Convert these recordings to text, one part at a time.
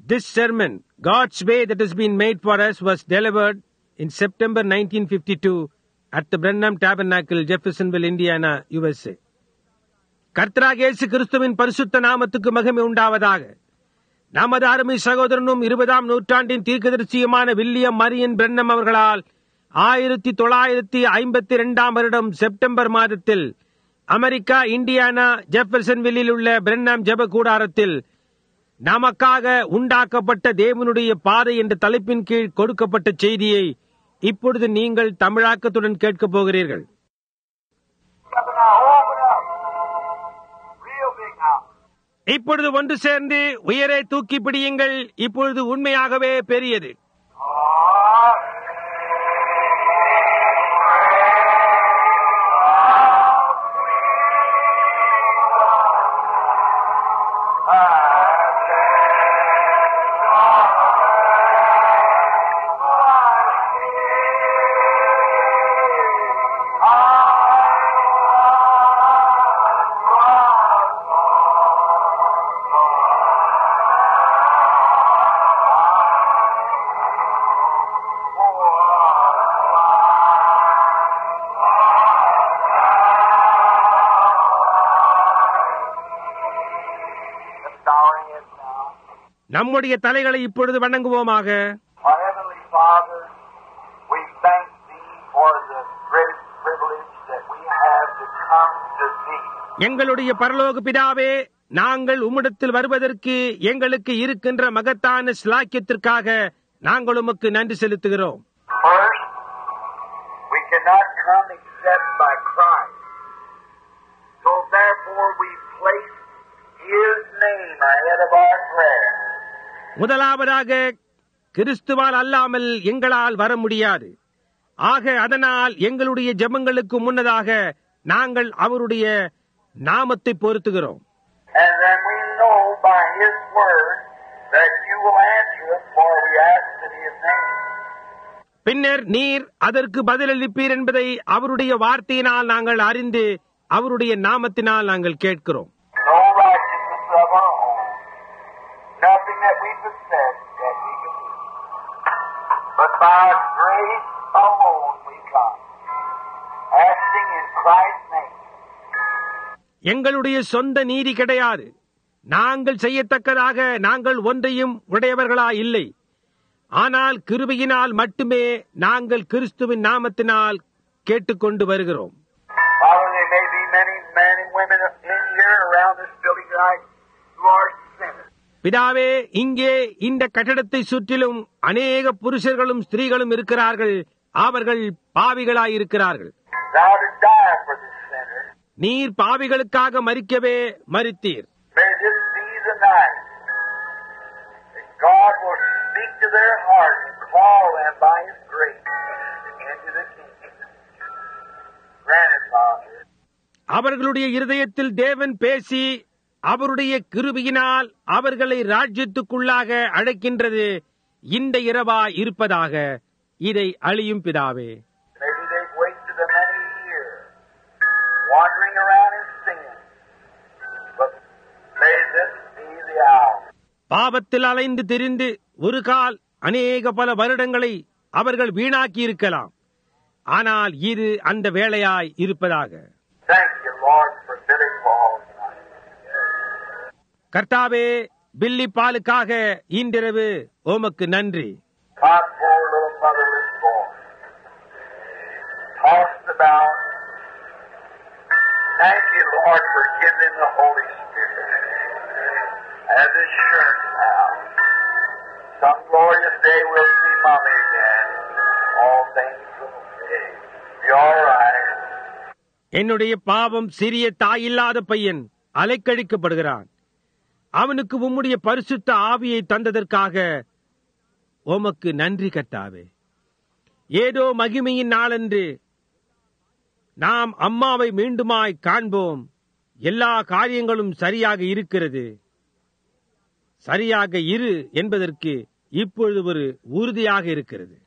This sermon, God's Way That Has Been Made for Us, was delivered in September 1952 at the Brenham Tabernacle, Jeffersonville, Indiana, USA. கர்த்தராகிய இயேசு கிறிஸ்துவின் பரிசுத்த நாமத்துக்கு மகிமை உண்டாவதாக. நமது அருமை சகோதரனும் 20ஆம் நூற்றாண்டின் தீர்க்கதரிசியுமான வில்லியம் மரியன் பிரென்னம் அவர்களால் 1952ஆம் வருடம் செப்டம்பர் மாதத்தில் அமெரிக்கா, இண்டியானா, ஜெஃபர்சன்வில்லில் உள்ள பிரென்னம் ஜெப கூடாரத்தில் நமக்காக உண்டாக்கப்பட்ட தேவனுடைய பாதை என்ற தலைப்பின் கீழ் கொடுக்கப்பட்ட செய்தியை இப்பொழுது நீங்கள் தமிழாக்கத்துடன் கேட்கப் போகிறீர்கள். இப்பொழுது ஒன்று சேர்ந்து உயரே தூக்கி பிடியுங்கள். இப்பொழுது உண்மையாகவே பெரியது. நம்முடைய தலைகளை இப்பொழுது வணங்குவோமாக. எங்களுடைய பரலோக பிதாவே, நாங்கள் உம்மிடத்தில் வருவதற்கு எங்களுக்கு இருக்கின்ற மகத்தான ஸ்லாக்கியத்திற்காக நாங்கள் உமக்கு நன்றி செலுத்துகிறோம். முதலாவதாக கிறிஸ்துவால் அல்லாமல் எங்களால் வர முடியாது. ஆக அதனால் எங்களுடைய ஜெபங்களுக்கு முன்னதாக நாங்கள் அவருடைய நாமத்தை பொருத்துகிறோம். பின்னர் நீர் அதற்கு பதிலளிப்பீர் என்பதை அவருடைய வார்த்தையினால் நாங்கள் அறிந்து அவருடைய நாமத்தினால் நாங்கள் கேட்கிறோம். Nothing that we possess that we can do, but by grace alone we come, asking in Christ's name. எங்களுடைய சொந்த நீதி கிடையாது. நாங்கள் செய்யத்தக்கதாக நாங்கள் ஒன்றையும் உடையவர்களா இல்லை. ஆனால் கிருபையினால் மட்டுமே நாங்கள் கிறிஸ்துவின் நாமத்தினால் கேட்டுக்கொண்டு வருகிறோம். Father, there may be many men and women in here around this building tonight who are sinners. பிதாவே, இங்கே இந்த கட்டடத்தை சுற்றிலும் அநேக புருஷர்களும் ஸ்திரீகளும் இருக்கிறார்கள். அவர்கள் பாவிகளாயிருக்கிறார்கள். நீர் பாவிகளுக்காக மரிக்கவே மரித்தீர். அவர்களுடைய இருதயத்தில் தேவன் பேசி அவருடைய கிருபையினால் அவர்களை ராஜ்யத்துக்குள்ளாக அழைக்கின்றது இந்த இரவா இருப்பதாக. இதை அழியும் பிதாவே. பாவத்தில் அலைந்து திரிந்து ஒரு கால் அநேக பல வருடங்களை அவர்கள் வீணாக்கி இருக்கலாம். ஆனால் இது அந்த வேளையாய் இருப்பதாக. கர்த்தாவே, பில்லி பாலுக்காக இன்றிரவு உமக்கு நன்றி. என்னுடைய பாவம் சிறிய தாயில்லாத பையன் அலைக்கழிக்கப்படுகிறான். அவனுக்கு உம்முடைய பரிசுத்த ஆவியை தந்ததற்காக உமக்கு நன்றி கர்த்தாவே. ஏதோ மகிமையின் நாளன்று நாம் அம்மாவை மீண்டுமாய் காண்போம். எல்லா காரியங்களும் சரியாக இருக்கிறது. சரியாக இரு என்பதற்கு இப்பொழுது ஒரு உறுதியாக இருக்கிறது.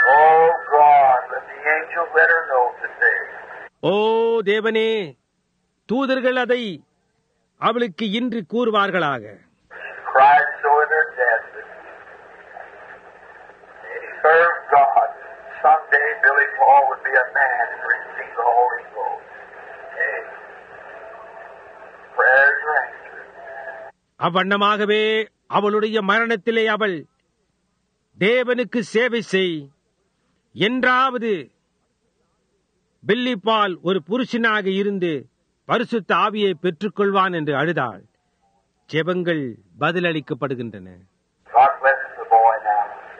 ஓ தேவனே, தூதர்கள் அதை அவளுக்கு இன்று கூறுவார்களாக. be a man and receive the Holy Ghost. Amen. Prayers are answered. அவ்வண்ணமாகவே அவளுடைய மரணத்திலே அவள் தேவனுக்கு சேவை செய், என்றாவது பில்லிபால் ஒரு புருஷனாக இருந்து பரிசுத்த ஆவியை பெற்றுக்கொள்வான் என்று அழுதாள். ஜெபங்கள் பதிலளிக்கப்படுகின்றன. God bless the boy now.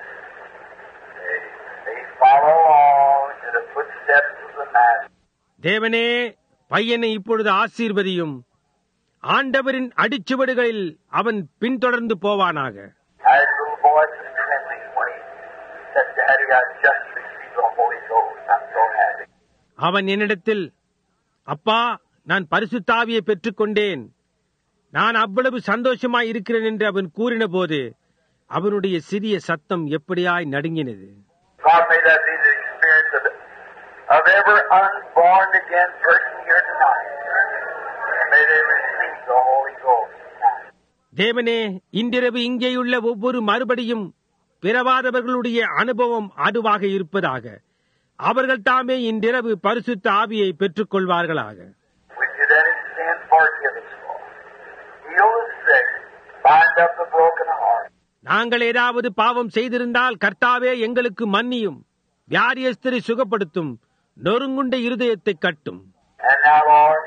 They follow on to the footsteps of the Master. தேவனே, பையனை இப்பொழுது ஆசீர்வதியும். ஆண்டவரின் அடிச்சுவடுகளில் அவன் பின்தொடர்ந்து போவானாக. As little boy was trembling when he said, Daddy, I just received the Holy Ghost. I'm so happy. அவன் என்னிடத்தில், அப்பா, நான் பரிசுத்த ஆவியை பெற்றுக்கொண்டேன், நான் அவ்வளவு சந்தோஷமாய் இருக்கிறேன் என்று அவன் கூறின போது அவனுடைய சிறிய சத்தம் எப்படியாய் நடுங்கினது. God, may that be the experience of every unborn again person here tonight. May they receive the Holy Ghost tonight. தேவனே, இன்றிரவு இங்கேயுள்ள ஒவ்வொரு மறுபடியும் பிறவாதவர்களுடைய அனுபவம் அதுவாக இருப்பதாக. அவர்கள் தாமே இன்றிரவு பரிசுத்த ஆவியை பெற்றுக் கொள்வார்களாக. We did any sin, forgive us, Lord. Heal the sick, bind up the broken heart. நாங்கள் ஏதாவது பாவம் செய்திருந்தால் கர்த்தாவே எங்களுக்கு மன்னியும், வியாதியஸ்தரை சுகப்படுத்தும், நொறுங்குண்ட இருதயத்தை கட்டும். And now, Lord,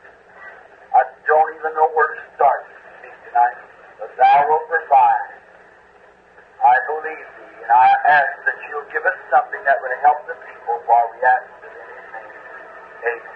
I don't even know where to start to speak tonight, but Thou wilt provide. I believe Thee, and I ask that You'll give us something that would help the people while we ask it in His name. Amen.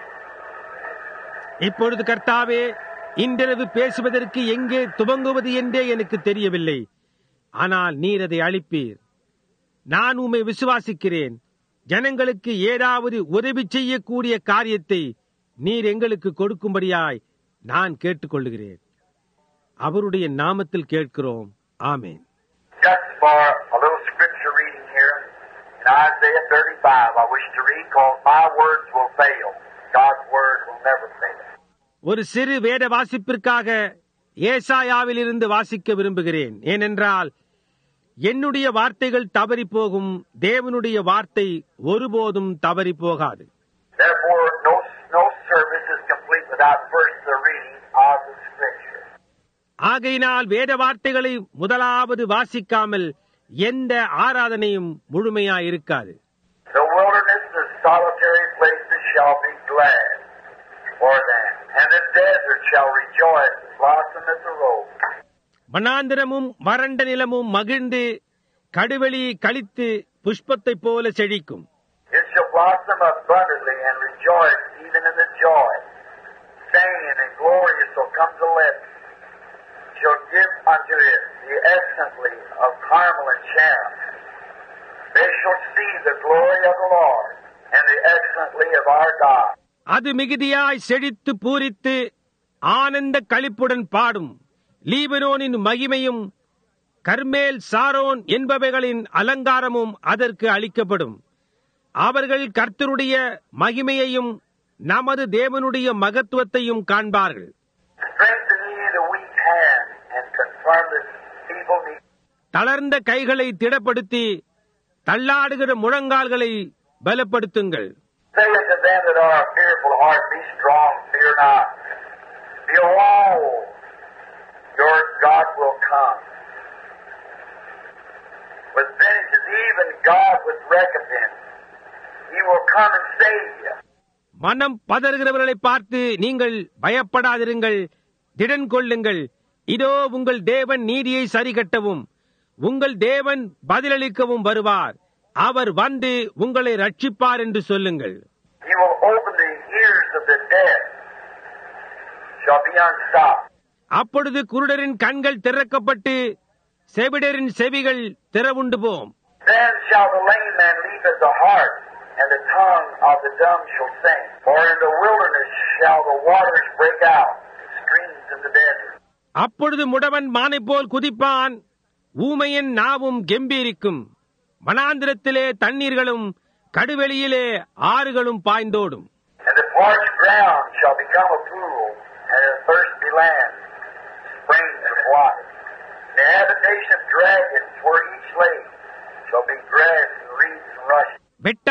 இப்பொழுது கர்த்தாவே, இன்றிரவு பேசுவதற்கு எங்கே துவங்குவது என்றே எனக்கு தெரியவில்லை. ஆனால் நீர் அதை அளிப்பீர். நான் உம்மை விசுவாசிக்கிறேன். ஜனங்களுக்கு ஏதாவது உதவி செய்யக்கூடிய காரியத்தை நீர் எங்களுக்கு கொடுக்கும்படியாய் நான் கேட்டுக்கொள்கிறேன். அவருடைய நாமத்தில் கேட்கிறோம். ஆமென். Just for a little scripture reading here in Isaiah 35, I wish to read, because my words will fail. God's word will never fail. ஒரு சிறு வேத வாசிப்பிற்காக ஏசாயாவிலிருந்து வாசிக்க விரும்புகிறேன். ஏனென்றால் என்னுடைய வார்த்தைகள் தவறி போகும், தேவனுடைய வார்த்தை ஒருபோதும் தவறி போகாது. Therefore, no service is complete without first the reading of the scripture. ஆகையினால் வேத வார்த்தைகளை முதலாவது வாசிக்காமல் எந்த ஆராதனையும் முழுமையாயிருக்காது. The wilderness, the solitary places shall be glad for them, and the desert shall rejoice and blossom as a rose. வனாந்திரமும் வறண்ட நிலமும் மகிழ்ந்து கடுவெளி கழித்து புஷ்பத்தைப் போல செழிக்கும். It shall blossom abundantly and rejoice even in the joy. Saying and glorious will come to lips. Shall give unto it the excellently of Carmel and Sharon. They shall see the glory of the Lord and the excellently of our God. அது மிகுதியாய் செழித்து பூரித்து ஆனந்த களிப்புடன் பாடும். லீபனோனின் மகிமையும் கர்மேல் Sharon என்பவைகளின் அலங்காரமும் அதற்கு அளிக்கப்படும். அவர்கள் கர்த்தருடைய மகிமையையும் நமது தேவனுடைய மகத்துவத்தையும் காண்பார்கள். Strengthen ye the weak hand and confirm the feeble knee. தளர்ந்த கைகளை திடப்படுத்தி தள்ளாடுகிற முழங்கால்களை பலப்படுத்துங்கள். Say unto them that are of fearful heart, be strong, fear not. Behold, your God will come with vengeance, even God with recompense. He will come and save you. மனம் பதறுகிறவர்களை பார்த்து நீங்கள் பயப்படாதிருங்கள், திடன் கொள்ளுங்கள். இதோ உங்கள் தேவன் நீதியை சரிகட்டவும் உங்கள் தேவன் பதிலளிக்கவும் வருவார். அவர் வந்து உங்களை ரட்சிப்பார் என்று சொல்லுங்கள். He will open the ears of the deaf, shall be unstopped. அப்பொழுது குருடரின் கண்கள் திறக்கப்பட்டு செவிடரின் செவிகள் திறவுண்டு போம். Then shall the lame man leap as a hart, and the tongue of the dumb shall sing. For in the wilderness shall the waters break out, streams in the desert. அப்பொழுது முடவன் மானை போல் குதிப்பான், ஊமையன் நாவும் கெம்பீரிக்கும். வனாந்திரத்திலே தண்ணீர்களும் கடுவெளியிலே ஆறுகளும் பாய்ந்தோடும். And the parched ground shall become a pool, and the thirsty land springs of water. The habitation of dragons where each lake shall be grass and reeds and rushes. வெட்டாந்த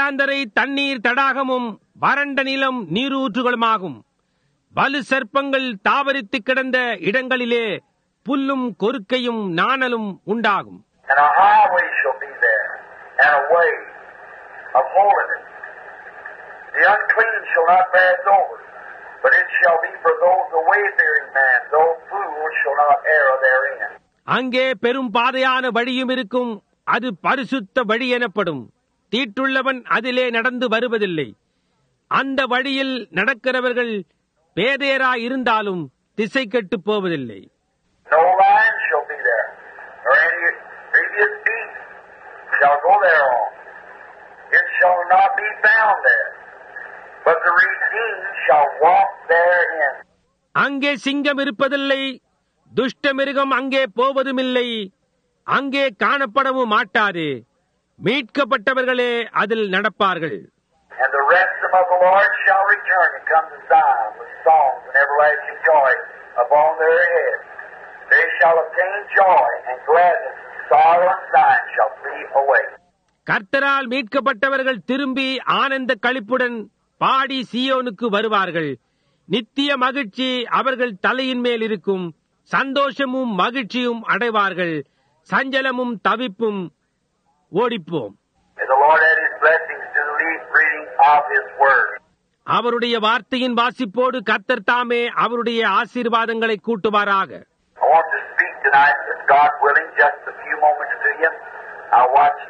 வனாந்தரை தண்ணீர் தடாகமும் வறண்ட நிலம் நீரூற்றுகளுமாகும். வலு சர்ப்பங்கள் தாவரித்து கிடந்த இடங்களிலே புல்லும் கொருக்கையும் நாணலும் உண்டாகும். And a highway shall be there, and a way of holiness. The unclean shall not pass over, but it shall be for those the wayfaring man, though fools shall not err therein. அங்கே பெரும் பாதையான வழியும் இருக்கும், அது பரிசுத்த வழி எனப்படும். தீட்டுள்ளவன் அதிலே நடந்து வருவதில்லை. அந்த வழியில் நடக்கிறவர்கள் பேதையராய் இருந்தாலும் திசை கெட்டுப் போவதில்லை. No lion shall be there, nor any previous beast shall go thereon. It shall not be found there, but the redeemed shall walk therein. அங்கே சிங்கம் இருப்பதில்லை, துஷ்ட மிருகம் அங்கே போவதுமில்லை, அங்கே காணப்படவும் மாட்டாது. மீட்கப்பட்டவர்களே அதில் நடப்பார்கள். And the ransom of the Lord shall return and come to Zion with songs and everlasting joy upon their heads. They shall obtain joy and gladness, and sorrow and sighing shall flee away. கர்த்தரால் மீட்கப்பட்டவர்கள் திரும்பி ஆனந்த களிப்புடன் பாடி சீயோனுக்கு வருவார்கள். நித்திய மகிழ்ச்சி அவர்கள் தலையின் மேல் இருக்கும். சந்தோஷமும் மகிழ்ச்சியும் அடைவார்கள். சஞ்சலமும் தவிப்பும் ஓடிப்போம். May the Lord add His blessings to the reading of His Word. அவருடைய வார்த்தையின் வாசிப்போடு கர்த்தர் தாமே அவருடைய ஆசீர்வாதங்களை கூட்டுவாராக. I want to speak tonight, if God willing, just a few moments to you. I'll watch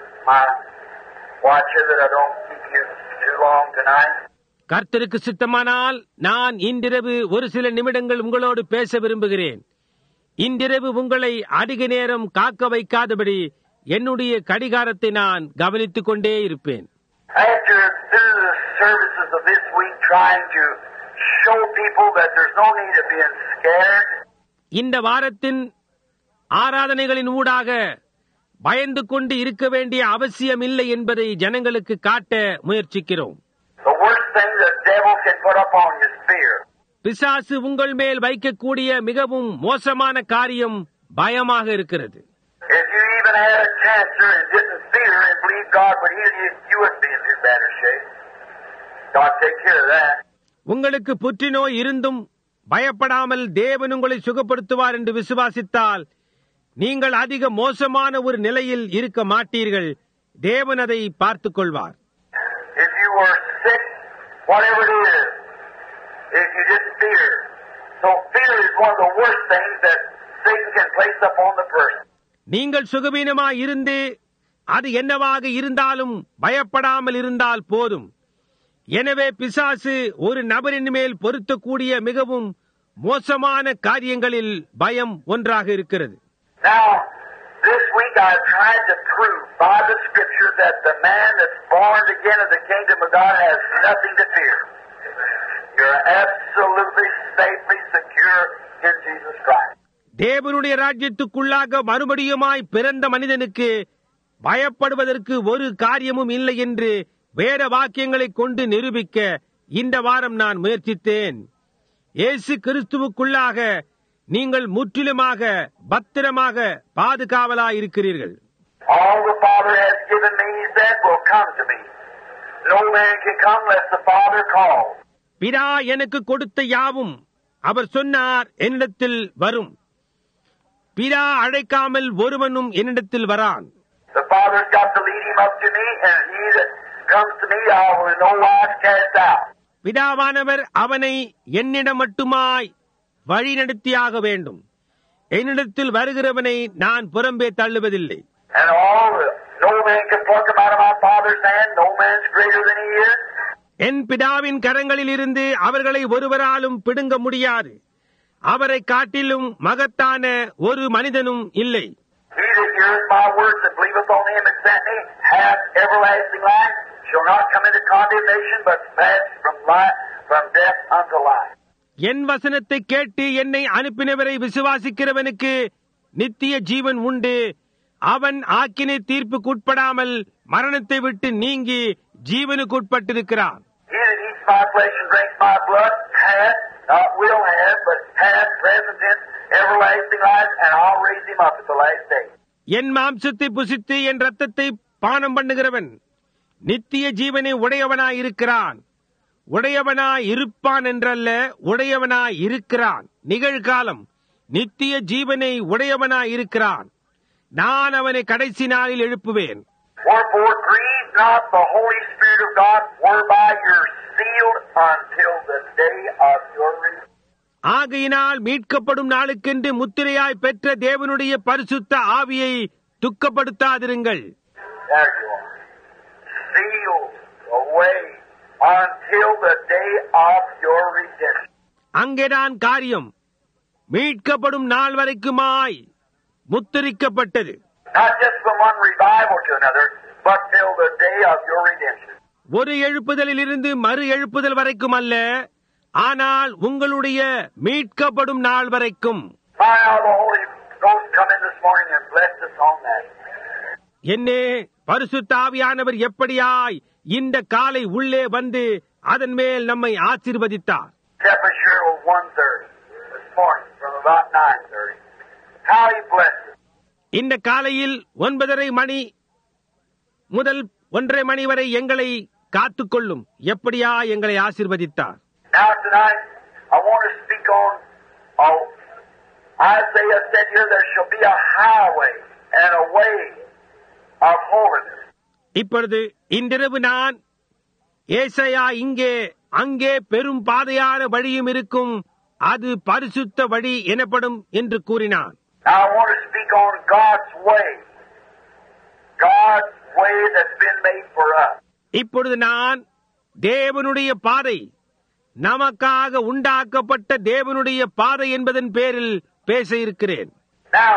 here that I don't keep you too long tonight. கர்த்தருக்கு சித்தமானால் நான் இன்றிரவு ஒரு சில நிமிடங்கள் உங்களோடு பேச விரும்புகிறேன். இன்றிரவு உங்களை அதிக நேரம் காக்க வைக்காதபடி என்னுடைய கடிகாரத்தை நான் கவனித்துக் கொண்டே இருப்பேன். After through the services of this week, trying to show people that there's no need of being scared. இந்த வாரத்தின் ஆராதனைகளின் ஊடாக பயந்து கொண்டு இருக்க வேண்டிய அவசியம் இல்லை என்பதை ஜனங்களுக்கு காட்ட முயற்சிக்கிறோம். The worst thing the devil can put upon you is fear. பிசாசு உங்கள் மேல் வைக்கக்கூடிய மிகவும் மோசமான காரியம் பயமாக இருக்கிறது. If you even had a cancer and didn't fear and believe God would heal you, you wouldn't be in too bad a shape. God take care of that. உங்களுக்கு புற்றுநோய் இருந்தும் பயப்படாமல் தேவன் உங்களை சுகப்படுத்துவார் என்று விசுவாசித்தால் நீங்கள் அதிக மோசமான ஒரு நிலையில் இருக்க மாட்டீர்கள். தேவன் அதை பார்த்துக் கொள்வார். If you were sick, whatever it is, if you didn't fear. So fear is one of the worst things that Satan can place upon the person. நீங்கள் சுகவீனமாய் இருந்து அது என்னவாக இருந்தாலும் பயப்படாமல் இருந்தால் போதும். எனவே பிசாசு ஒரு நபரின் மேல் பொருத்தக்கூடிய மிகவும் மோசமான காரியங்களில் பயம் ஒன்றாக இருக்கிறது. Now, this week I've tried to prove by the Scripture that the man that's born again of the kingdom of God has nothing to fear. You're absolutely safely secure in Jesus Christ. தேவனுடைய ராஜ்யத்துக்குள்ளாக மறுபடியுமாய் பிறந்த மனிதனுக்கு பயப்படுவதற்கு ஒரு காரியமும் இல்லை என்று வேத வாக்கியங்களை கொண்டு நிரூபிக்க இந்த வாரம் நான் முயற்சித்தேன். இயேசு கிறிஸ்துவுக்குள்ளாக நீங்கள் முற்றிலுமாக பத்திரமாக பாதுகாவலாய் இருக்கிறீர்கள். All the Father has given me, He said, will come to me. No man can come unless the Father calls. பிதா எனக்கு கொடுத்த யாவும் அவர் சொன்னார் என்னிடத்தில் வரும். பிதா அழைக்காமல் ஒருவனும் என்னிடத்தில் வரான். The Father's got to lead him up to me, and he that comes to me I will in no wise cast out. பிதாவானவர் அவனை என்னிடம் மட்டுமாய் வழி நடத்தியாக வேண்டும். என்னிடத்தில் வருகிறவனை நான் புறம்பே தள்ளுவதில்லை. And no man can pluck him out of my Father's hand. No man's greater than he is. என் பிதாவின் கரங்களில் இருந்து அவர்களை ஒருவராலும் பிடுங்க முடியாது. அவரை காட்டிலும் மகத்தான ஒரு மனிதனும் இல்லை. He that heareth my words and believeth on him that sent me hath everlasting life, shall not come into condemnation, but pass from death unto life. என் வசனத்தை கேட்டு என்னை அனுப்பினவரை விசுவாசிக்கிறவனுக்கு நித்திய ஜீவன் உண்டு. அவன் ஆக்கினை தீர்ப்புக்குட்படாமல் மரணத்தை விட்டு நீங்கி ஜீவனுக்குட்பட்டிருக்கிறான். He that eats my flesh and drinks my blood hath, not will have, but hath present tense everlasting life, and I'll raise him up at the last day. என் மாம்சத்தை புசித்து என் ரத்தத்தை பானம் பண்ணுகிறவன் நித்திய ஜீவனை உடையவனாய் இருக்கிறான். உடையவனாய் இருப்பான் என்றல்ல, உடையவனாய் இருக்கிறான். நிகழ்காலம். நித்திய ஜீவனை உடையவனாய் இருக்கிறான். நான் அவனை கடைசி நாளில் எழுப்புவேன். Wherefore grieve not the Holy Spirit of God, whereby you're sealed until the day of your release. ஆகையினால் மீட்கப்படும் நாளுக்கென்று முத்திரையாய் பெற்ற தேவனுடைய பரிசுத்த ஆவியை துக்கப்படுத்தாதிருங்கள். There you are. Sealed away until the day of your redemption. அங்கேதான் காரியம். மீட்கப்படும் நாள் வரைக்குமாய் முத்திரிக்கப்பட்டது. Not just from one revival to another, but till the day of your redemption. ஒரு எழுப்புதலில் இருந்து மறு எழுப்புதல் வரைக்கும் அல்ல, ஆனால் உங்களுடைய மீட்கப்படும் நாள் வரைக்கும். Find out the Holy Ghost come in this morning and bless us on that. என்னே, பரிசுத்த ஆவியானவர் எப்படியாய் இந்த காலை உள்ளே வந்து அதன் மேல் நம்மை ஆசீர்வதித்தார். Temperature was 1:30 this morning from about 9:30. How he blessed us. இந்த காலையில் 9:30 மணி முதல் 1:30 மணி வரை எங்களை காத்துக்கொள்ளும் எப்படியா எங்களை ஆசீர்வதித்தார். Now tonight, I want to speak on Isaiah said here, there shall be a highway and a way of holiness. இப்பொழுது இன்றிரவு நான் ஏசாயா இங்கே அங்கே பெரும் பாதையான வழியும் இருக்கும், அது பரிசுத்த வழி எனப்படும் என்று கூறினான். Now I want to speak on God's way that's been made for us. இப்பொழுது நான் தேவனுடைய பாதை, நமக்காக உண்டாக்கப்பட்ட தேவனுடைய பாதை என்பதன் பேரில் பேச இருக்கிறேன். Now,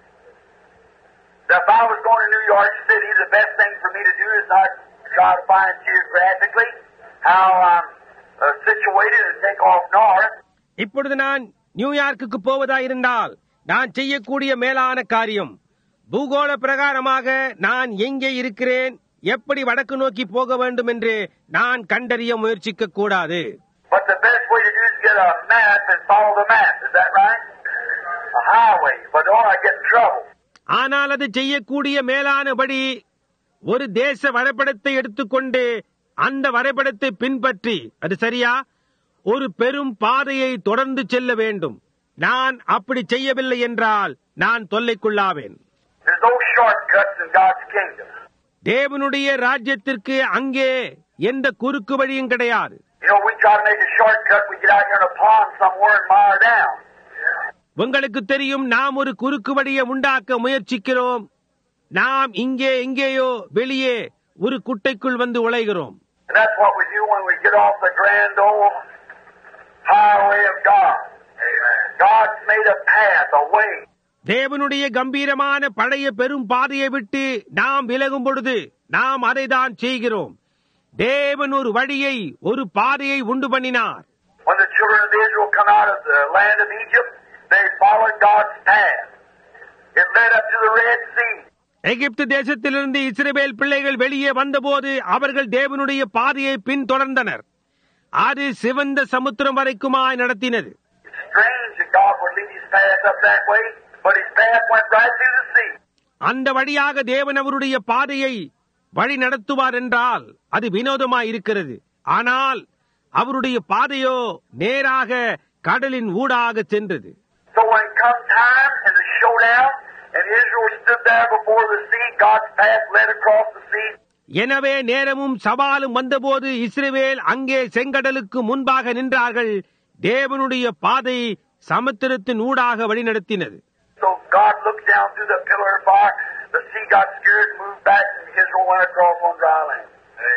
if I was going to New York City, the best thing for me to do is not try to find geographically how I'm situated and take off north. இப்பொழுது நான் நியூயார்க்குக்கு போவதா இருந்தால் நான் செய்யக்கூடிய மேலான காரியம், பூகோள பிரகாரமாக நான் எங்கே இருக்கிறேன், எப்படி வடக்கு நோக்கி போக வேண்டும் என்று நான் கண்டறிய முயற்சிக்க கூடாது. But the best way to do is get a map and follow the map. Is that right? A highway. But don't I get in trouble? ஆனால் அது செய்யக்கூடிய மேலானபடி ஒரு தேச வரைபடத்தை எடுத்துக்கொண்டு அந்த வரைபடத்தை பின்பற்றி, அது சரியா, ஒரு பெரும் பாதையை தொடர்ந்து செல்ல வேண்டும். நான் அப்படி செய்யவில்லை என்றால் நான் தொல்லைக்குள்ளாவேன். There's no shortcuts in God's kingdom. தேவனுடைய ராஜ்யத்திற்கு அங்கே எந்த குறுக்கு வழியும் கிடையாது. You know, we try to make a shortcut, we get out here in a pond somewhere and mire down. உங்களுக்கு தெரியும், நாம் ஒரு குறுக்கு வழியை உண்டாக்க முயற்சிக்கிறோம். நாம் இங்கே எங்கேயோ வெளியே ஒரு குட்டைக்குள் வந்து உழைகிறோம். And that's what we do when we get off the grand old highway of God. God's made a path, a way. தேவனுடைய கம்பீரமான பழைய பெரும் பாதையை விட்டு நாம் விலகும் பொழுது நாம் அதை தான் செய்கிறோம். தேவன் ஒரு வழியை, ஒரு பாதையை உண்டு பண்ணினார். When the children of Israel come out of the land of Egypt, they followed God's path. It led up to the Red Sea. எகிப்து தேசத்திலிருந்து இஸ்ரவேல் பிள்ளைகள் வெளியே வந்தபோது அவர்கள் தேவனுடைய பாதையை பின்தொடர்ந்தனர். அது சிவந்த சமுத்திரம் வரைக்குமாய் நடத்தினது. It's strange that God would lead his path up that way, but his path went right through the sea. அந்த வழியாக தேவன் அவருடைய பாதையை வழி நடத்துவார் என்றால் அது வினோதமாய் இருக்கிறது. ஆனால் அவருடைய பாதையோ நேராக கடலின் ஊடாக சென்றது. So when it comes time in the showdown, and Israel stood there before the sea, God's path led across the sea. எனவே நேரமும் சவாலும் வந்தபோது இஸ்ரவேல் அங்கே செங்கடலுக்கு முன்பாக நின்றார்கள். தேவனுடைய பாதை சமுத்திரத்தின் ஊடாக வழிநடத்தினது. So God looked down through the pillar of fire, the sea got scared and moved back, and Israel went across on dry land.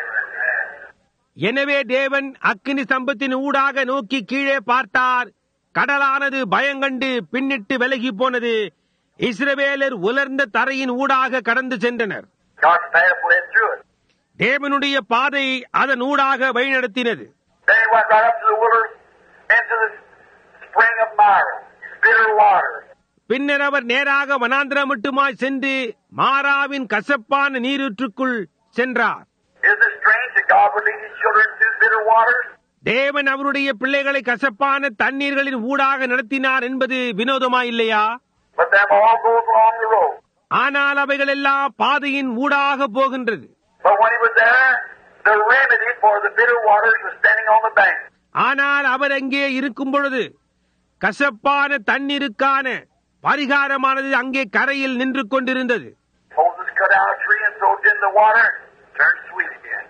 எனவே தேவன் அக்கினி ஸ்தம்பத்தின் ஊடாக நோக்கி கீழே பார்த்தார். கடலானது பயங்கண்டு பின்னிட்டு விலகி போனது. இஸ்ரவேலர் உலர்ந்த தரையின் ஊடாக கடந்து சென்றனர். God's path led through it. தேவனுடைய பாதை அதன் ஊடாக வழிநடத்தினது. Then he went right up to the wilderness, into the spring of Mara, bitter water. பின்னர் அவர் நேராக வனாந்திரம் மட்டுமாய் சென்று மாராவின் கசப்பான நீரூற்றுக்குள் சென்றார். Isn't it strange that God would lead his children through bitter waters? தேவன் அவருடைய பிள்ளைகளை கசப்பான தண்ணீர்களின் ஊடாக நடத்தினார் என்பது வினோதமாய் இல்லையா? But them all goes along the road. ஆனால் அவைகள் எல்லாம் பாதையின் ஊடாக போகின்றது. But when he was there, the remedy for the bitter waters was standing on the bank. ஆனால் அவர் அங்கே இருக்கும் பொழுது கசப்பான தண்ணீருக்கான பரிகாரமானது அங்கே கரையில் நின்று கொண்டிருந்தது. Moses cut out a tree and threw it in the water, turned sweet again.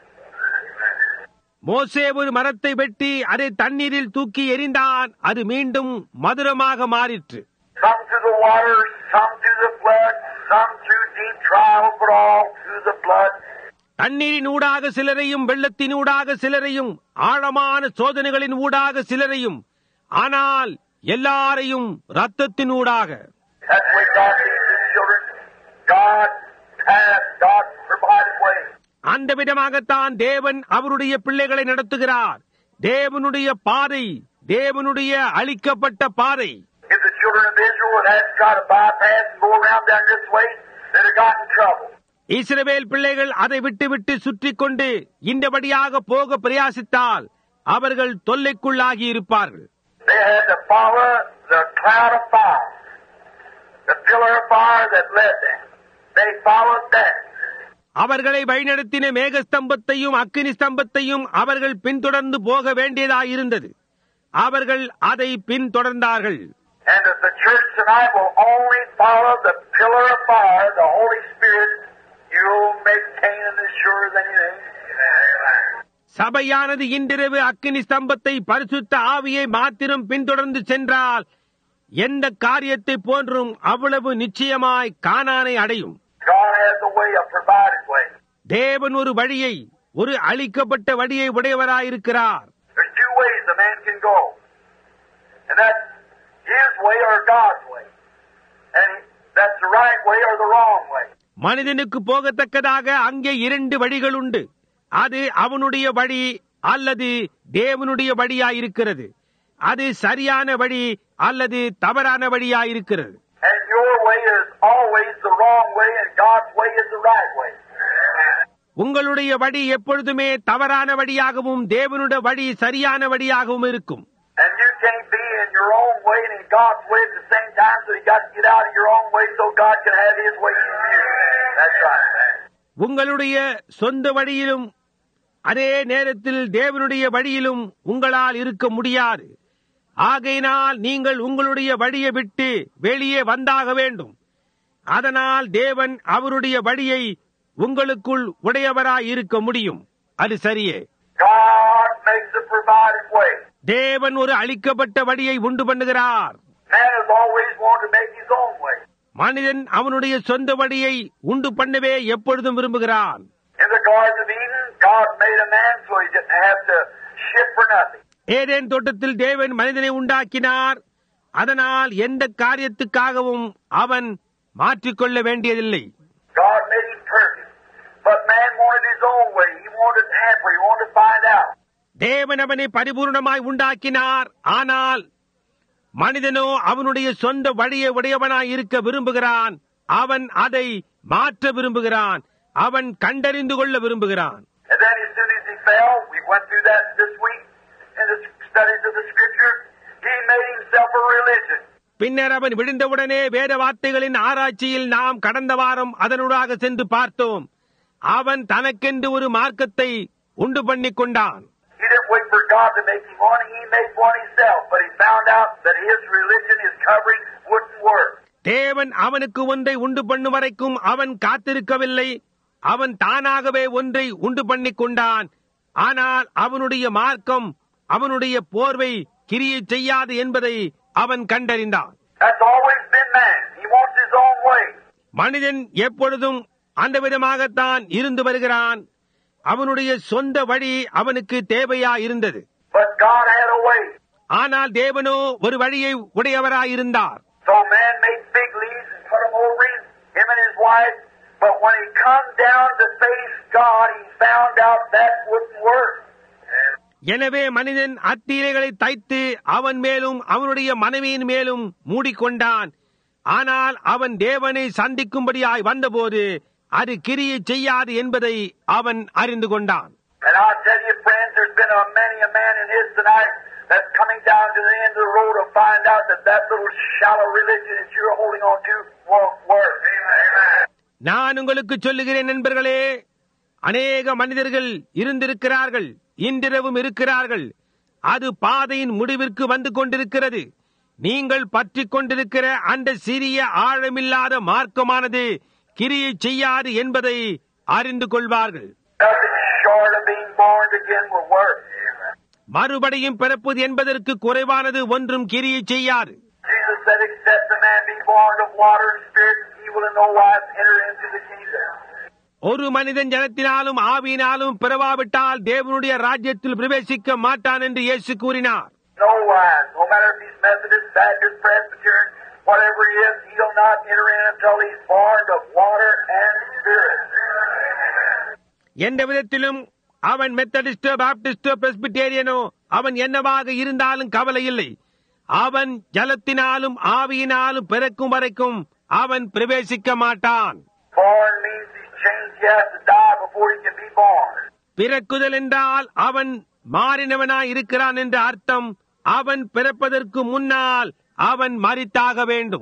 மோசே ஒரு மரத்தை வெட்டி அதை தண்ணீரில் தூக்கி எறிந்தான், அது மீண்டும் மதுரமாக மாறிற்று. Some through the water, some through the flood, some through deep trials, but all through the blood. தண்ணீரின் ஊடாக சிலரையும், வெள்ளத்தின் ஊடாக சிலரையும், ஆழமான சோதனைகளின் ஊடாக சிலரையும், ஆனால் எல்லாரையும் ரத்தத்தின் ஊடாக. That's why God leads His children. God has, God provided ways. அந்த விதமாகத்தான் தேவன் அவருடைய பிள்ளைகளை நடத்துகிறார். தேவனுடைய பாதை, தேவனுடைய அளிக்கப்பட்ட பாதை. If the children of Israel would have tried to bypass and go around down this way, they'd have got in trouble. இஸ்ரவேல் பிள்ளைகள் அதை விட்டுவிட்டு சுற்றி கொண்டு இந்தபடியாக போக பிரயாசித்தால் அவர்கள் தொல்லைக்குள்ளாகி இருப்பார்கள். They had to follow the cloud of fire, the pillar of fire that led them. They followed that. அவர்களை வழிநடத்தின மேகஸ்தம்பத்தையும் அக்கினி ஸ்தம்பத்தையும் அவர்கள் பின்தொடர்ந்து போக வேண்டியதாயிருந்தது. அவர்கள் அதை பின்தொடர்ந்தார்கள். And if the church tonight will only follow the pillar of fire, the Holy Spirit, you'll make Canaan as sure as anything. சபையானது இன்றிரவு அக்கினி ஸ்தம்பத்தை, பரிசுத்த ஆவியை மாத்திரம் பின்தொடர்ந்து சென்றால் எந்த காரியத்தை போன்றும் அவ்வளவு நிச்சயமாய் கானானை அடையும். God has a way, a provided way. தேவன் ஒரு வழியை, ஒரு அளிக்கப்பட்ட வழியை உடையவராயிருக்கிறார். There's two ways a man can go. And that's his way or God's way. And that's the right way or the wrong way. மனிதனுக்கு போகத்தக்கதாக அங்கே இரண்டு வழிகள் உண்டு. அது அவனுடைய வழி அல்லது தேவனுடைய வழியாயிருக்கிறது. அது சரியான வழி அல்லது தவறான வழியாயிருக்கிறது. And your way is always the wrong way, and God's way is the right way. உங்களுடைய வழி எப்பொழுதுமே தவறான வழியாகவும் தேவனுடைய வழி சரியான வழியாகவும் இருக்கும். And you can't be in your own way and in God's way at the same time, so you got to get out of your own way so God can have His way in you. That's right. உங்களுடைய சொந்த வழியிலும் அதே நேரத்தில் தேவனுடைய வழியிலும் உங்களால் இருக்க முடியாது. ஆகையினால் நீங்கள் உங்களுடைய வழியை விட்டு வெளியே வந்தாக வேண்டும். அதனால் தேவன் அவருடைய வழியை உங்களுக்குள் உடையவராய் இருக்க முடியும். அது சரியே. God makes a provided way. தேவன் ஒரு அளிக்கப்பட்ட வழியை உண்டு பண்ணுகிறார். Man has always wanted to make his own way. மனிதன் அவனுடைய சொந்த வழியை உண்டு பண்ணவே எப்பொழுதும் விரும்புகிறான். In the Garden of Eden, God made a man so he didn't have to shift for nothing. Eden தோட்டத்தில் தேவன் மனிதனை உண்டாக்கினார். அதனால் எந்த காரியத்துக்காகவும் அவன் மாற்றிக்கொள்ள வேண்டியதில்லை. God made him perfect. But man wanted his own way. He wanted to hamper. He wanted to find out. தேவன் அவனை பரிபூர்ணமாய் உண்டாக்கினார். ஆனால் மனிதனோ அவனுடைய சொந்த வழியை உடையவனாய் இருக்க விரும்புகிறான். அவன் அதை மாற்ற விரும்புகிறான். அவன் கண்டறிந்து கொள்ள விரும்புகிறான். And then as soon as he fell, we went through that this week in the studies of the Scripture, he made himself a religion. பின்னர் அவன் விழுந்தவுடனே வேத வார்த்தைகளின் ஆராய்ச்சியில் நாம் கடந்த வாரம் அதனூடாக சென்று பார்த்தோம். அவன் தனக்கென்று ஒரு மார்க்கத்தை உண்டு பண்ணிக் கொண்டான். He didn't wait for God to make him one. He made one himself. But he found out that his religion, his covering, wouldn't work. தேவன் அவனுக்கு ஒன்றை உண்டு பண்ணும் வரைக்கும் அவன் காத்திருக்கவில்லை. அவன் தானாகவே ஒன்றை உண்டு பண்ணிக் கொண்டான். ஆனால் அவனுடைய மார்க்கம், அவனுடைய போர்வை கிரியை செய்யாது என்பதை அவன் கண்டறிந்தான். That's always been man. He wants his own way. மனிதன் எப்பொழுதும் அந்த விதமாகத்தான் இருந்து வருகிறான். அவனுடைய சொந்த வழி அவனுக்கு தேவையா இருந்தது. But God had a way. ஆனால் தேவனோ ஒரு வழியை உடையவராயிருந்தார். So man made big leaves and put them over him and his wife. But when he come down to face God, he found out that wouldn't work. எனவே மனிதன் அத்தீரைகளை தைத்து அவன் மேலும் அவனுடைய மனைவியின் மேலும் மூடிக்கொண்டான். ஆனால் அவன் தேவனை சந்திக்கும்படியாய் வந்தபோது அது கிரியை செய்யாது என்பதை அவன் அறிந்து கொண்டான். And I'll tell you, friends, there's been many a man in his tonight that's coming down to the end of the road to find out that little shallow religion that you're holding on to won't work. Amen. நான் உங்களுக்கு சொல்லுகிறேன் நண்பர்களே, அநேக மனிதர்கள் இருந்திருக்கிறார்கள், இன்றிரவும் இருக்கிறார்கள். அது பாதையின் முடிவிற்கு வந்து கொண்டிருக்கிறது. நீங்கள் பற்றிக் கொண்டிருக்கிற அந்த சிறிய ஆழமில்லாத மார்க்கமானது கிரியை செய்யாது என்பதை அறிந்து கொள்வார்கள். மறுபடியும் பிறப்பது என்பதற்கு குறைவானது ஒன்றும் கிரியை செய்யாது. ஒரு மனிதன் ஜனத்தினாலும் ஆவியினாலும் பிறவாவிட்டால் தேவனுடைய ராஜ்யத்தில் பிரவேசிக்க மாட்டான் என்று இயேசு கூறினார். எந்த விதத்திலும் அவன் மெத்தடிஸ்டோ, பாப்டிஸ்டோ, பிரெஸ்பிட்டேரியனோ அவன் என்னவாக இருந்தாலும் கவலை இல்லை. அவன் ஜலத்தினாலும் ஆவியினாலும் பிறக்கும் வரைக்கும் அவன் பிரவேசிக்க மாட்டான். பிறக்குதல் என்றால் அவன் மாறினவனாய் இருக்கிறான் என்ற அர்த்தம். அவன் பிறப்பதற்கு முன்னால் அவன் மரித்தாக வேண்டும்.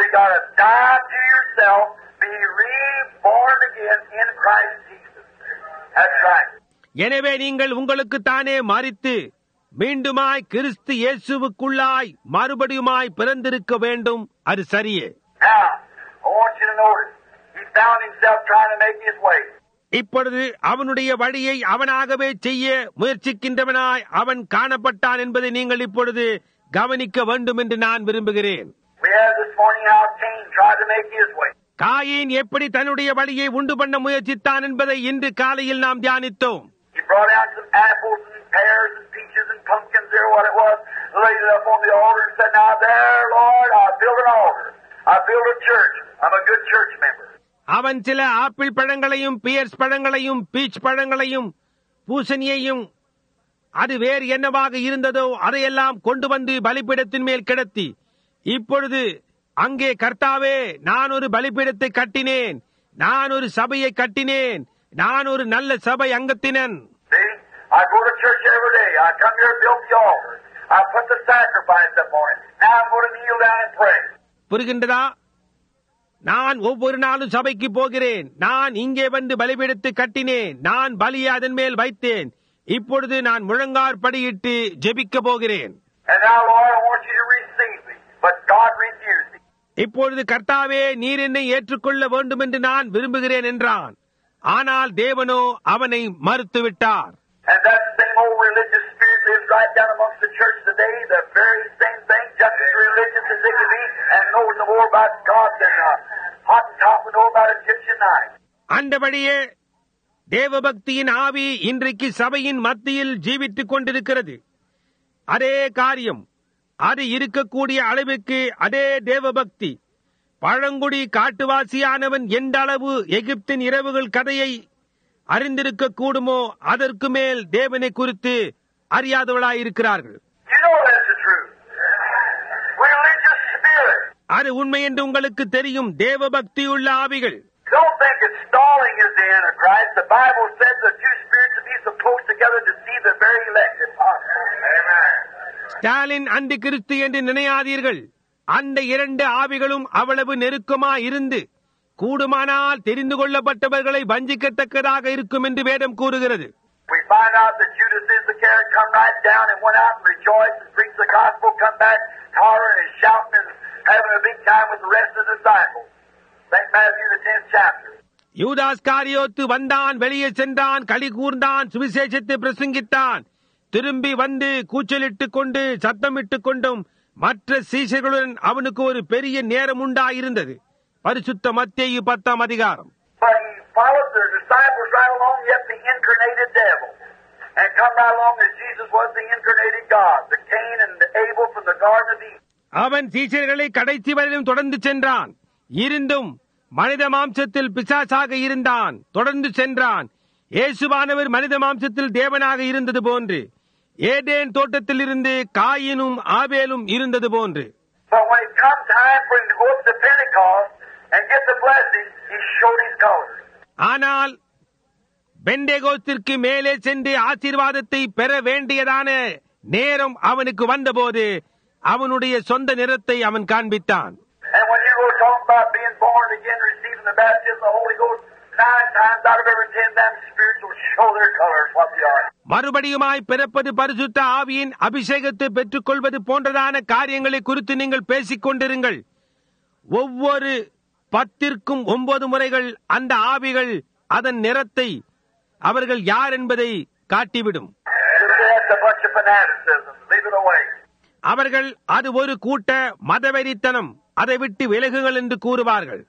எனவே நீங்கள் உங்களுக்கு தானே மரித்து மீண்டுமாய் கிறிஸ்து இயேசுவுக்குள்ளாய் மறுபடியுமாய் பிறந்திருக்க வேண்டும். அது சரியே. இப்பொழுது அவனுடைய வழியை அவனாகவே செய்ய முயற்சிக்கின்றவனாய் அவன் காணப்பட்டான் என்பதை நீங்கள் இப்பொழுது கவனிக்க வேண்டும் என்று நான் விரும்புகிறேன். காயின் எப்படி தன்னுடைய வழியை உண்டு பண்ண முயற்சித்தான் என்பதை இன்று காலையில் நாம் தியானித்தோம். அவன் சில ஆப்பிள் பழங்களையும், பியர்ஸ் பழங்களையும், பீச் பழங்களையும், பூசணியையும், அது வேறு என்னவாக இருந்ததோ அதையெல்லாம் கொண்டு வந்து பலிபீடத்தின் மேல் கிடத்தி, இப்பொழுது அங்கே கர்த்தாவே, நான் ஒரு பலிபீடத்தை கட்டினேன், நான் ஒரு சபையை கட்டினேன், நான் ஒரு நல்ல சபை அங்கத்தினன். புரிகின்றதா? நான் ஒவ்வொரு நாளும் சபைக்கு போகிறேன், நான் இங்கே வந்து பலிபீடத்தை கட்டினேன், நான் பலியை அதன் மேல் வைத்தேன், இப்பொழுது நான் முழங்காற்படியிட்டு ஜெபிக்க போகிறேன். இப்பொழுது கர்த்தாவே, நீர் என்னை ஏற்றுக்கொள்ள வேண்டும் என்று நான் விரும்புகிறேன் என்றான். ஆனால் தேவனோ அவனை மறுத்துவிட்டார். அந்தபடியே தேவபக்தியின் ஆவி இன்றைக்கு சபையின் மத்தியில் ஜீவித்துக் கொண்டிருக்கிறது. அதே காரியம், அது இருக்கக்கூடிய அளவுக்கு அதே தேவபக்தி. பழங்குடி காட்டுவாசியானவன் எந்த அளவு எகிப்தின் இரவுகள் கதையை அறிந்திருக்க கூடுமோ அதற்கு மேல் தேவனை குறித்து அறியாதவளாயிருக்கிறார்கள். அது உண்மை என்று உங்களுக்கு தெரியும். தேவபக்தியுள்ள ஆவிகள். ஸ்டாலின் அந்தி கிறிஸ்து என்று நினையாதீர்கள். அந்த இரண்டு ஆவிகளும் அவ்வளவு நெருக்கமா இருந்து கூடுமானால் தெரிந்து கொள்ளப்பட்டவர்களை வஞ்சிக்கத்தக்கதாக இருக்கும் என்று வேதம் கூறுகிறது. யூதாஸ் காரியோத்து வந்தான், வெளியே சென்றான், களி கூர்ந்தான், சுவிசேஷத்தை பிரசங்கித்தான், திரும்பி வந்து கூச்சலிட்டுக் கொண்டு சத்தமிட்டுக் கொண்டும் மற்ற சீஷர்களுடன் அவனுக்கு ஒரு பெரிய நேரம் உண்டாயிருந்தது. பரிசுத்த மத்தேயு 10ஆம் அதிகாரம். அவன் சீஷர்களை கடைசி வரையிலும் தொடர்ந்து சென்றான். இருந்தும் மனித மாம்சத்தில் பிசாசாக இருந்தான். தொடர்ந்து சென்றான். இயேசுவானவர் மனித மாம்சத்தில் தேவனாக இருந்தது போன்று, ஏதேன் தோட்டத்தில் இருந்து காயினும் ஆபேலும் இருந்தது போன்று. ஆனால் பெண்டேகோஸ்திற்கு மேலே சென்று ஆசீர்வாதத்தை பெற வேண்டியதான நேரம் அவனுக்கு வந்தபோது அவனுடைய சொந்த நிறத்தை அவன் காண்பித்தான். 9 times out of every 10, them spirits will show their colors what they are. மறுபடியுமாய் பிறப்பது பரிசுத்த ஆவியின் அபிஷேகத்தை பெற்றுக் கொள்வது போன்றதான காரியங்களை குறித்து நீங்கள் பேசிக் கொண்டிருங்கள். ஒவ்வொரு 10ற்கும் 9 முறைகள் அந்த ஆவிகள் அதன் நிறத்தை அவர்கள் யார் என்பதை காட்டிவிடும். அவர்கள் அது ஒரு கூட்ட மதவெறித்தனம், அதை விட்டு விலகுங்கள் என்று கூறுவார்கள்.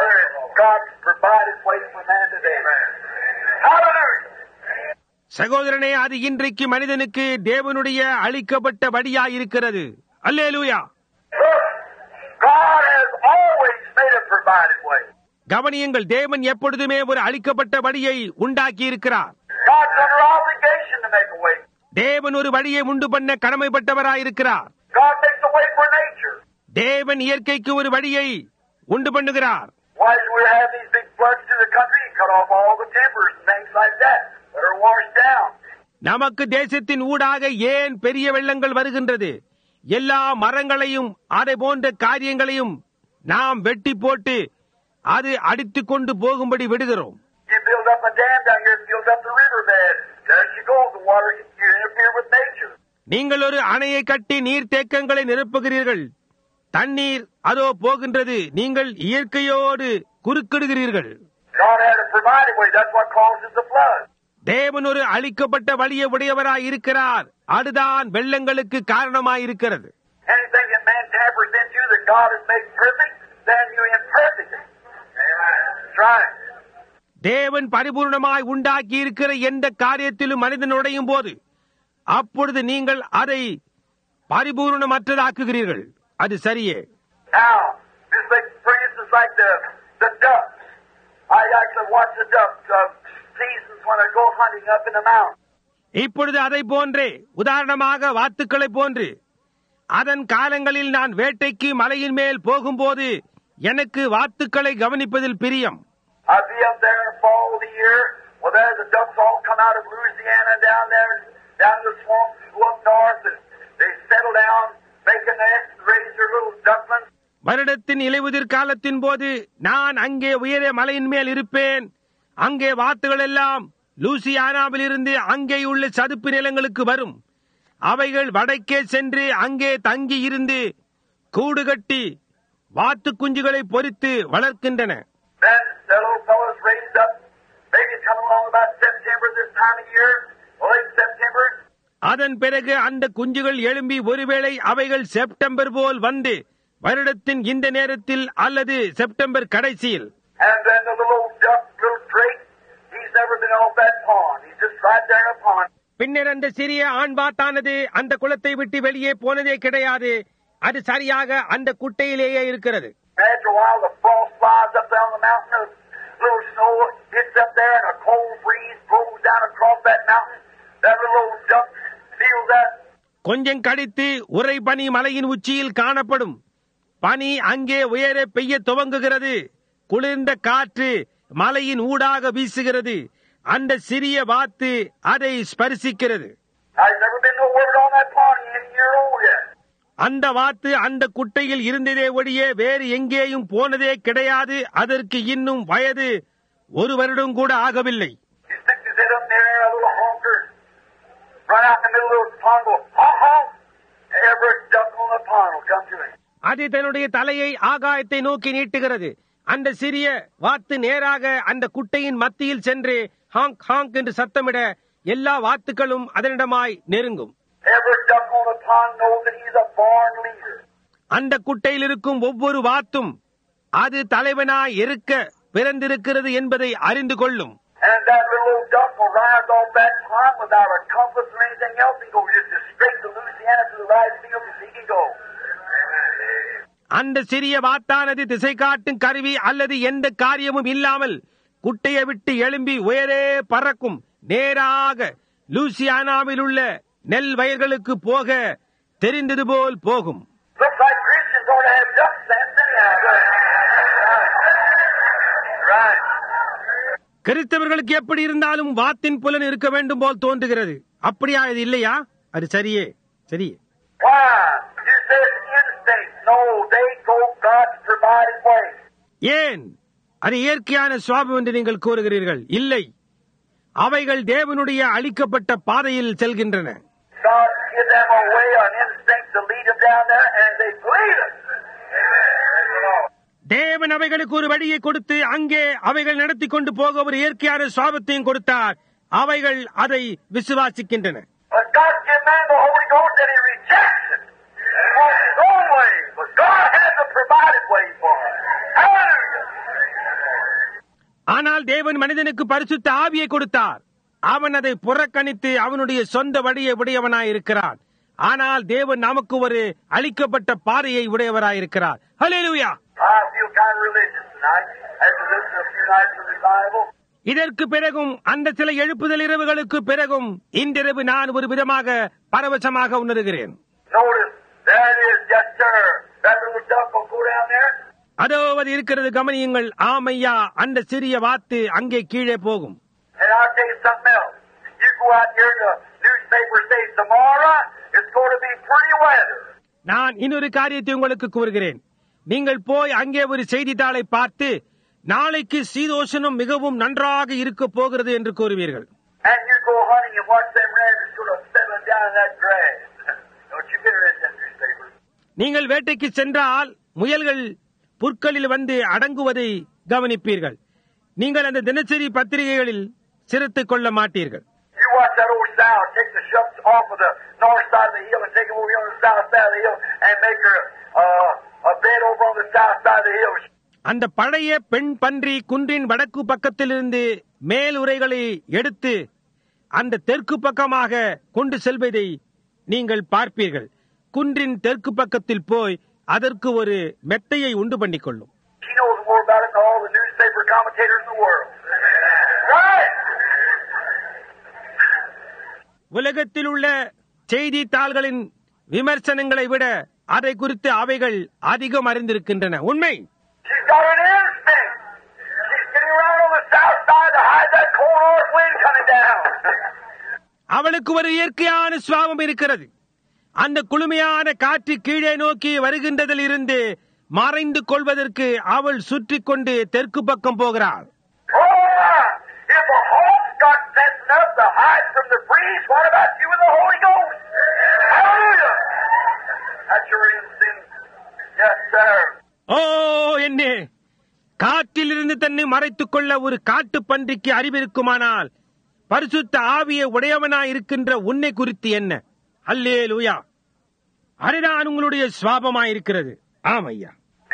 சகோதரனே, அது இன்றைக்கு மனிதனுக்கு தேவனுடைய அளிக்கப்பட்ட வழியாயிருக்கிறது. அல்லேலூயா. கவனியுங்கள், தேவன் எப்பொழுதுமே ஒரு அளிக்கப்பட்ட வழியை உண்டாக்கி இருக்கிறார். தேவன் ஒரு வழியை உண்டு பண்ண கடமைப்பட்டவராயிருக்கிறார். தேவன் இயற்கைக்கு ஒரு வழியை உண்டு பண்ணுகிறார். நமக்கு தேசத்தின் ஊடாக ஏன் பெரிய வெள்ளங்கள் வருகின்றது? எல்லா மரங்களையும் அதை போன்ற காரியங்களையும் நாம் வெட்டி போட்டு அது அடித்துக் கொண்டு போகும்படி விடுகிறோம். நீங்கள் ஒரு அணையை கட்டி நீர் தேக்கங்களை நிரப்புகிறீர்கள். தண்ணீர் அதோ போகின்றது. நீங்கள் இயற்கையோடு குறுக்கிடுகிறீர்கள். தேவன் ஒரு அளிக்கப்பட்ட வழியை உடையவராய் இருக்கிறார். அதுதான் வெள்ளங்களுக்கு காரணமாயிருக்கிறது. தேவன் பரிபூர்ணமாய் உண்டாக்கி இருக்கிற எந்த காரியத்திலும் மனிதன் நுழையும் போது அப்பொழுது நீங்கள் அதை பரிபூர்ணமற்றதாக்குகிறீர்கள். அது சரியே. இப்பொழுது அதை போன்றே, உதாரணமாக வாத்துக்களை போன்று, அதன் காலங்களில் நான் வேட்டைக்கு மலையின் மேல் போகும்போது எனக்கு வாத்துக்களை கவனிப்பதில் பிரியம். வருடத்தின் இலையுதிர் காலத்தின் போது நான் அங்கே உயர மலையின் மேல் இருப்பேன். அங்கே வாத்துகள் எல்லாம் லூசியானாவில் இருந்து அங்கேயுள்ள சதுப்பு நிலங்களுக்கு வரும். அவைகள் வடக்கே சென்று அங்கே தங்கி இருந்து கூடு கட்டி வாத்து குஞ்சுகளை பொறித்து வளர்க்கின்றன. அதன் பிறகு அந்த குஞ்சுகள் எழும்பி ஒருவேளை அவைகள் செப்டம்பர் போல் வந்து வருடத்தின் இந்த நேரத்தில் அல்லது செப்டம்பர் கடைசியில் பின்னர் அந்த சிறிய ஆண் வாத்தானது அந்த குளத்தை விட்டு வெளியே போனதே கிடையாது. அது சரியாக அந்த குட்டையிலேயே இருக்கிறது. கொஞ்சம் கழித்து உறை பனி மலையின் உச்சியில் காணப்படும். பனி அங்கே உயர பெய்ய துவங்குகிறது. குளிர்ந்த காற்று மலையின் ஊடாக வீசுகிறது. அந்த சிறிய வாத்து அதை ஸ்பரிசிக்கிறது. அந்த வாத்து அந்த குட்டையில் இருந்ததே ஒழிய வேறு எங்கேயும் போனதே கிடையாது. அதற்கு இன்னும் வயது 1 வருடம் கூட ஆகவில்லை. அது தன்னுடைய தலையை ஆகாயத்தை நோக்கி நீட்டுகிறது. அந்த சிறிய வாத்து நேராக அந்த குட்டையின் மத்தியில் சென்று ஹாங் ஹாங் என்று சத்தமிட எல்லா வாத்துக்களும் அதனிடமாய் நெருங்கும். அந்த குட்டையில் இருக்கும் ஒவ்வொரு வாத்தும் அது தலைவனாய் இருக்க பிறந்திருக்கிறது என்பதை அறிந்து கொள்ளும். அந்த சிறிய வாத்தானது திசை காட்டும் கருவி அல்லது எந்த காரியமும் இல்லாமல் குட்டையை விட்டு எழும்பி உயரே பறக்கும். நேராக லூசியானாவில் உள்ள நெல் வயல்களுக்கு போக தெரிந்தது போல் போகும். கிறிஸ்தவர்களுக்கு எப்படி இருந்தாலும் வாத்தின் புலன் இருக்க வேண்டும் போல் தோன்றுகிறது. அப்படியா? இது இல்லையா? அது சரியே, சரியே. ஏன் அது இயற்கையான சுவாபம் என்று நீங்கள் கூறுகிறீர்கள். இல்லை, அவைகள் தேவனுடைய அளிக்கப்பட்ட பாதையில் செல்கின்றன. God give them a way, an instinct to lead them down there, and they believe it. தேவன் அவைகளுக்கு ஒரு வழியை கொடுத்து அங்கே அவைகள் நடத்தி கொண்டு போக ஒரு இயற்கையான சுவாபத்தையும் கொடுத்தார். அவைகள் அதை விசுவாசிக்கின்றன. But God give man the Holy Ghost and he rejects it. He wants his own way. But God has a provided way for him. Hallelujah. ஆனால் தேவன் மனிதனுக்கு பரிசுத்த ஆவியை கொடுத்தார். அவன் அதை புறக்கணித்து அவனுடைய சொந்த வழியை உடையவனாயிருக்கிறான். ஆனால் தேவன் நமக்கு ஒரு அளிக்கப்பட்ட பாதையை உடையவராயிருக்கிறார். ஹல்லேலூயா. I feel kind of religious tonight after listening to a few nights of revival. இதற்கு பிறகும் அந்த சில எழுப்புதல் இரவுகளுக்கு பிறகும் இன்றிரவு நான் ஒரு விதமாக பரவசமாக உணர்கிறேன். Notice, there it is, yes sir. That little duck will go down there. அதோ அது இருக்கிறது, கவனியுங்கள். ஆமையா, அந்த சிறிய வாத்து அங்கே கீழே போகும். And I'll tell you something else. You go out here in the newspaper, say tomorrow it's going to be pretty weather. நான் இன்னொரு காரியத்தை உங்களுக்கு கூறுகிறேன். நீங்கள் போய் அங்கே ஒரு செய்தித்தாளை பார்த்து நாளைக்கு சீதோஷனம் மிகவும் நன்றாக இருக்க போகிறது என்று கூறுவீர்கள். And you go hunting and watch them rabbits sort of settling down in that grass. Don't you get read that newspaper? நீங்கள் வேட்டைக்கு சென்றால் முயல்கள் புற்களில் வந்து அடங்குவதை கவனிப்பீர்கள். நீங்கள் அந்த தினசரி பத்திரிகைகளில் சிரித்துக் கொள்ள மாட்டீர்கள். You watch that old sow take the shucks off of the north side of the hill and take them over here on the south side of the hill and make her a bed over on the south side of the hill. அந்த பழைய பெண் பன்றி குன்றின் வடக்கு பக்கத்திலிருந்து மேல் உரைகளை எடுத்து அந்த தெற்கு பக்கமாக கொண்டு செல்வதை நீங்கள் பார்ப்பீர்கள். குன்றின் தெற்கு பக்கத்தில் போய் அதற்கு ஒரு மெத்தையை உண்டு பண்ணிக் கொள்ளும். She knows more about it than all the newspaper commentators in the world. Right? உலகத்தில் உள்ள செய்தித்தாள்களின் விமர்சனங்களை விட அதை குறித்து அவைகள் அதிகம் அறிந்திருக்கின்றன. உண்மை. She's got an instinct. She's getting around on the south side to hide that cold north wind coming down. அவளுக்கு ஒரு இயற்கையான சுவாபம் இருக்கிறது. அந்த குளுமையான காற்று கீழே நோக்கி வருகின்றதில் இருந்து மறைந்து கொள்வதற்கு அவள் சுற்றி கொண்டு தெற்கு பக்கம் போகிறாள். Oh, if a hawk's got sense enough to hide from the breeze, what about you with the Holy Ghost? Hallelujah! That's your instinct. Yes, sir. ஓ என்ன, காற்றிலிருந்து தன்னை மறைத்துக் கொள்ள ஒரு காட்டு பன்றிக்கு அறிவிருக்குமானால் பரிசுத்த ஆவியை உடையவனாய் இருக்கின்ற உன்னை குறித்து என்ன? அல்லேலூயா. அதுதான் உங்களுடைய சுவாபமாய் இருக்கிறது. ஆமையா.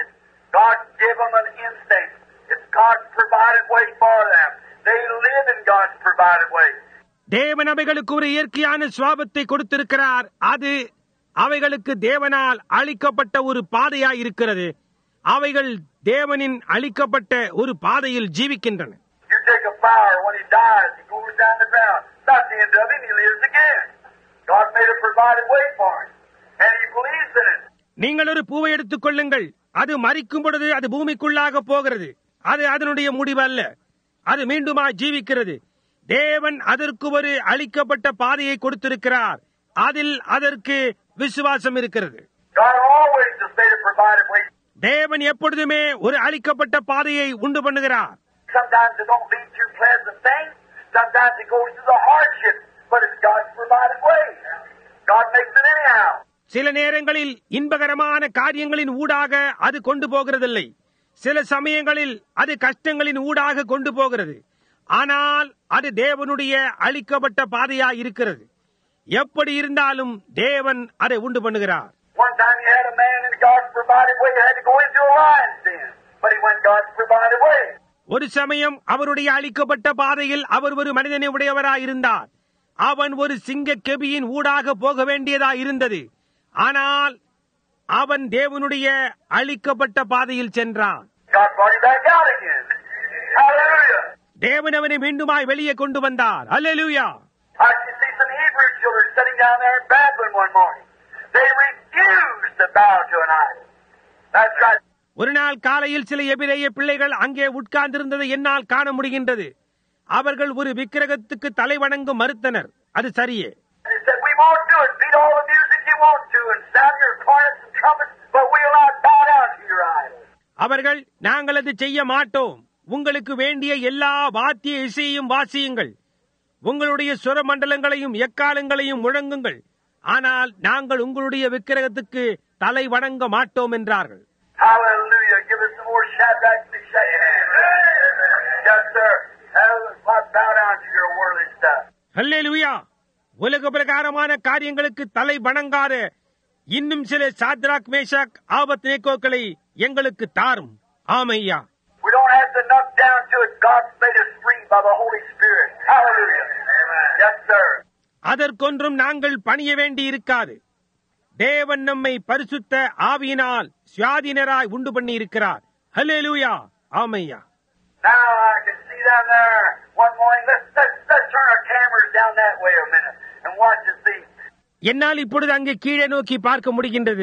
God gave them an instinct. It's God's provided way for them. They live in God's provided way. தேவன் அவைகளுக்கு ஒரு இயற்கையான சுவாபத்தை கொடுத்திருக்கிறார். அது அவைகளுக்கு தேவனால் அளிக்கப்பட்ட ஒரு பாதையாய் இருக்கிறது. அவைகள் தேவனின் அளிக்கப்பட்ட ஒரு பாதையில் ஜீவிக்கின்றன. You take a flower, when he dies, he goes down the ground. That's the end of him, he lives again. God made a provided way for him. And he believes in it. நீங்கள் ஒரு பூவை எடுத்துக் கொள்ளுங்கள். அது மரிக்கும் பொழுது அது பூமிக்குள்ளாக போகிறது. அது அதனுடைய முடிவு அல்ல. அது மீண்டுமா ஜீவிக்கிறது. தேவன் அதற்கு ஒரு அளிக்கப்பட்ட பாதையை கொடுத்திருக்கிறார். அதில் அதற்கு விசுவாசம் இருக்கிறது. God always has made a provided way. தேவன் எப்பொழுதுமே ஒரு அளிக்கப்பட்ட பாதையை உண்டு பண்ணுகிறார். Sometimes it don't lead to pleasant things. Sometimes it goes to the hardship. But it's God's provided way. God makes it anyhow. சில நேரங்களில் இன்பகரமான காரியங்களின் ஊடாக அது கொண்டு போகிறதில்லை. சில சமயங்களில் அது கஷ்டங்களின் ஊடாக கொண்டு போகிறது. ஆனால் அது தேவனுடைய அளிக்கப்பட்ட பாதையாய் இருக்கிறது. எப்படி இருந்தாலும் தேவன் அதை உண்டு பண்ணுகிறார். One time you had a man in God's provided way who had to go into a lion's den. But he went God's provided way. ஒரு சமயம் அவருடைய அளிக்கப்பட்ட பாதையில் அவர் ஒரு மனிதனை உடையவராய் இருந்தார். அவன் ஒரு சிங்க கெபியின் ஊடாக போக வேண்டியதாய் இருந்தது. ஆனால் அவன் தேவனுடைய அளிக்கப்பட்ட பாதையில் சென்றான். God brought him back out again. Hallelujah. தேவன் அவனை மீண்டுமாய் வெளியே கொண்டு வந்தார். அல்லேலூயா. I can see some Hebrew children sitting down there in Babylon one morning. They refused to bow to an idol. That's right. ஒரு நாள் காலையில் சில எபிரேய பிள்ளைகள் அங்கே உட்கார்ந்திருந்ததை என்னால் காண முடிகின்றது. அவர்கள் ஒரு விக்கிரகத்துக்கு தலை வணங்க மறுத்தனர். அது சரியே. They said, we won't do it. Beat all the music you want to and sound your cornets and trumpets, but we'll not bow down to your idol. அவர்கள், நாங்கள் அது செய்ய மாட்டோம். உங்களுக்கு வேண்டிய எல்லா வாத்திய இசையையும் வாசியுங்கள், உங்களுடைய சுர மண்டலங்களையும் எக்காலங்களையும் முழங்குங்கள், ஆனால் நாங்கள் உங்களுடைய விக்கிரகத்துக்கு தலை வணங்க மாட்டோம் என்றார்கள். Hallelujah. Give us some more Shadrach, Meshach, yes, sir. Bow down to your worldly stuff. ஹல்லேலூயா. உலக பிரகாரமான காரியங்களுக்கு தலை வணங்காத இன்னும் சில சாத்ராக், மேஷாக், ஆபத்நேகோக்களை எங்களுக்கு தாரும். ஆமையா. We don't have to knock down to it. God made us free by the Holy Spirit. Hallelujah. Yes, sir. அதற்கொன்றும் நாங்கள் பணிய வேண்டி இருக்காது. தேவன் நம்மை பரிசுத்த ஆவியினால் சுயாதீனராய் உண்டு பண்ணி இருக்கிறார். ஹல்லேலூயா. ஆமையா. Now I can see down there one morning. Let's turn our cameras down that way a minute and watch and see. என்னால் இப்பொழுது அங்கே கீழே நோக்கி பார்க்க முடிகின்றது.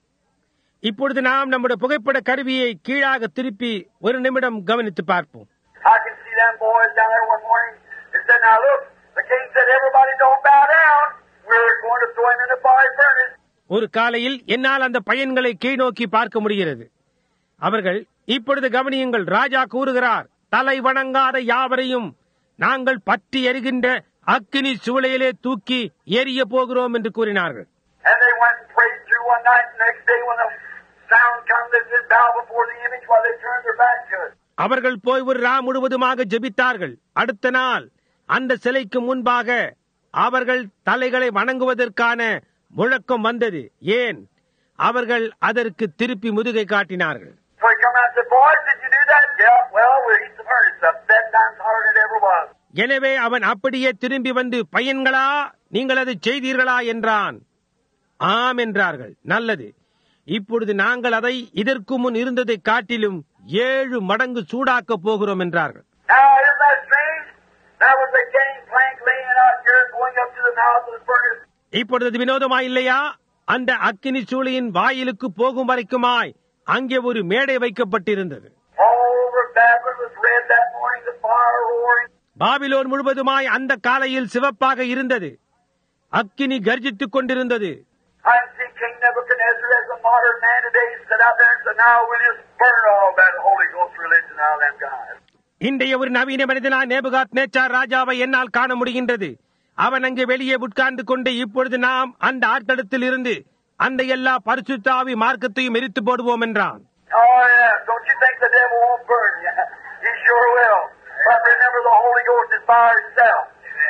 இப்பொழுது நாம் நம்முடைய புகைப்பட கருவியை கீழாக திருப்பி ஒரு நிமிடம் கவனித்து பார்ப்போம். I can see them boys down there one morning. They said, "Now look, the king said everybody don't bow down. We're going to throw him in the fiery furnace." ஒரு காலையில் என்னால் அந்த பையன்களை கீழ் நோக்கி பார்க்க முடிகிறது. அவர்கள், இப்பொழுது கவனியுங்கள், ராஜா கூறுகிறார், தலை வணங்காத யாவரையும் நாங்கள் பற்றி எரிகின்ற அக்கினி சூளையிலே தூக்கி எரிய போகிறோம் என்று கூறினார்கள். And they went and prayed through one night, and the next day when the sound comes, they did bow before the image while they turned their back to it. அவர்கள் போய் ஒரு ரா முழுவதுமாக ஜெபித்தார்கள். அடுத்த நாள் அந்த சிலைக்கு முன்பாக அவர்கள் தலைகளை வணங்குவதற்கான முழக்கம் வந்தது. ஏன்? அவர்கள் அதற்கு திருப்பி முதுகை காட்டினார்கள். So he come out and said, "Boys, did you do that?" "Yeah, well, we'll eat the furnace up 10 times harder than it ever was." எனவே அவன் அப்படியே திரும்பி வந்து, பையன்களா, நீங்கள் அதை செய்தீர்களா என்றான். ஆம் என்றார்கள். நல்லது, இப்பொழுது நாங்கள் அதை இதற்கு முன் இருந்ததை காட்டிலும் 7 மடங்கு சூடாக்க போகிறோம் என்றார்கள். Now, isn't that strange? That was a game plank laying out here going up to the mouth of the furnace. இப்பொழுது வினோதமா இல்லையா? அந்த அக்கினி சூளையின் வாயிலுக்கு போகும் வரைக்குமாய் அங்கே ஒரு மேடை வைக்கப்பட்டிருந்தது. All over Babylon was red that morning, the fire roaring. Babylon முழுவதுமாய் அந்த காலையில் சிவப்பாக இருந்தது. அக்கினி கர்ஜித்துக் கொண்டிருந்தது. I see King Nebuchadnezzar as a modern man today sit out there and say, "Now we'll just burn all that Holy Ghost religion out of them guys." இன்றைய ஒரு நவீன மனிதனாய் நேபுகாத்நேச்சார் ராஜாவை என்னால் காண முடிகின்றது. அவன் அங்கே வெளியே உட்கார்ந்து கொண்டு, இப்பொழுது நாம் அந்த ஆட்களத்தில் இருந்து அந்த எல்லா பரிசுத்த ஆவி மார்க்கத்தையும் எரித்து போடுவோம் என்றான். Oh yeah, don't you think the devil won't burn you? He sure will. But remember, the Holy Ghost is fire itself.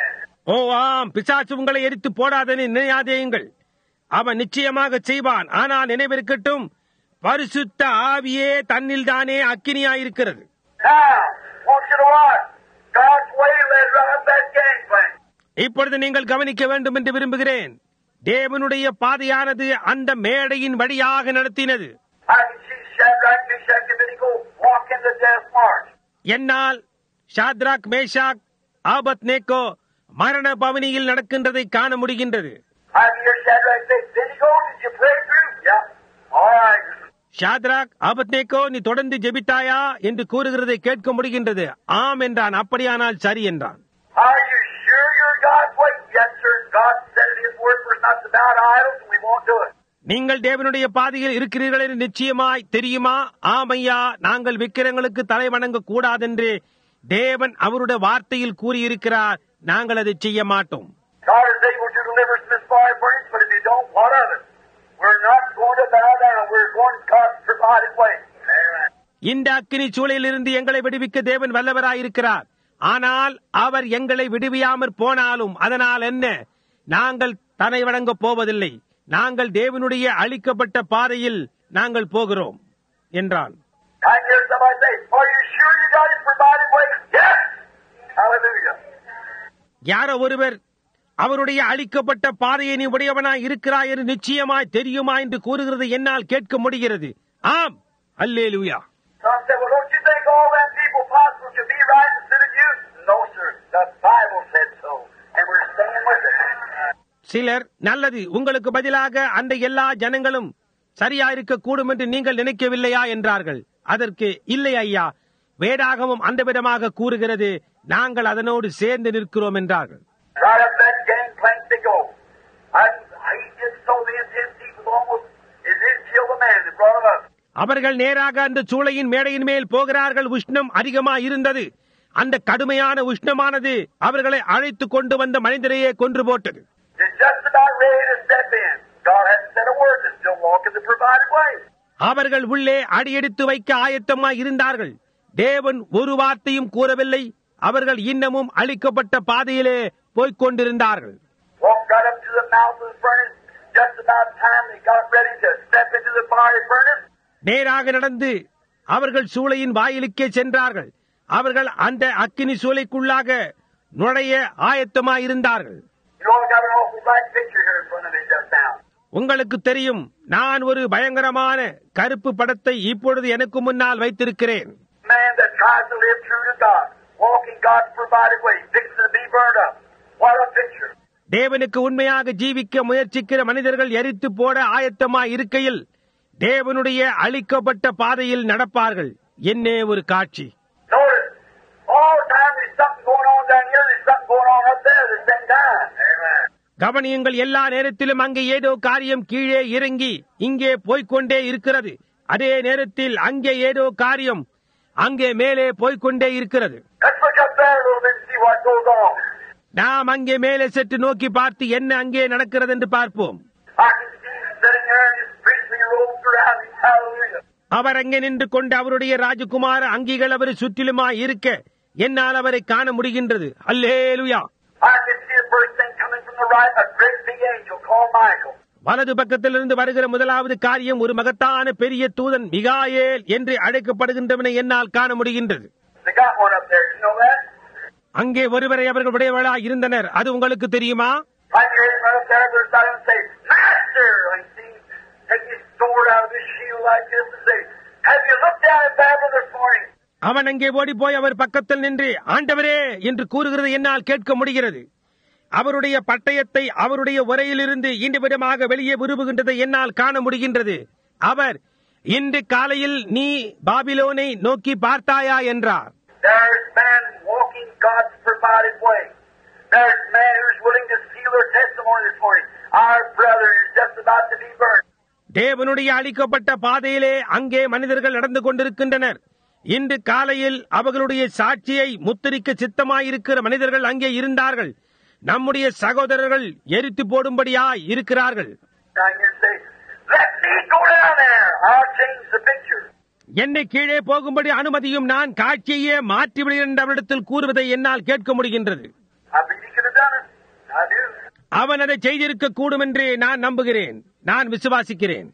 ஓ ஆம், பிசாசு உங்களை எரித்து போடாதென நினையாதேயுங்கள். அவன் நிச்சயமாக செய்வான். ஆனால் நினைவிருக்கட்டும், பரிசுத்த ஆவியே தன்னில் தானே அக்கினியாயிருக்கிறது. Now, want you to watch. God's way led right up that gangplank. இப்பொழுது நீங்கள் கவனிக்க வேண்டும் என்று விரும்புகிறேன். தேவனுடைய பாதையானது அந்த மேடையின் வழியாக நடத்தினது. I can see Shadrach, Meshach, and Abednego walk in the death march. என்னால் ஷாத்ராக், மேஷாக், ஆபத்நேகோ மரண பவனியில் நடக்கின்றதை காண முடிகின்றது. I can hear Shadrach say, "Abednego, did you pray through?" "Yeah." "All right." Shadrach, ஆபத்நேகோ, நீ தொடர்ந்து ஜெபித்தாயா என்று கூறுகிறதை கேட்க முடிகின்றது. ஆம் என்றான். அப்படியானால் சரி என்றான். "Are you sure you're God's way?" "Yes, sir. God said in His word for us not to bow to idols, and we won't do it." நீங்கள் தேவனுடைய பாதையில் இருக்கிறீர்கள் என்று நிச்சயமாய் தெரியுமா? ஆமையா, நாங்கள் விக்கிரங்களுக்கு தலை வணங்க கூடாதென்று தேவன் அவருடைய வார்த்தையில் கூறியிருக்கிறார். நாங்கள் அதை செய்ய மாட்டோம். God is able to deliver us from this fire furnace, but if you don't, what of it? We're not going to bow down. We're going to God's provided way. இந்த அக்கினி சூளையிலிருந்து எங்களை விடுவிக்க தேவன் வல்லவராயிருக்கிறார். ஆனால் அவர் எங்களை விடுவியாமற் போனாலும் அதனால் என்ன? நாங்கள் தலை வணங்கப் போவதில்லை. நாங்கள் தேவனுடைய அளிக்கப்பட்ட பாதையில் நாங்கள் போகிறோம் என்றான். I hear somebody say, "Are you sure you got His provided way?" "Yes." Hallelujah. யாரோ ஒருவர், அவருடைய அளிக்கப்பட்ட பாதையை நீ உடையவனாய் இருக்கிறாய் என்று நிச்சயமாய் தெரியுமா என்று கூறுகிறது என்னால் கேட்க முடிகிறது. ஆம். அல்லேலூயா. Some say, "Well, don't you think all them people possible to be right instead of you?" "No, sir. The Bible said so, and we're staying with it." சிலர், நல்லது, உங்களுக்கு பதிலாக அந்த எல்லா ஜனங்களும் சரியாயிருக்க கூடும் என்று நீங்கள் நினைக்கவில்லையா என்றார்கள். அதற்கு, இல்லை ஐயா, வேதாகமம் அந்த விதமாக கூறுகிறது, நாங்கள் அதனோடு சேர்ந்து நிற்கிறோம் என்றார்கள். Right up that gangplank they go. He just so the intense heat was almost as if killed the man that brought him up. அவர்கள் நேராக அந்த சூளையின் மேடையின் மேல் போகிறார்கள். உஷ்ணம் அதிகமாக இருந்தது. அந்த கடுமையான உஷ்ணமானது அவர்களை அழைத்துக் கொண்டு வந்த மனிதரையே கொன்று போட்டது. அவர்கள் உள்ளே அடியெடுத்து வைக்க ஆயத்தமாய் இருந்தார்கள். தேவன் ஒரு வார்த்தையும் கூறவில்லை. அவர்கள் இன்னமும் அழிக்கப்பட்ட பாதையிலே போய்க் கொண்டிருந்தார்கள். நேராக நடந்து அவர்கள் சூளையின் வாயிலுக்கே சென்றார்கள். அவர்கள் அந்த அக்கினி சூளைக்குள்ளாக நுழைய ஆயத்தமாயிருந்தார்கள். உங்களுக்கு தெரியும், நான் ஒரு பயங்கரமான கருப்பு படத்தை இப்பொழுது எனக்கு முன்னால் வைத்திருக்கிறேன். தேவனுக்கு உண்மையாக ஜீவிக்க முயற்சிக்கிற மனிதர்கள் எரித்து போட ஆயத்தமாய் இருக்கையில் தேவனுடைய அழிக்கப்பட்ட பாதையில் நடப்பார்கள். என்னே ஒரு காட்சி! கவனியுங்கள், எல்லா நேரத்திலும் அங்கே ஏதோ காரியம் கீழே இறங்கி இங்கே போய்கொண்டே இருக்கிறது. அதே நேரத்தில் அங்கே ஏதோ காரியம் அங்கே மேலே போய்கொண்டே இருக்கிறது. நாம் அங்கே மேலே சற்று நோக்கி பார்த்து என்ன அங்கே நடக்கிறது என்று பார்ப்போம். அவர் அங்கே நின்று கொண்டு அவருடைய ராஜகுமார அங்கிகள் அவர் சுற்றிலுமாய் இருக்க என்னால் அவரை காண முடிகின்றது. அல்லேலூயா! வலது பக்கத்திலிருந்து வருகிற முதலாவது காரியம் ஒரு மகத்தான பெரிய தூதன் மிகாயேல் என்று அழைக்கப்படுகின்றவனை என்னால் காண முடிகின்றது. அங்கே ஒருவரை அவர்கள் உடையவர்களாய் இருந்தனர். அது உங்களுக்கு தெரியுமா? அவன் அங்கே ஓடி போய் அவர் பக்கத்தில் நின்று ஆண்டவரே என்று கூறுகிறது என்னால் கேட்க முடிகிறது. அவருடைய பட்டயத்தை அவருடைய உரையிலிருந்து இந்த விதமாக வெளியே விரும்புகின்றதை என்னால் காண முடிகின்றது. அவர் இன்று காலையில் நீ பாபிலோனை நோக்கி பார்த்தாயா என்றார். தேவனுடைய அளிக்கப்பட்ட பாதையிலே அங்கே மனிதர்கள் நடந்து கொண்டிருக்கின்றனர். இன்று காலையில் அவர்களுடைய சாட்சியை முத்திரிக்க சித்தமாயிருக்கிற மனிதர்கள் அங்கே இருந்தார்கள். நம்முடைய சகோதரர்கள் எரித்து போடும்படியாய் இருக்கிறார்கள். என்னை கீழே போகும்படி அனுமதியும், நான் காட்சியே மாற்றிவிடுகிறேன் என்று அவரிடத்தில் கூறுவதை என்னால் கேட்க முடிகின்றது. அவன் அதை செய்திருக்க கூடும் என்று நான் நம்புகிறேன், நான் விசுவாசிக்கிறேன்.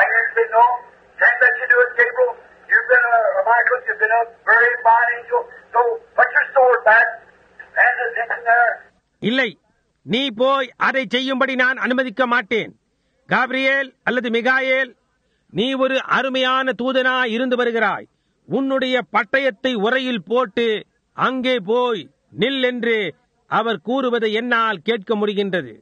இல்லை, நீ போய் அதை செய்யும்படி நான் அனுமதிக்க மாட்டேன். காபிரியேல் அல்லது மிகாயேல், நீ ஒரு அருமையான தூதனாய் இருந்து வருகிறாய். உன்னுடைய பட்டயத்தை உரையில் போட்டு அங்கே போய் நில் என்று அவர் கூறுவதை என்னால் கேட்க முடிகின்றது.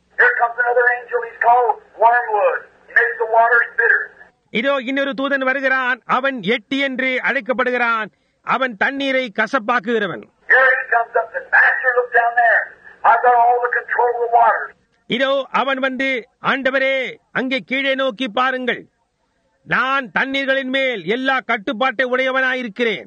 இதோ இன்னொரு தூதன் வருகிறான். அவன் எட்டி என்று அழைக்கப்படுகிறான். அவன் தண்ணீரை கசப்பாக்குகிறவன். இதோ அவன் வந்து, ஆண்டவரே அங்கே கீழே நோக்கி பாருங்கள், நான் தண்ணீர்களின் மேல் எல்லா கட்டுப்பாட்டை உடையவனாயிருக்கிறேன்.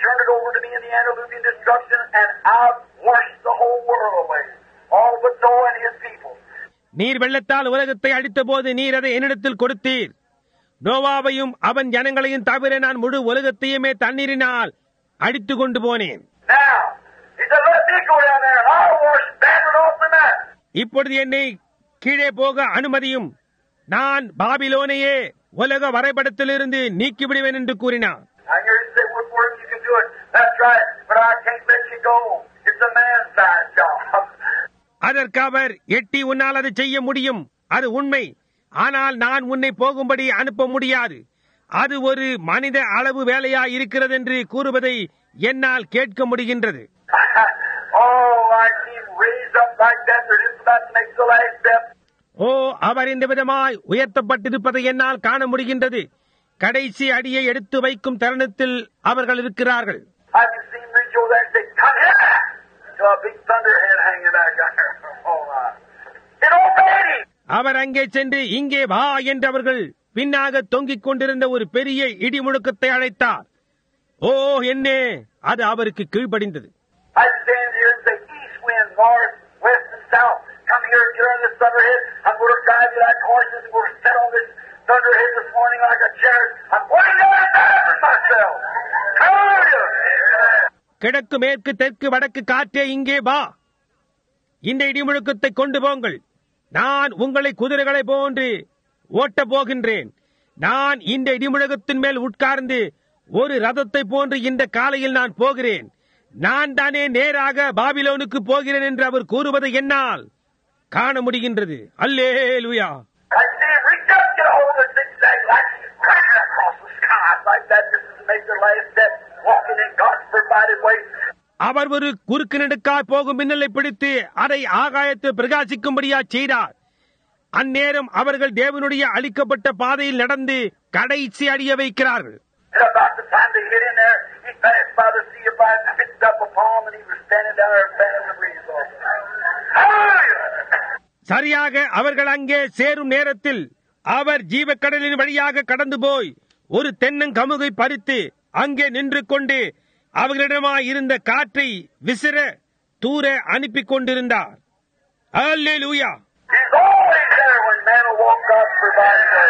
நீர் வெள்ளத்தால் உலகத்தை அழித்த போது நீர் அதை என்னிடத்தில் கொடுத்தீர். நோவாவையும் அவன் ஜனங்களையும் தவிர நான் முழு உலகத்தையுமே தண்ணீரினால் அடித்து கொண்டு போனேன். இப்பொழுது என்னை கீழே போக அனுமதியும், நான் பாபிலோனையே உலக வரைபடத்திலிருந்து நீக்கிவிடுவேன் என்று கூறினார். அதற்கு அவர், எட்டி உன்னால் அதை செய்ய முடியும், அது உண்மை. ஆனால் நான் உன்னை போகும்படி அனுப்ப முடியாது. அது ஒரு மனித அளவு வேலையாய் இருக்கிறது என்று கூறுவதை என்னால் கேட்க முடிகின்றது. ஓ, அவர் இந்த விதமாய் உயர்த்தப்பட்டிருப்பதை என்னால் காண முடிகின்றது. கடைசி அடியை எடுத்து வைக்கும் தருணத்தில் அவர்கள் இருக்கிறார்கள். அவர் அங்கே சென்று இங்கே வா என்று அவர்கள் பின்னாக தொங்கிக் கொண்டிருந்த ஒரு பெரிய இடி முழக்கத்தை அழைத்தார். ஓ என்னே, அது அவருக்கு கீழ்ப்படிந்தது. I stand here and say, east wind, north, west, and south. Come here and get on this thunderhead. I'm going to drive you like horses. I'm going to sit on this thunderhead this morning like a chariot. I'm going to die for myself. Hallelujah! கிழக்கு மேற்கு தெற்கு வடக்கு காற்றே இங்கே வா, இந்த இடிமுழக்கத்தை கொண்டு போங்கள். நான் உங்களை குதிரைகளை போன்று ஓட்டப் போகின்றேன். நான் இந்த இடிமுழக்கத்தின் மேல் உட்கார்ந்து ஒரு ரதத்தை போன்று இந்த காலையில் நான் போகிறேன். நான் தானே நேராக பாபிலோனுக்கு போகிறேன் என்று அவர் கூறுவதை என்னால் காண முடிகின்றது. அல்லேலூயா. I see him reach up, get a hold of the zigzag light, crash across the sky like that. This is make their last step, walking in God's provided way. அவர் ஒரு குறுக்கு நெடுக்காய் போகும் மின்னலை பிடித்து அதை ஆகாயத்தை பிரகாசிக்கும்படியா செய்தார். அந்நேரம் அவர்கள் தேவனுடைய அளிக்கப்பட்ட பாதையில் நடந்து கடைசி அடிய வைக்கிறார்கள். And about the time they get in there, he passed by the sea of fire and picked up a palm, and he was standing down there fanning the breeze off. Hallelujah! சரியாக அவர்கள் அங்கே சேரும் நேரத்தில் அவர் ஜீவக்கடலின் வழியாக கடந்து போய் ஒரு தென்னங்கமுகை பறித்து அங்கே நின்று கொண்டு அவர்களிடமாய் இருந்த காற்றை விசிற தூர அனுப்பி கொண்டிருந்தார். அல்லேலூயா. He's always there when man will walk God's provided way.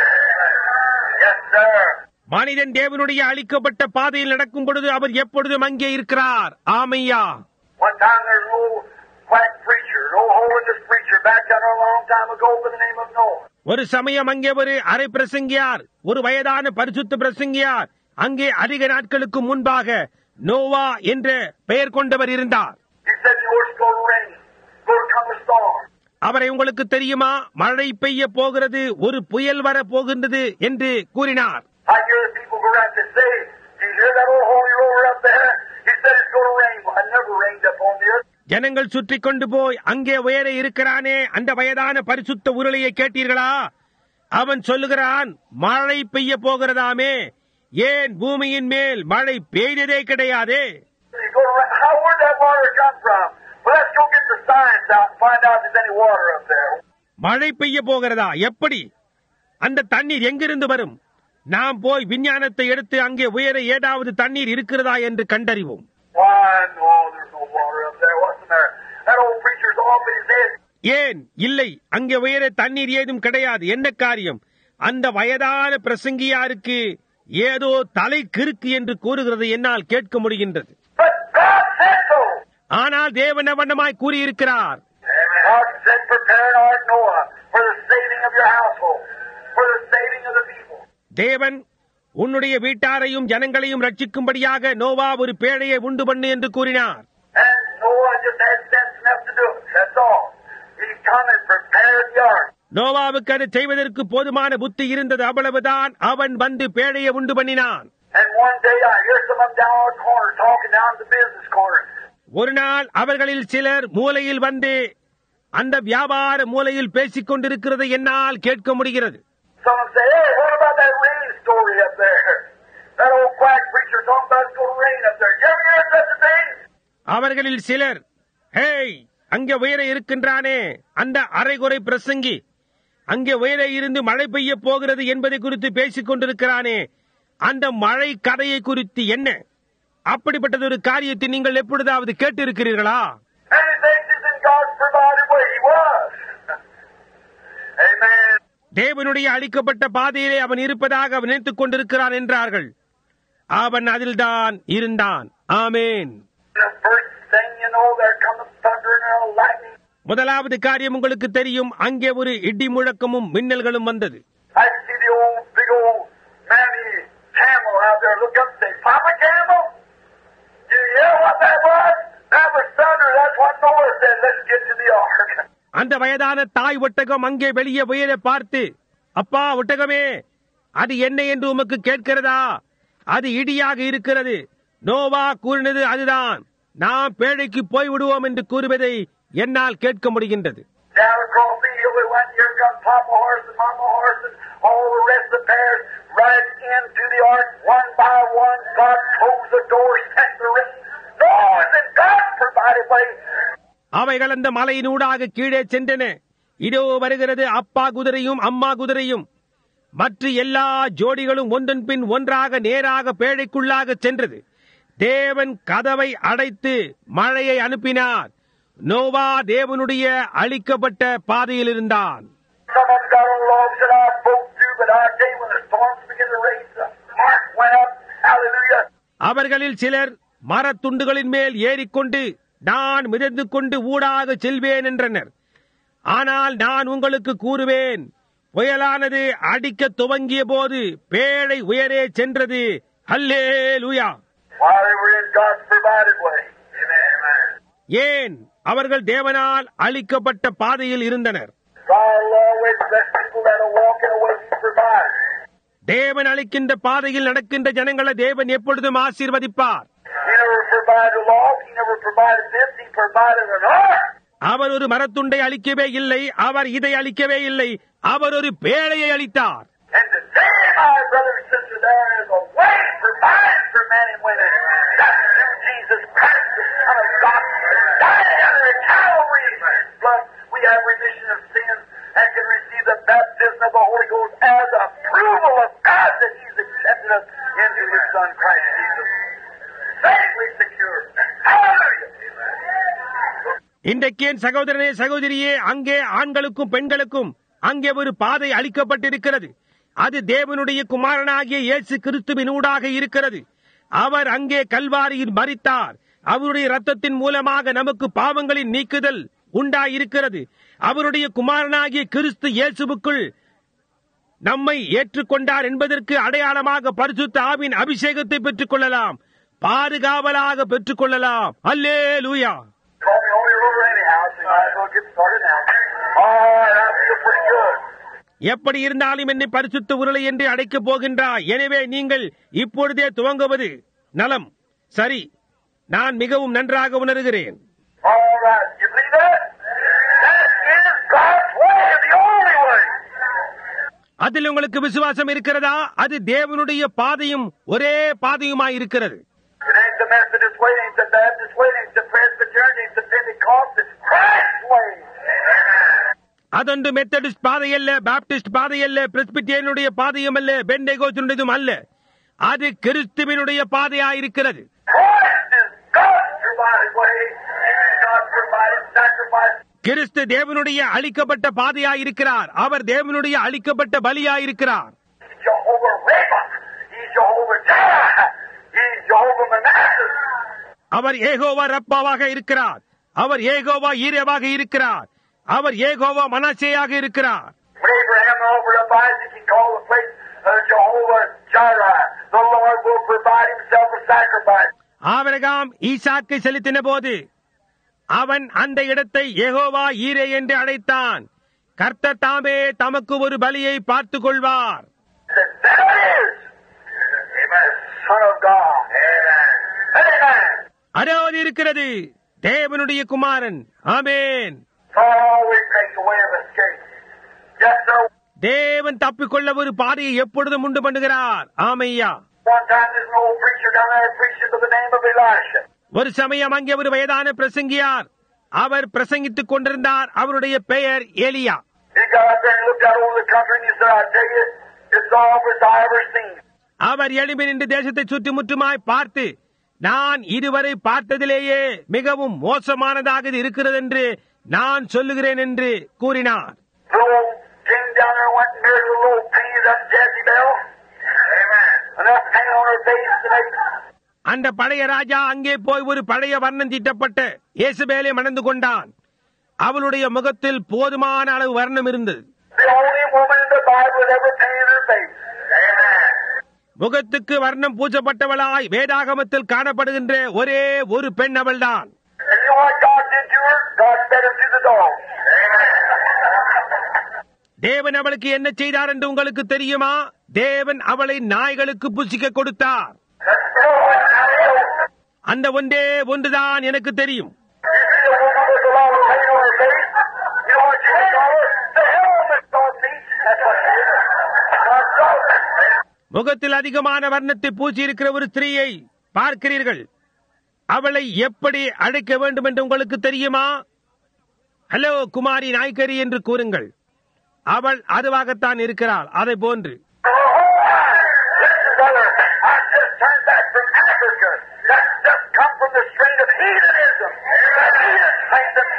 Yes, sir. மனிதன் தேவனுடைய அளிக்கப்பட்ட பாதையில் நடக்கும் பொழுது அவர் எப்பொழுதும் அங்கே இருக்கிறார். ஆமையா. One time there's an old quack preacher, an old holiness preacher back down there a long time ago by the name of Noah. ஒரு சமயம் அங்கே ஒரு அரை பிரசங்கியார், ஒரு வயதான பரிசுத்த பிரசங்கியார் அங்கே அதிக நாட்களுக்கு முன்பாக நோவா என்ற பெயர் கொண்டவர் இருந்தார். He said, "You it's going to rain. It's going to come a storm." அவரை உங்களுக்கு தெரியுமா, மழை பெய்ய போகிறது, ஒரு புயல் வர போகின்றது என்று கூறினார். I hear the people go around and say, "Do you hear that old holy roller up there? He said it's going to rain." Well, it never rained up on the earth. ஜனங்கள் சுற்றி கொண்டு போய் அங்கே உயர இருக்கிறானே அந்த வயதான பரிசுத்த உருளையை கேட்டீர்களா? அவன் சொல்லுகிறான், மழை பெய்ய போகிறதாமே, ஏன் பூமியின் மேல் மழை பெய்ததே கிடையாதே. How would that water come from? Well, let's go get the science out and find out if there's any water up there. மழை பெய்ய போகிறதா? எப்படி? அந்த தண்ணீர் எங்கிருந்து வரும்? நாம் போய் விஞ்ஞானத்தை எடுத்து அங்கே உயர ஏதாவது தண்ணீர் இருக்கிறதா என்று கண்டறிவோம். Why, no, there's no water up there. What's the matter? That old preacher's off in his head. ஏன் இல்லை, அங்கே உயர தண்ணீர் ஏதும் கிடையாது. என்ன காரியம்? அந்த வயதான பிரசங்கியாருக்கு ஏதோ தலை கிறுக்கு என்று கூறுகிறது என்னால் கேட்க முடிகின்றது. But God said so. ஆனால் தேவன் வண்ணமாய் கூறியிருக்கிறார். God said, "Prepare an ark, Noah, for the saving of your household, for the saving of the people." தேவன் உன்னுடைய வீட்டாரையும் ஜனங்களையும் ரட்சிக்கும்படியாக நோவா ஒரு பேழையை உண்டு பண்ணு என்று கூறினார். And Noah just had sense enough to do it. That's all. He come and prepared the ark. நோவாவுக்கு அதை செய்வதற்கு போதுமான புத்தி இருந்தது, அவ்வளவுதான். அவன் வந்து பேழையை உண்டு பண்ணினான். And one day I hear some of them down on the corner talking down at the business corner. ஒரு நாள் அவர்களில் சிலர் மூலையில் வந்து அந்த வியாபார மூலையில் பேசிக் கொண்டிருக்கிறதை என்னால் கேட்க முடிகிறது. Someone say, "Hey, what about that rain story up there? That old quack preacher talking about it's going to rain up there. You ever hear such a thing?" அவர்களில் சிலர், ஹேய், அங்கே உயர இருக்கின்றானே அந்த அரைகுறை பிரசங்கி, அங்கே உயர இருந்து மழை பெய்ய போகிறது என்பதை குறித்து பேசிக் கொண்டிருக்கிறானே, அந்த மழை கதையை குறித்து என்ன? அப்படிப்பட்டதொரு காரியத்தை நீங்கள் எப்பொழுதாவது கேட்டிருக்கிறீர்களா? And he thinks it's in God's provided way. He was. Amen. தேவனுடைய அளிக்கப்பட்ட பாதையிலே அவன் இருப்பதாக அவன் நினைத்துக் கொண்டிருக்கிறான் என்றார்கள். அவன் அதில்தான் இருந்தான். ஆமேன். The first thing you know, there comes thunder and lightning. முதலாவது காரியம் உங்களுக்கு தெரியும், அங்கே ஒரு இடி முழக்கமும் மின்னல்களும் வந்தது. I see the old, big old mammy camel out there. Look up and say, "Papa Camel, did you hear what that was? That was thunder. That's what Noah said. Let's get to the ark." அந்த வயதான தாய் ஒட்டகம் அங்கே வெளியே உயர பார்த்து, அப்பா ஒட்டகமே, அது என்ன என்று உமக்கு கேட்கிறதா? அது இடியாக இருக்கிறது. நோவா கூறினது அதுதான். நாம் பேழைக்கு போய் விடுவோம் என்று கூறுவதை என்னால் கேட்க முடிகின்றது. Down across the hill we went. Here comes Papa horse and Mama horse and all the rest of the pairs right into the ark. One by one, God closed the door, set the rain. Noah's in God's provided way. அவைகள் அந்த மலையினூடாக கீழே சென்றன. இதோ வருகிறது அப்பா குதிரையும் அம்மா குதிரையும். மற்ற எல்லா ஜோடிகளும் ஒன்றன் பின் ஒன்றாக நேராக பேழைக்குள்ளாக சென்றது. தேவன் கதவை அடைத்து மழையை அனுப்பினார். நோவா தேவனுடைய அளிக்கப்பட்ட பாதையில் இருந்தான். அவர்களில் சிலர் மரத்துண்டுகளின் மேல் ஏறிக்கொண்டு நான் மிதந்து கொண்டு ஊடாக செல்வேன் என்றனர். ஆனால் நான் உங்களுக்கு கூறுவேன், புயலானது அடிக்க துவங்கிய போது பேழை உயரே சென்றது. அல்லேலூயா. ஏன்? அவர்கள் தேவனால் அளிக்கப்பட்ட பாதையில் இருந்தனர். தேவன் அளிக்கின்ற பாதையில் நடக்கின்ற ஜனங்களை தேவன் எப்பொழுதும் ஆசீர்வதிப்பார். அவர் ஒரு மரத்துண்டை அளிக்கவே இல்லை, அவர் இதை அளிக்கவே இல்லை, அவர் ஒரு பேழையை அளித்தார். இன்றைக்கு என் சகோதரனே, சகோதரியே, அங்கே ஆண்களுக்கும் பெண்களுக்கும் அங்கே ஒரு பாதை அளிக்கப்பட்டிருக்கிறது. அது தேவனுடைய குமாரனாகிய இயேசு கிறிஸ்துவின் ஊடாக இருக்கிறது. அவர் அங்கே கல்வாரியில் மரித்தார். அவருடைய இரத்தத்தின் மூலமாக நமக்கு பாவங்களின் நீக்குதல் உண்டாயிருக்கிறது. அவருடைய குமாரனாகிய கிறிஸ்து இயேசுவுக்குள் நம்மை ஏற்றுக்கொண்டார் என்பதற்கு அடையாளமாக பரிசுத்த ஆவியின் அபிஷேகத்தை பெற்றுக் கொள்ளலாம், பாதுகாவலாக பெற்றுக் கொள்ளலாம். அல்லேலூயா. எப்படி இருந்தாலும் என்னை பரிசுத்த உருளை என்று அழைக்கப் போகின்றார். எனவே நீங்கள் இப்பொழுதே துவங்குவது நலம். சரி, நான் மிகவும் நன்றாக உணர்கிறேன். அதில் உங்களுக்கு விசுவாசம் இருக்கிறதா? அது தேவனுடைய பாதையும் ஒரே பாதையுமாயிருக்கிறது. அதொன்று மெத்தடிஸ்ட் பாதை அல்ல, பாப்டிஸ்ட் பாதை அல்ல, பிரெஸ்பிட்டேரியனுடைய பாதையும் அல்ல, பெண்டேகோஸ்துடையதும் அல்ல. அது கிறிஸ்துவினுடைய பாதையாயிருக்கிறது. கிறிஸ்து தேவனுடைய அளிக்கப்பட்ட பாதையாயிருக்கிறார். அவர் தேவனுடைய அளிக்கப்பட்ட பலியாயிருக்கிறார். அவர் ஏகோவா ரப்பாவாக இருக்கிறார். அவர் ஏகோவா ஈரேவாக இருக்கிறார். அவர் ஏகோவா மனாசேயாக இருக்கிறார். ஆபிரகாம் ஈசாக்கை செலுத்தின போது அவன் அந்த இடத்தை யெகோவா ஈரே என்று அழைத்தான். கர்த்தர் தாமே தமக்கு ஒரு பலியை பார்த்துக் கொள்வார். அதாவது இருக்கிறது, தேவனுடைய குமாரன். ஆமென். தேவன் தப்பிக்கொள்ள ஒரு பாதையை எப்பொழுதும் உண்டு பண்ணுகிறார். ஆமையா. ஒரு சமயம் அங்கே ஒரு வயதான பிரசங்கியார், அவர் பிரசங்கித்துக் கொண்டிருந்தார். அவருடைய பெயர் எலியா. அவர் எழும்பி நின்று தேசத்தை சுற்றி முற்றுமாய் பார்த்து, நான் இதுவரை பார்த்ததிலேயே மிகவும் மோசமானதாக இருக்கிறது என்று நான் சொல்லுகிறேன் என்று கூறினார். அந்த பழைய ராஜா அங்கே போய் ஒரு பழைய வர்ணம் தீட்டப்பட்ட இயேசுபேலை மணந்து கொண்டான். அவளுடைய முகத்தில் போதுமான அளவு வர்ணம் இருந்தது. முகத்துக்கு வர்ணம் பூசப்பட்டவளாய் வேதாகமத்தில் காணப்படுகின்ற ஒரே ஒரு பெண் அவள்தான். தேவன் அவளுக்கு என்ன செய்தார் என்று உங்களுக்கு தெரியுமா? தேவன் அவளை நாய்களுக்கு புசிக்க கொடுத்தார். அந்த ஒன்றே ஒன்றுதான் எனக்கு தெரியும். முகத்தில் அதிகமான வர்ணத்தை பூசி இருக்கிற ஒரு ஸ்திரீயை பார்க்கிறீர்கள். அவளை எப்படி அழைக்க வேண்டும் என்று உங்களுக்கு தெரியுமா? ஹலோ குமாரி நாய்க்கரி என்று கூறுங்கள். அவள் அதுவாகத்தான் இருக்கிறாள். அதை போன்று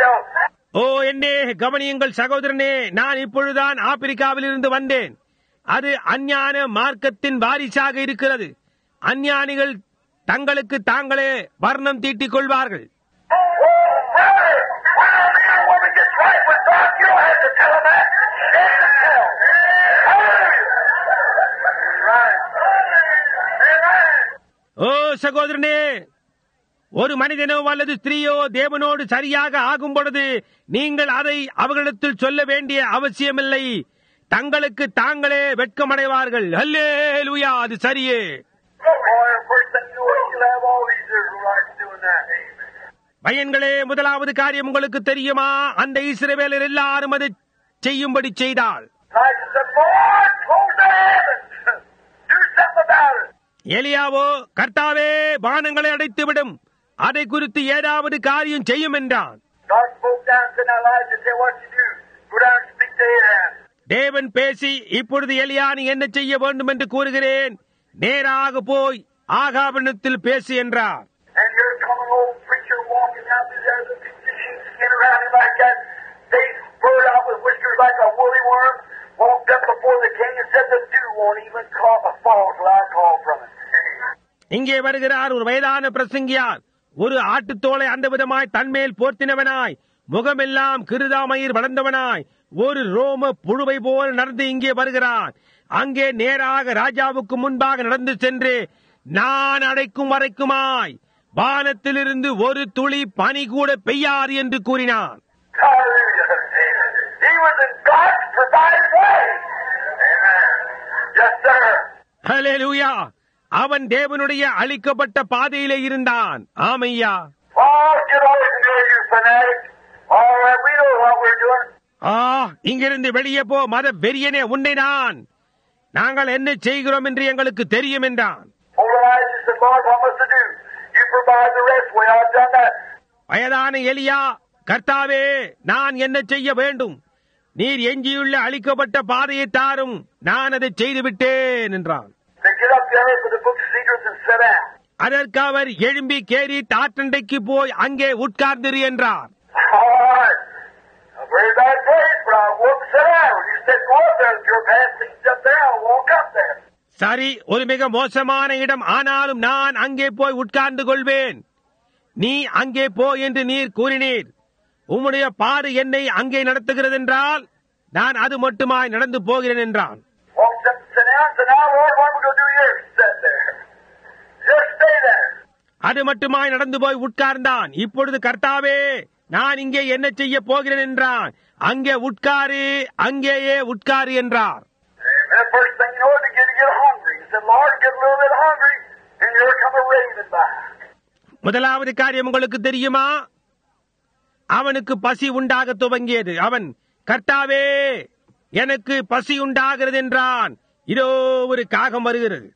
tell. ஓ என்னே கவனியுங்கள் சகோதரனே, நான் இப்பொழுதுதான் ஆப்பிரிக்காவில் இருந்து வந்தேன். அது அஞ்ஞான மார்க்கத்தின் வாரிசாக இருக்கிறது. அஞ்ஞானிகள் தங்களுக்கு தாங்களே வர்ணம் தீட்டிக் கொள்வார்கள். ஓ சகோதரனே, ஒரு மனிதனோ அல்லது ஸ்திரீயோ தேவனோடு சரியாக ஆகும் பொழுது நீங்கள் அதை அவர்களிடத்தில் சொல்ல வேண்டிய அவசியமில்லை. தங்களுக்கு தாங்களே வெட்கமடைவார்கள். அல்லேலூயா, அது சரியே. பையன்களே, முதலாவது காரியம் உங்களுக்கு தெரியுமா? அந்த இஸ்ரவேலர் எல்லாரும் அதை செய்யும்படி செய்தால் எலியாவோ, கர்த்தாவே வானங்களை அடைத்துவிடும், அதை குறித்து ஏதாவது காரியம் செய்யும் என்றான். தேவன் பேசி, இப்பொழுது எலியா நீ என்ன செய்ய வேண்டும் என்று கூறுகிறேன், நேராக போய் ஆகாபிடத்தில் பேசு என்றார். இங்கே வருகிறார் ஒரு வயதான பிரசங்கியார், ஒரு ஆட்டுத்தோலை அந்த விதமாய் தன்மேல் போர்த்தினவனாய், முகமெல்லாம் கிருதாமயிர் வளர்ந்தவனாய், ஒரு ரோம புழுவை போல் நடந்து இங்கே வருகிறான். அங்கே நேராக ராஜாவுக்கு முன்பாக நடந்து சென்று, நான் அடைக்கும் வரைக்குமாய் வானத்திலிருந்து ஒரு துளி பனி கூட பெய்யாது என்று கூறினான். ஹல்லேலூயா, அவன் தேவனுடைய அளிக்கப்பட்ட பாதையிலே இருந்தான். ஆமையா. இங்கிருந்து வெளியே போ மத வெறியனே, உன்னை நாங்கள் என்ன செய்கிறோம் என்று எங்களுக்கு தெரியும் என்றான். வயதான எலியா, கர்த்தாவே நான் என்ன செய்ய வேண்டும்? நீர் எஞ்சியுள்ள அளிக்கப்பட்ட பாதையை தாரும், நான் அதை செய்துவிட்டேன் என்றான். அதற்கு அவர் எழும்பி கேரி தாற்றண்டைக்கு போய் அங்கே உட்கார்ந்திரு என்றார். சரி, ஒரு மிக மோசமான இடம், ஆனாலும் நான் அங்கே போய் உட்கார்ந்து கொள்வேன். நீ அங்கே போ என்று நீர் கூறினீர். உம்முடைய பாடு என்னை அங்கே நடத்துகிறது என்றால் நான் அது மட்டுமாய் நடந்து போகிறேன் என்றான். அது மட்டுமாய் நடந்து போய் உட்கார்ந்தான். இப்பொழுது கர்த்தாவே நான் இங்கே என்ன செய்ய போகிறேன் என்றான். அங்கே உட்காரு, அங்கேயே உட்காரு என்றார். முதலாவது காரியம் உங்களுக்கு தெரியுமா? அவனுக்கு பசி உண்டாக துவங்கியது. அவன், கர்த்தாவே எனக்கு பசி உண்டாகிறது என்றான். இதோ ஒரு காகம் வருகிறது.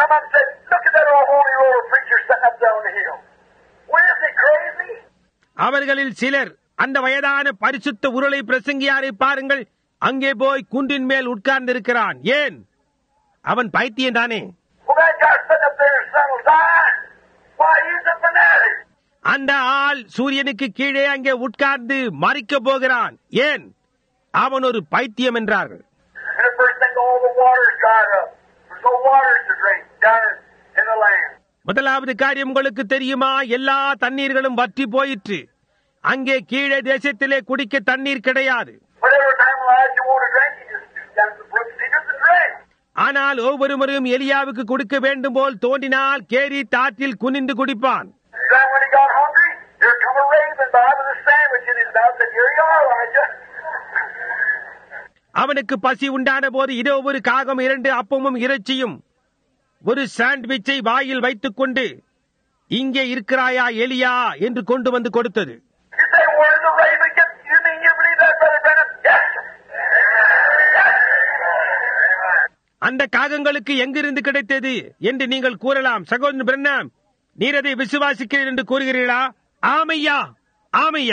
அவர்களில் சிலர், அந்த வயதான பரிசுத்த உருளை பிரசங்கியாரை பாருங்கள், அங்கே போய் குன்றின் மேல் உட்கார்ந்து இருக்கிறான். ஏன்? அவன் பைத்தியம் தானே. அந்த ஆள் சூரியனுக்கு கீழே அங்கே உட்கார்ந்து மறிக்க போகிறான். ஏன்? அவன் ஒரு பைத்தியம் என்றார்கள். முதலாவது காரியம் உங்களுக்கு தெரியுமா? எல்லா தண்ணீர்களும் வற்றி போயிற்று. அங்கே கீழே தேசத்திலே குடிக்க தண்ணீர் கிடையாது. ஆனால் ஒவ்வொருவரும் எலியாவுக்கு கொடுக்க வேண்டும் போல் தோன்றினால் கேரி தாற்றில் குனிந்து குடிப்பான். அவனுக்கு பசி உண்டான போது இதோ ஒரு காகம் 2 அப்பமும் இறைச்சியும் ஒரு சாண்ட்விச்சை வாயில் வைத்துக் கொண்டு, இங்கே இருக்கிறாயா எலியா என்று கொண்டு வந்து கொடுத்தது. அந்த காகங்களுக்கு எங்கிருந்து கிடைத்தது என்று நீங்கள் கூறலாம். சகோதரன் பிரண்ணாம், நீர் அதை விசுவாசிக்கிறீர் என்று கூறுகிறீர்களா? ஆமையா, ஆமையா.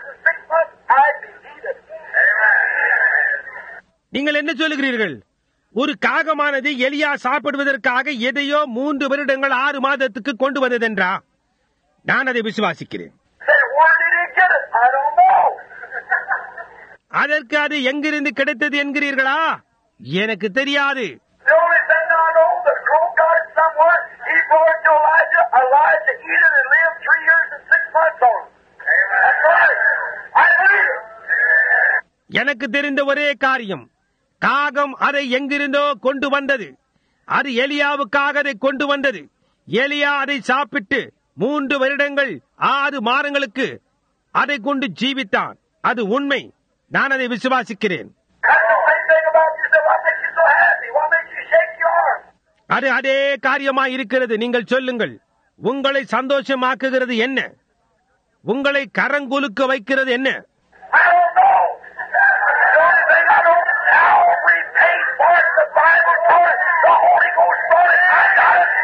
நீங்கள் என்ன சொல்லுகிறீர்கள்? ஒரு காகமானது எலியா சாப்பிடுவதற்காக எதையோ 3 வருடங்கள் 6 மாதத்துக்கு கொண்டு வந்ததென்றா? நான் அதை விசுவாசிக்கிறேன். Say, where did he get it? I don't know. அதற்கு அது எங்கிருந்து கிடைத்தது என்கிறீர்களா? எனக்கு தெரியாது. The only thing I know, the crow got it somewhere. He brought it to Elijah. Elijah eat it and lived 3 years and 6 months on it. That's right. I believe it. எனக்கு தெரிந்த ஒரே காரியம், காகம் அதை எங்கிருந்தோ கொண்டு வந்தது. அது எலியாவுக்காக அதை கொண்டு வந்தது. எலியா அதை சாப்பிட்டு 3 வருடங்கள் 6 மாதங்களுக்கு அதை கொண்டு ஜீவித்தான். அது உண்மை. நான் அதை விசுவாசிக்கிறேன். That's the same thing about you. What makes you so happy? What makes you shake your arm? அது அதே காரியமாய் இருக்கிறது. நீங்கள் சொல்லுங்கள், உங்களை சந்தோஷமாக்குகிறது என்ன? உங்களை கரங்குலுக்க வைக்கிறது என்ன? I don't know. The only thing I know, Calvary paid for it. The Bible told it. The Holy Ghost brought it. I got it.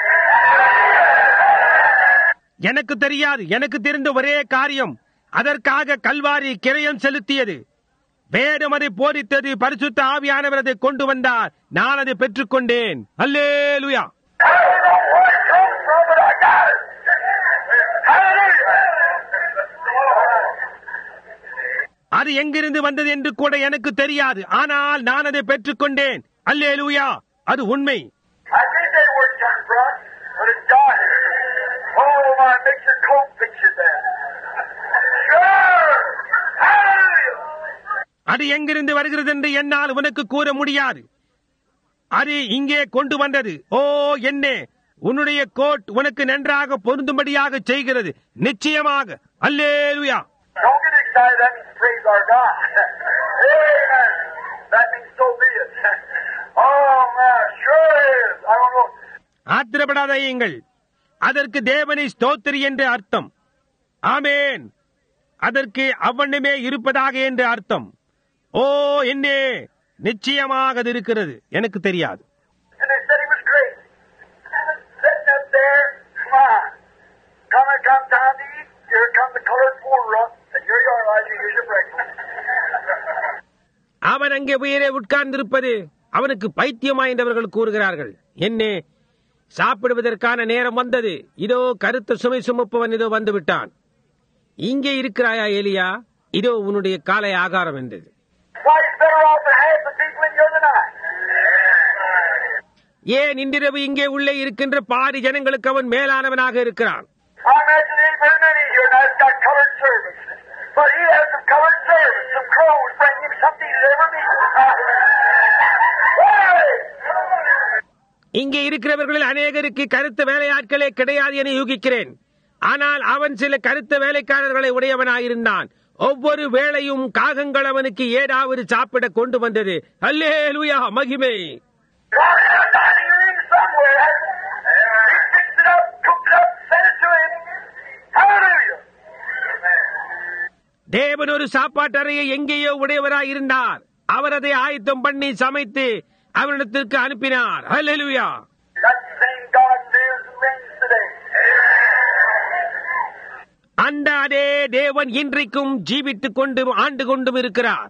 எனக்கு தெரியாது. எனக்கு தெரிந்த ஒரே காரியம், அதற்காக கல்வாரி கிரயம் செலுத்தியது. வேதம் அதை போதித்தது. பரிசுத்த ஆவியானவர் அதை கொண்டு வந்தார். நான் அதை பெற்றுக்கொண்டேன். அல்லேலூயா. I don't know where it comes from, but I got it. Hallelujah. அது எங்கிருந்து வந்தது என்று கூட எனக்கு தெரியாது. ஆனால் நான் அதை பெற்றுக்கொண்டேன். அல்லேலூயா. அது உண்மை. I think they were turned from, but it's God. Oh, my, makes your coat picture there. Sure. Hallelujah. அது எங்கிருந்து வருகிறது என்று என்னால் உனக்கு கூற முடியாது. அது இங்கே கொண்டு வந்தது. ஓ என்னே, உன்னுடைய கோட் உனக்கு நன்றாக பொருந்தும்படியாக செய்கிறது. நிச்சயமாக. அல்லேலூயா. Don't get excited. That means praise our God. Amen. That means so be it. Oh, man, sure is. I don't know. ஆத்திரப்படாதீங்கள். அதற்கு தேவனை ஸ்தோத்திரி என்று அர்த்தம். ஆமேன். அதற்கு அவ்வண்ணமே இருப்பதாக என்று அர்த்தம். ஓ என்னே, நிச்சயமாக அது இருக்கிறது. எனக்கு தெரியாது. And they said he was great. Sitting up there, come on. Come time to eat. Here comes the colored forerunner. And here you are, Elijah. Here's your breakfast. அவன் அங்கே உயிரை உட்கார்ந்திருப்பது அவனுக்கு பைத்தியமா என்றவர்கள் கூறுகிறார்கள். என்னே, சாப்பிடுவதற்கான நேரம் வந்தது. இதோ கருத்த சுமை சுமப்பவன் இதோ வந்து விட்டான். இங்கே இருக்கிறாயா எலியா? இதோ உன்னுடைய காலை ஆகாரம் என்றது. Why, he's better off than half the people in here tonight. ஏன் இன்றிரவு இங்கே உள்ளே இருக்கின்ற பாதி ஜனங்களுக்கு அவன் மேலானவனாக இருக்கிறான். I imagine there ain't very many here now that's got colored servants. But he has some colored servants, some crows, bring him something he's ever needed. இங்கே இருக்கிறவர்களில் அநேகருக்கு கருத்த வேலையாட்களே கிடையாது என யூகிக்கிறேன். ஆனால் அவன் சில கருத்த வேலைக்காரர்களை உடையவனாயிருந்தான். ஒவ்வொரு வேளையும் காகங்கள் அவனுக்கு ஏதாவது சாப்பிட கொண்டு வந்தது. அல்லேலூயா, மகிமை. தேவன் ஒரு சாப்பாட்டறையை எங்கேயோ உடையவராயிருந்தார். அவர் அதை ஆயத்தம் பண்ணி சமைத்து அவனிடத்திற்கு அனுப்பினார். அல்லேலூயா. அந்த அதே தேவன் இன்றைக்கும் ஜீவித்துக் கொண்டும் ஆண்டு கொண்டும் இருக்கிறார்.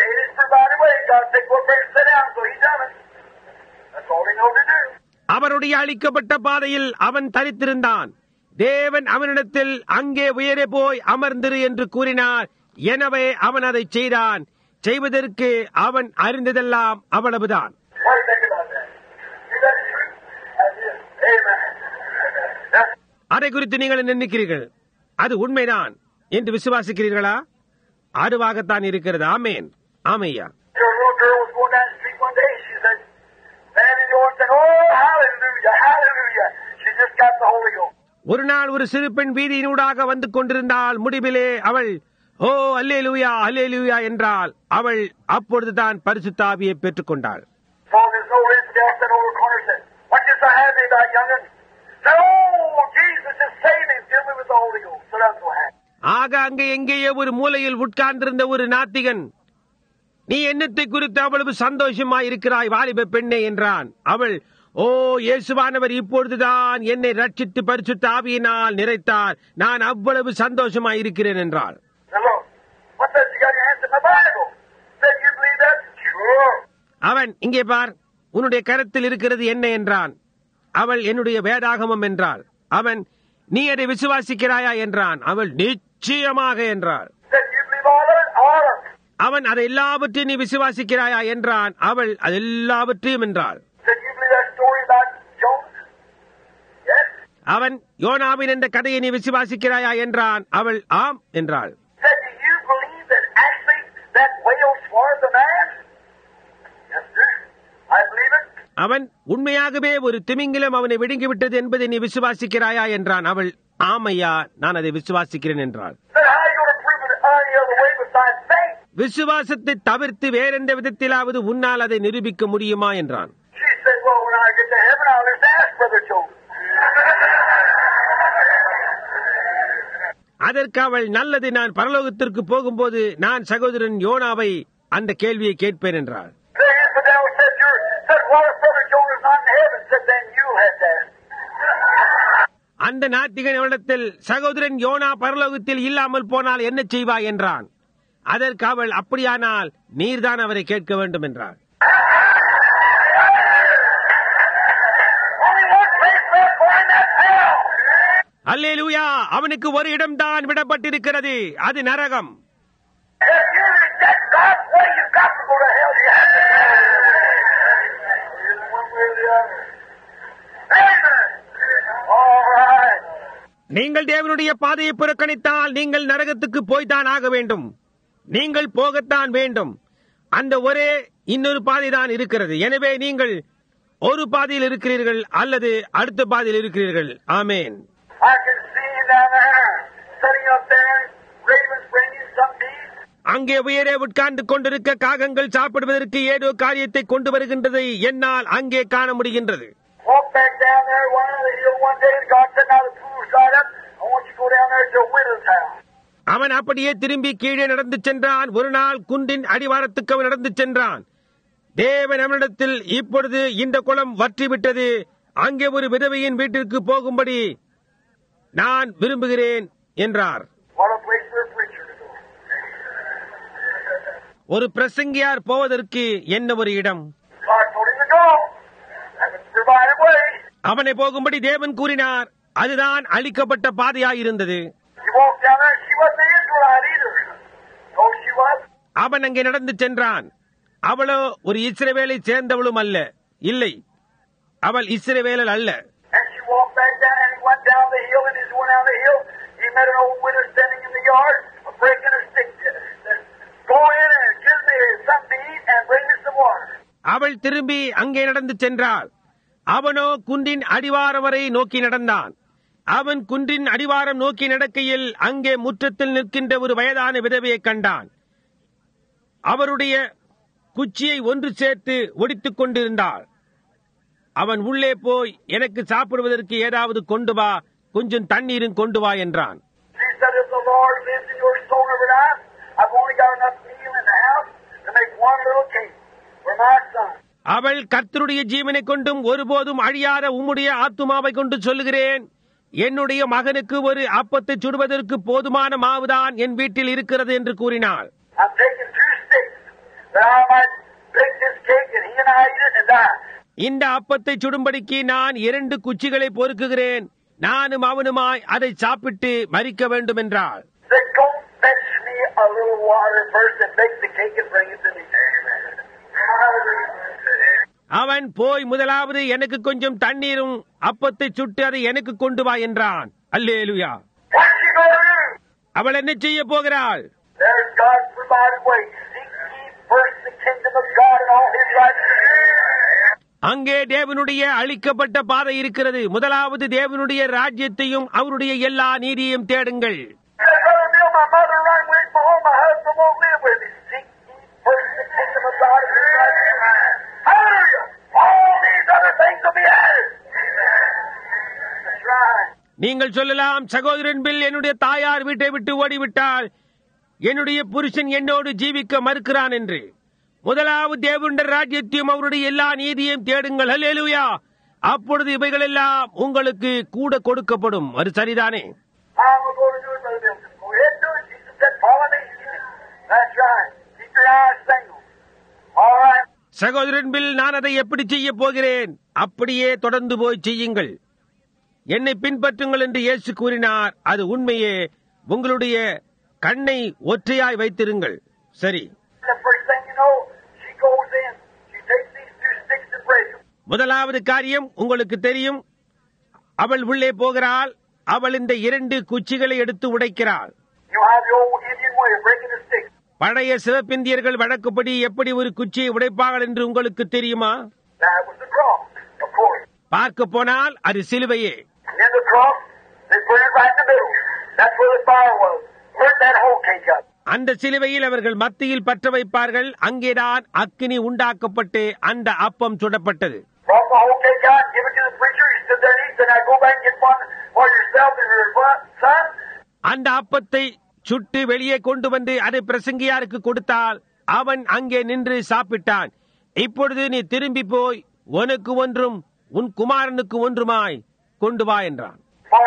அவருடைய அளிக்கப்பட்ட பாதையில் அவன் தரித்திருந்தான். தேவன் அவனிடத்தில் அங்கே உயரே போய் அமர்ந்திரு என்று கூறினார். எனவே அவன் அதை செய்தான். செய்வதற்கு அவன் அறிந்ததெல்லாம் அவ்வளவுதான். அதை குறித்து நீங்கள் நினைக்கிறீர்கள்? அது உண்மைதான் என்று விசுவாசிக்கிறீர்களா? அதுவாகத்தான் இருக்கிறது. ஆமேன். ஆமையா. ஒரு நாள் ஒரு சிறு பெண் வீதியினூடாக வந்து கொண்டிருந்தால் முடிவிலே அவள் ஓ அல்லேலூயா அல்லேலூயா என்றால் அவள் அப்பொழுதுதான் பரிசுத்த ஆவியை பெற்றுக் கொண்டாள். ஆக அங்கே எங்கேயோ ஒரு மூலையில் உட்கார்ந்திருந்த ஒரு நாத்திகன், நீ என்னத்தை குறித்து அவ்வளவு சந்தோஷமாயிருக்கிறாய் வாலிப பெண்ணே என்றான். அவள், ஓ இயேசுவானவர் இப்பொழுதுதான் என்னை ரட்சித்து பரிசுத்த ஆவியினால் நிறைத்தார். நான் அவ்வளவு சந்தோஷமாயிருக்கிறேன் என்றாள். அவன், இங்கே பார், உன்னுடைய கரத்தில் இருக்கிறது என்ன என்றான். அவள், என்னுடைய வேதாகமம் என்றாள். அவன், நீ அதை விசுவாசிக்கிறாயா என்றான். அவள், நிச்சயமாக என்றாள். Said, you believe all of it? All of it. அவன், அதை எல்லாவற்றையும் நீ விசுவாசிக்கிறாயா என்றான். அவள், அது எல்லாவற்றையும் என்றாள். Said, you believe that story about Jonah? Yes. அவன், யோனாவின் என்ற கதையை நீ விசுவாசிக்கிறாயா என்றான். அவள், ஆம் என்றாள். Said, do you believe that actually that whale swallowed the man? Yes, sir. I believe it. அவன், உண்மையாகவே ஒரு திமிங்கிலம் அவனை விழுங்கிவிட்டது என்பதை நீ விசுவாசிக்கிறாயா என்றான். அவள், ஆமையா, நான் அதை விசுவாசிக்கிறேன் என்றாள். Said, how are you going to prove it any other way besides faith? விசுவாசத்தை தவிர்த்து வேறெந்த விதத்திலாவது உன்னால் அதை நிரூபிக்க முடியுமா என்றான். She said, well, when I get to heaven, I'll just ask Brother Joseph. அதற்கு அவள், நல்லது, நான் பரலோகத்திற்கு போகும்போது நான் சகோதரன் யோனாவை அந்த கேள்வியை கேட்பேன் என்றாள். The devil said, said, what if Brother Jonah's not in heaven? Said, then you had that. அந்த நாத்திகன் அவளிடத்தில், சகோதரன் யோனா பரலோகத்தில் இல்லாமல் போனால் என்ன செய்வாய் என்றான். அதற்கு அவள், அப்படியானால் நீர்தான் அவரை கேட்க வேண்டும் என்றாள். Only one place left for him, that's hell. அல்லேலூயா, அவனுக்கு ஒரு இடம்தான் விடப்பட்டிருக்கிறது, அது நரகம். If you reject God's way, you've got to go to hell. You have to go. One way or the other. Amen. All right. நீங்கள் தேவனுடைய பாதையை புறக்கணித்தால் நீங்கள் நரகத்துக்கு போய்தான் ஆக வேண்டும். நீங்கள் போகத்தான் வேண்டும். அந்த ஒரே இன்னொரு பாதைதான் இருக்கிறது. எனவே நீங்கள் ஒரு பாதையில் இருக்கிறீர்கள் அல்லது அடுத்த பாதையில் இருக்கிறீர்கள். ஆமேன். I can see you down there, sitting up there, ravens bringing some meat. அங்கே உயரே உட்கார்ந்து கொண்டிருக்க காகங்கள் சாப்பிடுவதற்கு ஏதோ காரியத்தை கொண்டு வருகின்றதை என்னால் அங்கே காண முடிகின்றது. Walk back down there one of the hill one day, and God said, now the pool's dried up. I want you to go down there to a widow's house. அவன் அப்படியே திரும்பி கீழே நடந்து சென்றான். ஒரு நாள் குன்றின் அடிவாரத்துக்கு அவன் நடந்து சென்றான். தேவன் அவனிடத்தில், இப்பொழுது இந்த குளம் வற்றிவிட்டது, அங்கே ஒரு விதவையின் வீட்டிற்கு போகும்படி நான் விரும்புகிறேன் என்றார். What a place for a preacher to go. ஒரு பிரசங்கியார் போவதற்கு என்ன ஒரு இடம். God told him to go. That was the divided way. அவனை போகும்படி தேவன் கூறினார். அதுதான் அளிக்கப்பட்ட பாதையாயிருந்தது. He walked down there, and she wasn't an Israelite either. No, she was. அவன் அங்கே நடந்து சென்றான். அவளோ ஒரு இஸ்ரவேலை சேர்ந்தவளும் அல்ல. இல்லை, அவள் இஸ்ரவேலல் அல்ல. And she walked back down, and he went down the hill, and as he went down the hill, he met an old widow standing in the yard, breaking a stick. Go in and give me something to eat and bring me some water. அவள் திரும்பி அங்கே நடந்து சென்றாள். அவனோ குன்றின் அடிவாரம் வரை நோக்கி நடந்தான். அவன் குன்றின் அடிவாரம் நோக்கி நடக்கையில் அங்கே முற்றத்தில் நிற்கின்ற ஒரு வயதான விதவையை கண்டான். அவருடைய குச்சியை ஒன்று சேர்த்து ஒடித்துக் கொண்டிருந்தாள். அவன் உள்ளே போய், எனக்கு சாப்பிடுவதற்கு ஏதாவது கொண்டு வா, கொஞ்சம் தண்ணீரும் கொண்டு வா என்றான். She said, if the Lord lives in your soul every night, I've only got enough meal in the house to make one little cake for my son. அவள், கர்த்தருடைய ஜீவனை கொண்டும் ஒருபோதும் அழியாத உம்முடைய ஆத்துமாவை கொண்டு சொல்லுகிறேன், என்னுடைய மகனுக்கு ஒரு அப்பத்தை சுடுவதற்கு போதுமான மாவுதான் என் வீட்டில் இருக்கிறது என்று கூறினாள். I'm taking 2 sticks that I might bake this cake and he and I eat it and die. இந்த அப்பத்தை சுடும்படிக்கு நான் 2 குச்சிகளை பொறுக்குகிறேன், நானும் அவனுமாய் அதை சாப்பிட்டு மரிக்க வேண்டும் என்றாள். Said, go fetch me a little water first and bake the cake and bring it to me. அவன் போய், முதலாவது எனக்கு கொஞ்சம் தண்ணீரும் அப்பத்தை சுட்டு அதை எனக்கு கொண்டு வா என்றான். அல்லேலூயா. What's she going to do? அவள் என்ன செய்ய போகிறாள்? There's God's provided way. Seek ye first the kingdom of God and all his righteousness. அங்கே தேவனுடைய அளிக்கப்பட்ட பாதை இருக்கிறது. முதலாவது தேவனுடைய ராஜ்யத்தையும் அவருடைய எல்லா நீதியையும் தேடுங்கள். Said, Brother Bill, my mother run away from home. My husband won't live with me. Seek ye first the kingdom of God and his righteousness. Hallelujah! All these other things will be added. That's right. நீங்கள் சொல்லலாம், சகோதரன் bill, என்னுடைய தாயார் வீட்டை விட்டு ஓடிவிட்டால் என்னுடைய புருஷன் என்னோடு ஜீவிக்க மறுக்கிறான் என்று. முதலாவது தேவனுடைய ராஜ்யத்தையும் அவருடைய எல்லா நீதியையும் தேடுங்கள். அல்லேலூயா. அப்பொழுது இவைகள் எல்லாம் உங்களுக்கு கூட கொடுக்கப்படும். அது சரிதானே? I'm going to go to do it, Brother Bill. Go ahead and do it. Jesus said, follow me. That's right. Keep your eyes single. All right. சகோதரன் பில், நான் அதை எப்படி செய்ய போகிறேன்? அப்படியே தொடர்ந்து போய் செய்யுங்கள். என்னை பின்பற்றுங்கள் என்று இயேசு கூறினார். அது உண்மையே. உங்களுடைய கண்ணை ஒற்றையாய் வைத்திருங்கள். சரி. முதலாவது காரியம் உங்களுக்கு தெரியும். அவள் உள்ளே போகிறாள். அவள் இந்த 2 குச்சிகளை எடுத்து உடைக்கிறாள். பழைய சிவப்பிந்தியர்கள் வழக்கப்படி எப்படி ஒரு குச்சியை உடைப்பார்கள் என்று உங்களுக்கு தெரியுமா? பார்க்க போனால் அது சிலுவையே. அந்த சிலுவையில் அவர்கள் மத்தியில் பற்ற வைப்பார்கள். அங்கேதான் அக்கினி உண்டாக்கப்பட்டு அந்த அப்பம் சுடப்பட்டது. அந்த அப்பத்தை சுட்டு வெளியே கொண்டு வந்து அதை பிரசங்கியாருக்கு கொடுத்தால் அவன் அங்கே நின்று சாப்பிட்டான். இப்பொழுது நீ திரும்பி போய் உனக்கு ஒன்றும் உன் குமாரனுக்கு ஒன்றுமாய் கொண்டு வா என்றான்.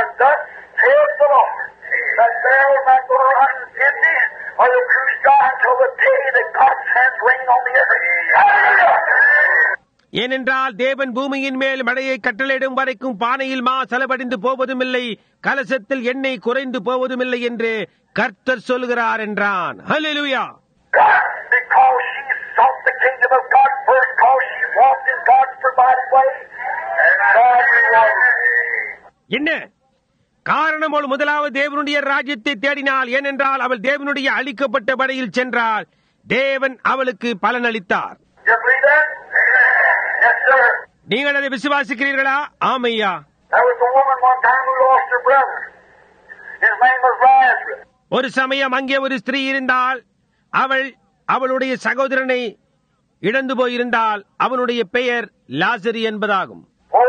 ஏனென்றால் தேவன் பூமியின் மேல் மழையை கட்டளையிடும் வரைக்கும் பானையில் மா செலவடைந்து போவதும் இல்லை, கலசத்தில் எண்ணெய் குறைந்து போவதும் இல்லை என்று கர்த்தர் சொல்கிறார் என்றான். ஹல்லேலூயா. என்ன காரணம்? அவள் முதலாவது தேவனுடைய ராஜ்யத்தை தேடினாள். ஏனென்றால் அவள் தேவனுடைய அளிக்கப்பட்ட படையில் சென்றாள். தேவன் அவளுக்கு பலனளித்தார். நீங்கள் அதை விசுவாசிக்கிறீர்களா? ஆமையா. ஒரு சமயம் அங்கே ஒரு ஸ்திரீ இருந்தால். அவள் அவளுடைய சகோதரனை இழந்து போயிருந்தால். அவனுடைய பெயர் லாசரு என்பதாகும்.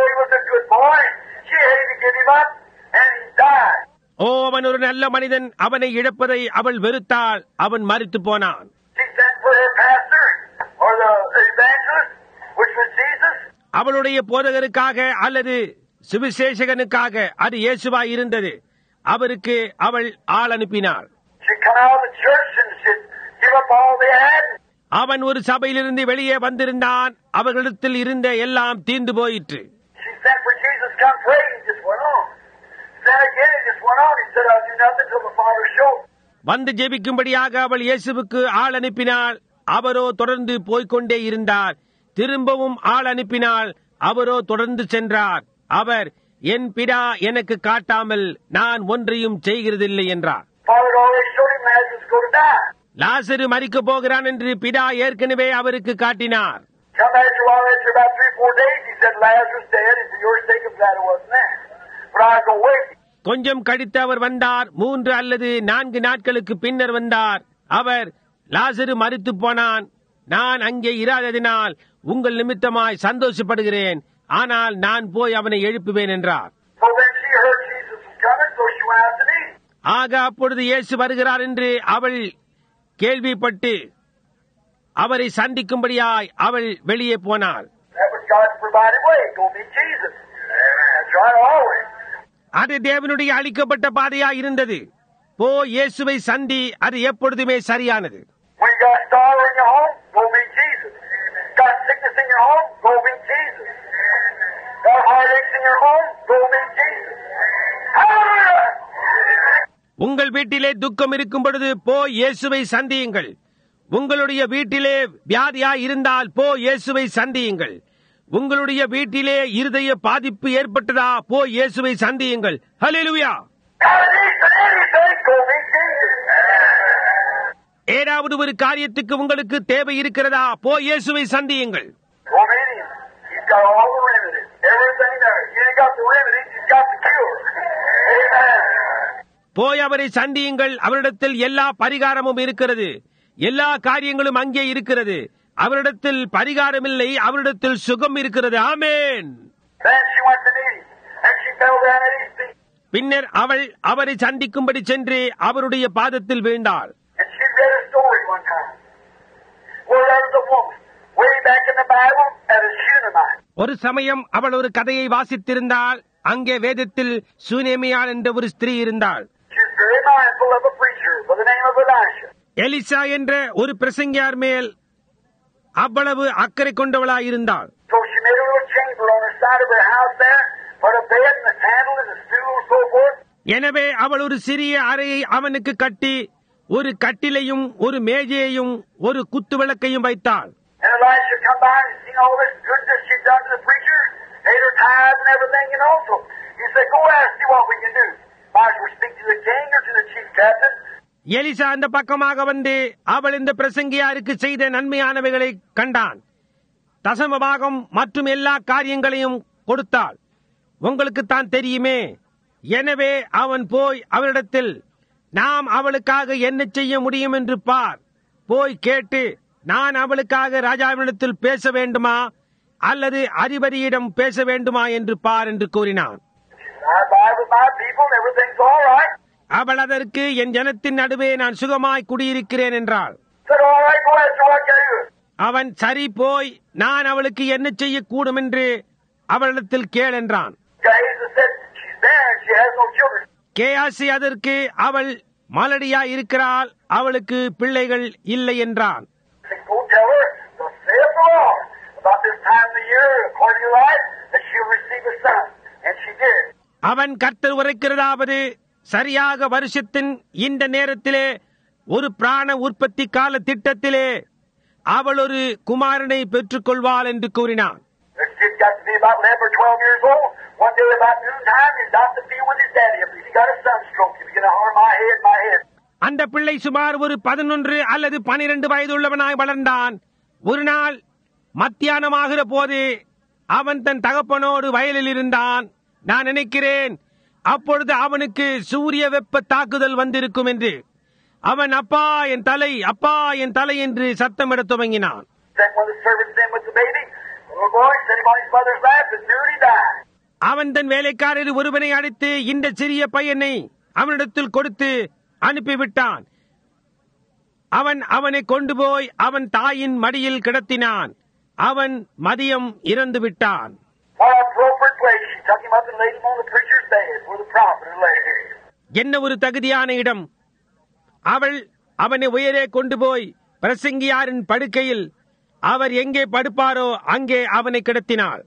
ஓ, அவன் ஒரு நல்ல மனிதன். அவனை இழப்பதை அவள் வெறுத்தாள். அவன் மரித்து போனான். அவளுடைய போதகருக்காக அல்லது சுவிசேஷகனுக்காக, அது இயேசுவாய் இருந்தது. அவருக்கு அவள் ஆள் அனுப்பினாள். அவன் ஒரு சபையிலிருந்து வெளியே வந்திருந்தான். அவர்களிடத்தில் இருந்த எல்லாம் தீர்ந்து போயிற்று. வந்து ஜெபிக்கும்படியாக அவள் இயேசுவுக்கு ஆள் அனுப்பினாள். அவரோ தொடர்ந்து போய்கொண்டே இருந்தார். திரும்பவும் ஆள் அனுப்பினாள். அவரோ தொடர்ந்து சென்றார். அவர், என் பிதா எனக்கு காட்டாமல் நான் ஒன்றையும் செய்கிறதில்லை என்றார். லாசரு மரிக்க போகிறான் என்று பிதா ஏற்கனவே அவருக்கு காட்டினார். கொஞ்சம் கழித்து அவர் வந்தார். 3 அல்லது 4 நாட்களுக்கு பின்னர் வந்தார். அவர், லாசரு மரித்து போனான். நான் அங்கே இராததினால் உங்கள் நிமித்தமாய் சந்தோஷப்படுகிறேன். ஆனால் நான் போய் அவனை எழுப்புவேன் என்றார். ஆக அப்பொழுது இயேசு வருகிறார் என்று அவள் கேள்விப்பட்டு அவரை சந்திக்கும்படியாய் அவள் வெளியே போனாள். அது தேவனுடைய அளிக்கப்பட்ட பாதையாய் இருந்தது. போ, இயேசுவை சந்தி. அது எப்பொழுதுமே சரியானது. உங்கள் வீட்டிலே துக்கம் இருக்கும் பொழுது போ, இயேசுவை சந்தியுங்கள். உங்களுடைய வீட்டிலே வியாதியாய் இருந்தால் போ, இயேசுவை சந்தியுங்கள். உங்களுடைய வீட்டிலே இருதய பாதிப்பு ஏற்பட்டதா? போ, இயேசுவை சந்தியுங்கள். ஹல்லேலூயா. ஏதாவது ஒரு காரியத்துக்கு உங்களுக்கு தேவை இருக்கிறதா? போ, இயேசுவை சந்தியுங்கள். போய் அவரை சந்தியுங்கள். அவரிடத்தில் எல்லா பரிகாரமும் இருக்கிறது. எல்லா காரியங்களும் அங்கே இருக்கிறது. அவரிடத்தில் பரிகாரம் இல்லை, அவரிடத்தில் சுகம் இருக்கிறது. ஆமென். பின்னர் அவள் அவரை சந்திக்கும்படி சென்று அவருடைய பாதத்தில் வீழ்ந்தாள். ஒரு சமயம் அவள் ஒரு கதையை வாசித்திருந்தாள். அங்கே வேதத்தில் சூனேமியாள் என்ற ஒரு ஸ்திரீ இருந்தாள். எலிசா என்ற ஒரு பிரசங்கியார் மேல் அவ்வளவு அக்கறை கொண்டவளாயிருந்தாள். So she made a little chamber on the side of her house there, put a bed and a candle and a stool and so forth. எனவே அவள் ஒரு சிறிய அறையை அவனுக்கு கட்டி ஒரு கட்டிலையும் ஒரு மேஜையையும் ஒரு குத்துவிளக்கையும் வைத்தாள். And Elisha come by and seen all this goodness she'd done to the preacher, paid her tithes and everything, you know. So he said, go ask, see what we can do. Might as well speak to the king or to the chief captain. Elisha அந்த பக்கமாக வந்து அவள் இந்த பிரசங்கியாருக்கு செய்த நன்மையானவைகளை கண்டான். தசமபாகம் மற்றும் எல்லா காரியங்களையும் கொடுத்தாள். உங்களுக்கு தான் தெரியுமே. எனவே அவன் போய் அவளிடத்தில், நாம் அவளுக்காக என்ன செய்ய முடியும் என்று பார், போய் கேட்டு, நான் அவளுக்காக ராஜாவினிடத்தில் பேச வேண்டுமா அல்லது அதிபதியிடம் பேச வேண்டுமா என்று பார் என்று கூறினான். அவள் அதற்கு, என் ஜனத்தின் நடுவே நான் சுகமாய் குடியிருக்கிறேன் என்றாள். அவன், சரி போய் நான் அவளுக்கு என்ன செய்யக்கூடும் என்று அவளிடத்தில் கேள் என்றான். கேயாசி அதற்கு, அவள் மலடியா இருக்கிறாள், அவளுக்கு பிள்ளைகள் இல்லை என்றான். அவன், கர்த்தர் உரைக்கிறதாவது, சரியாக வருஷத்தின் இந்த நேரத்திலே ஒரு பிராண உற்பத்தி கால திட்டத்திலே அவள் ஒரு குமாரனை பெற்றுக் கொள்வாள் என்று கூறினான். அந்த பிள்ளை சுமார் ஒரு 11 அல்லது 12 வயதுள்ளவனாய் வளர்ந்தான். ஒரு நாள் மத்தியானமாகிற போது அவன் தன் தகப்பனோடு வயலில் இருந்தான். நான் நினைக்கிறேன் அப்பொழுது அவனுக்கு சூரிய வெப்ப தாக்குதல் வந்திருக்கும் என்று. அவன், அப்பா என் தலை, அப்பா என் தலை என்று சத்தமிடத் துவங்கினான். அவன் தன் வேலைக்காரர் ஒருவனை அழைத்து இந்த சிறிய பையனை அவனிடத்தில் கொடுத்து அனுப்பிவிட்டான். அவன் அவனை கொண்டு போய் அவன் தாயின் மடியில் கிடத்தினான். அவன் மதியம் இறந்து விட்டான். என்ன ஒரு தகுதியான இடம்! அவள் அவனை உயரே கொண்டு போய் பிரசங்கியாரின் படுக்கையில் அவர் எங்கே படுப்பாரோ அங்கே அவனை கிடத்தினாள்.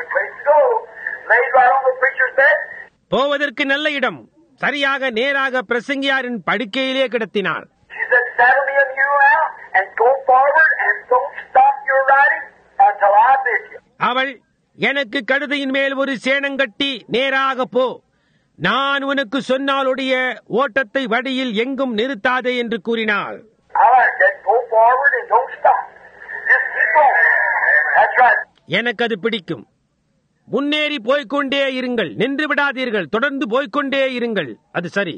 போவதற்கு நல்ல இடம், சரியாக நேராக பிரசங்கியாரின் படுக்கையிலே கிடத்தினாள். அவள், எனக்கு கழுதையின் மேல் ஒரு சேணங்கட்டி நேராக போ, நான் உனக்கு சொன்னாலுடைய ஓட்டத்தை வழியில் எங்கும் நிறுத்தாதே என்று கூறினாள். எனக்கு அது பிடிக்கும். முன்னேறி போய்கொண்டே இருங்கள், நின்று விடாதீர்கள், தொடர்ந்து போய்கொண்டே இருங்கள். அது சரி.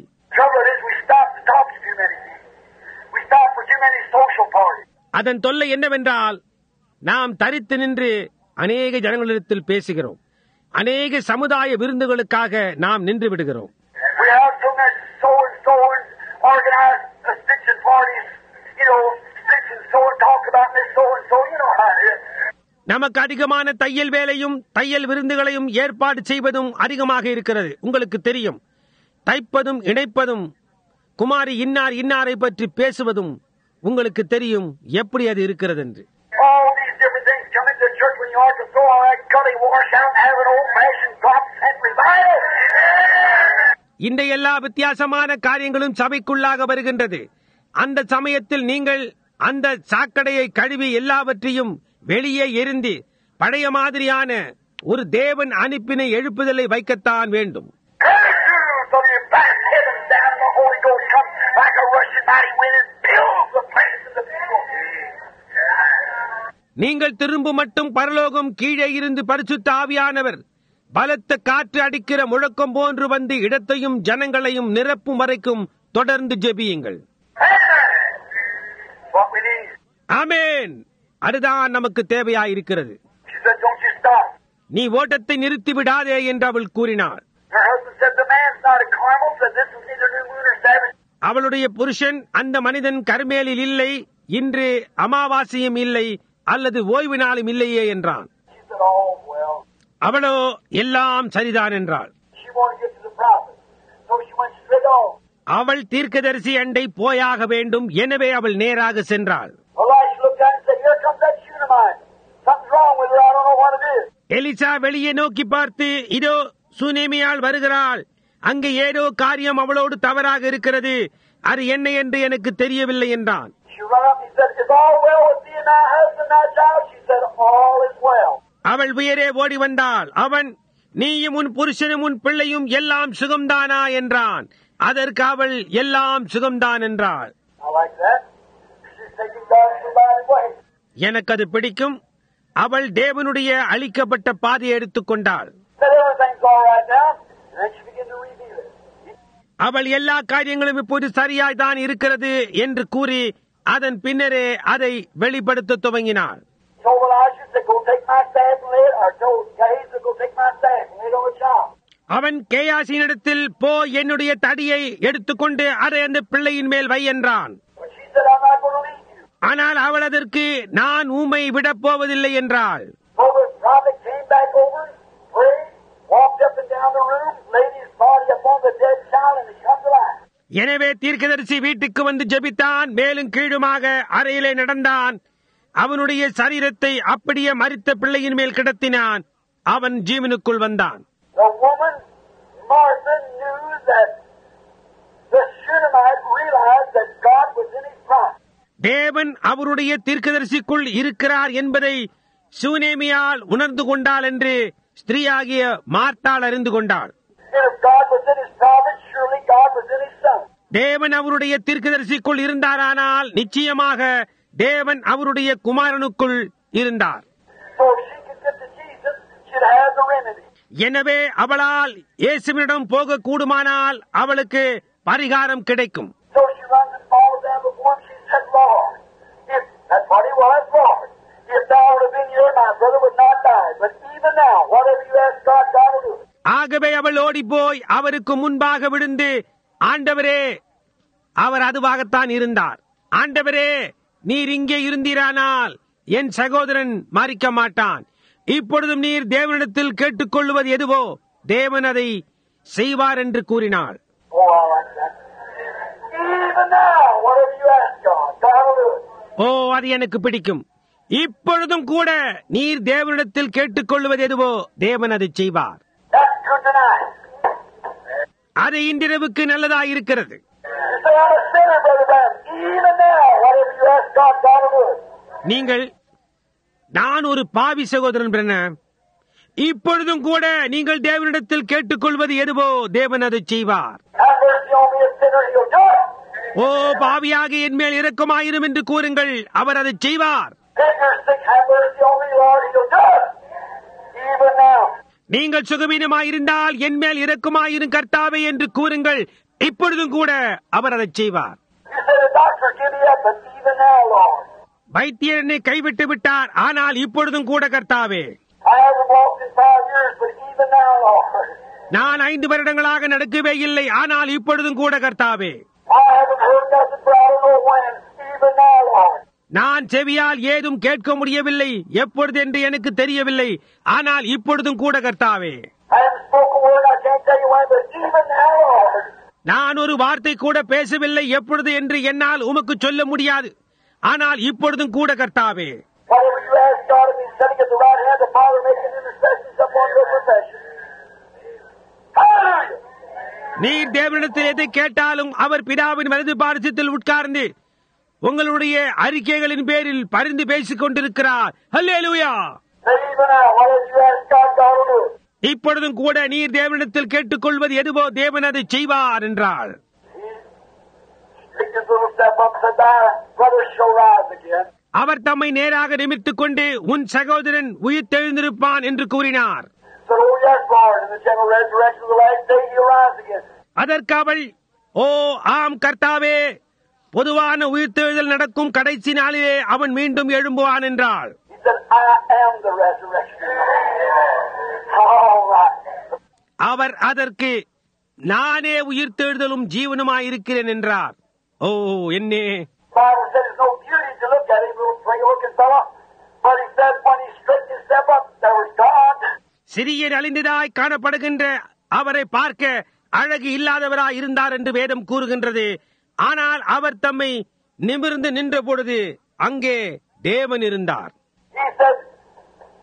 அதன் தொல்லை என்னவென்றால், நாம் தரித்து நின்று அநேக ஜனங்களிடத்தில் பேசுகிறோம். அநேக சமுதாய விருந்துகளுக்காக நாம் நின்று விடுகிறோம். நமக்கு அதிகமான தையல் வேலையும் தையல் விருந்துகளையும் ஏற்பாடு செய்வதும் அதிகமாக இருக்கிறது. உங்களுக்கு தெரியும், தைப்பதும் இணைப்பதும் குமாரி இன்னார் இன்னாரை பற்றி பேசுவதும் உங்களுக்கு தெரியும் எப்படி அது இருக்கிறது என்று. இந்த எல்லா வித்தியாசமான காரியங்களும் சபைக்குள்ளாக வருகின்றது. அந்த சமயத்தில் நீங்கள் அந்த சாக்கடையை கழுவி எல்லாவற்றையும் வெளியே எரிந்து பழைய மாதிரியான ஒரு தேவன் அனுப்பினை எழுப்புதலை வைக்கத்தான் வேண்டும். நீங்கள் திரும்ப மட்டும் பரலோகம் கீழே இருந்து பரிசுத்த ஆவியானவர் பலத்த காற்று அடிக்கிற முழக்கம் போன்று வந்து இடத்தையும் ஜனங்களையும் நிரப்பும் வரைக்கும் தொடர்ந்து ஜெபியுங்கள். ஆமென். அதுதான் நமக்கு தேவையாயிருக்கிறது. நீ ஓட்டத்தை நிறுத்தி விடாதே என்று அவள் கூறினாள். அவளுடைய புருஷன், அந்த மனிதன் கர்மேலில் இல்லை, இன்று அமாவாசையும் இல்லை, அல்லது ஓய்வு நாளும் இல்லையே என்றான். அவளோ எல்லாம் சரிதான் என்றாள். அவள் தீர்க்கதரிசி அண்டை போயாக வேண்டும். எனவே அவள் நேராக சென்றாள். எலிசா வெளியே நோக்கி பார்த்து, இதோ சுனேமியால் வருகிறாள், அங்கே ஏதோ காரியம் அவளோடு தவறாக இருக்கிறது, அது என்ன என்று எனக்கு தெரியவில்லை என்றான். அவள் உயரே ஓடி வந்தாள். அவன், நீயும் உன் புருஷனும் உன் பிள்ளையும் எல்லாம் சுகம்தானா என்றான். அதற்கு அவள், எல்லாம் சுகம்தான் என்றாள். எனக்கு அது பிடிக்கும். அவள் தேவனுடைய அளிக்கப்பட்ட பாதையை எடுத்துக்கொண்டாள். அவள் எல்லா காரியங்களும் இப்போது சரியாய்தான் இருக்கிறது என்று கூறி அதன் பின்னரே அதை வெளிப்படுத்த துவங்கினாள். அவன் கேயாசினிடத்தில், போ, என்னுடைய தடியை எடுத்துக்கொண்டு அதை அந்த பிள்ளையின் மேல் வை என்றான். ஆனால் அவள் அதற்கு, நான் உம்மை விடப் போவதில்லை என்றாள். எனவே தீர்க்கதரிசி வீட்டுக்கு வந்து ஜெபித்தான். மேலும் கீழுமாக அறையிலே நடந்தான். அவனுடைய சரீரத்தை அப்படியே மரித்த பிள்ளையின் மேல் கிடத்தினான். அவன் ஜீவனுக்குள் வந்தான். தேவன் அவருடைய தீர்க்கதரிசிக்குள் இருக்கிறார் என்பதை சூனேமியால் உணர்ந்து கொண்டாள் என்று ஸ்திரீயாகிய மார்த்தாள் அறிந்து கொண்டாள். தேவன் அவருடைய தீர்க்கதரிசிக்குள் இருந்தாரானால் நிச்சயமாக தேவன் அவருடைய குமாரனுக்குள் இருந்தார். எனவே அவளால் இயேசுவினிடம் போக கூடுமானால் அவளுக்கு பரிகாரம் கிடைக்கும். ஆகவே அவள் ஓடிப்போய் அவருக்கு முன்பாக விழுந்து, ஆண்டவரே, அவர் அதுவாகத்தான் இருந்தார். ஆண்டவரே, நீர் இங்கே இருந்தீரானால் என் சகோதரன் மரிக்க மாட்டான். இப்பொழுதும் நீர் தேவனிடத்தில் கேட்டுக்கொள்வது எதுவோ தேவன் அதை செய்வார் என்று கூறினாள். ஓ, அது எனக்கு பிடிக்கும். இப்பொழுதும் கூட நீர் தேவனிடத்தில் கேட்டுக்கொள்வது எதுவோ தேவன் அதை செய்வார். அது இன்றிரவுக்கு நல்லதாயிருக்கிறது. நீங்கள், நான் ஒரு பாவி சகோதரன் பிரண்ணம், இப்பொழுதும் கூட நீங்கள் தேவனிடத்தில் கேட்டுக்கொள்வது எதுவோ தேவன் அதை செய்வார். ஓ, பாவியாக என் மேல் இரக்கமாயிரும் என்று கூறுங்கள், அவர் அதை செய்வார். நீங்கள் சுகவீனமாயிருந்தால் என் மேல் இரக்கமாயிரும் கர்த்தாவே என்று கூறுங்கள், இப்பொழுதும் கூட அவர் அதை செய்வார். வைத்தியர் என்னை கைவிட்டு விட்டார், ஆனால் இப்பொழுதும் கூட கர்த்தாவே. நான் 5 வருடங்களாக நடக்கவே இல்லை, ஆனால் இப்பொழுதும் கூட கர்த்தாவே. நான் செவியால் ஏதும் கேட்க முடியவில்லை, எப்பொழுது என்று எனக்கு தெரியவில்லை, ஆனால் இப்பொழுதும் கூட கர்த்தாவே. நான் ஒரு வார்த்தை கூட பேசவில்லை, எப்பொழுது என்று என்னால் உமக்கு சொல்ல முடியாது, ஆனால் இப்பொழுதும் கூட கர்த்தாவே. நீர் தேவனிடத்தில் எதை கேட்டாலும் அவர் பிதாவின் வலது பாரசத்தில் உட்கார்ந்து உங்களுடைய அறிக்கைகளின் பேரில் பரிந்து பேசிக் கொண்டிருக்கிறார். அல்லேலூயா. இப்பொழுதும் கூட நீர் தேவனிடத்தில் கேட்டுக்கொள்வது எதுவோ தேவன் அதை செய்வார் என்றாள். அவர் தம்மை நேராக நிமிர்த்துக் கொண்டு, உன் சகோதரன் உயிர் தெழுந்திருப்பான் என்று கூறினார். அதற்கு அவள், ஓ ஆம் கர்த்தாவே, பொதுவான உயிர்த்தெழுதல் நடக்கும் கடைசி நாளிலே அவன் மீண்டும் எழும்புவான் என்றாள். அவர் அதற்கு, நானே உயிர்த்தெழுதலும் ஜீவனுமாயிருக்கிறேன் என்றார். ஓ என்னே, சிறிய நலிந்ததாய் காணப்படுகின்ற அவரை பார்க்க அழகு இல்லாதவராய் இருந்தார் என்று வேதம் கூறுகின்றது. ஆனால் அவர் தம்மை நிமிர்ந்து நின்ற பொழுது அங்கே தேவன் இருந்தார்.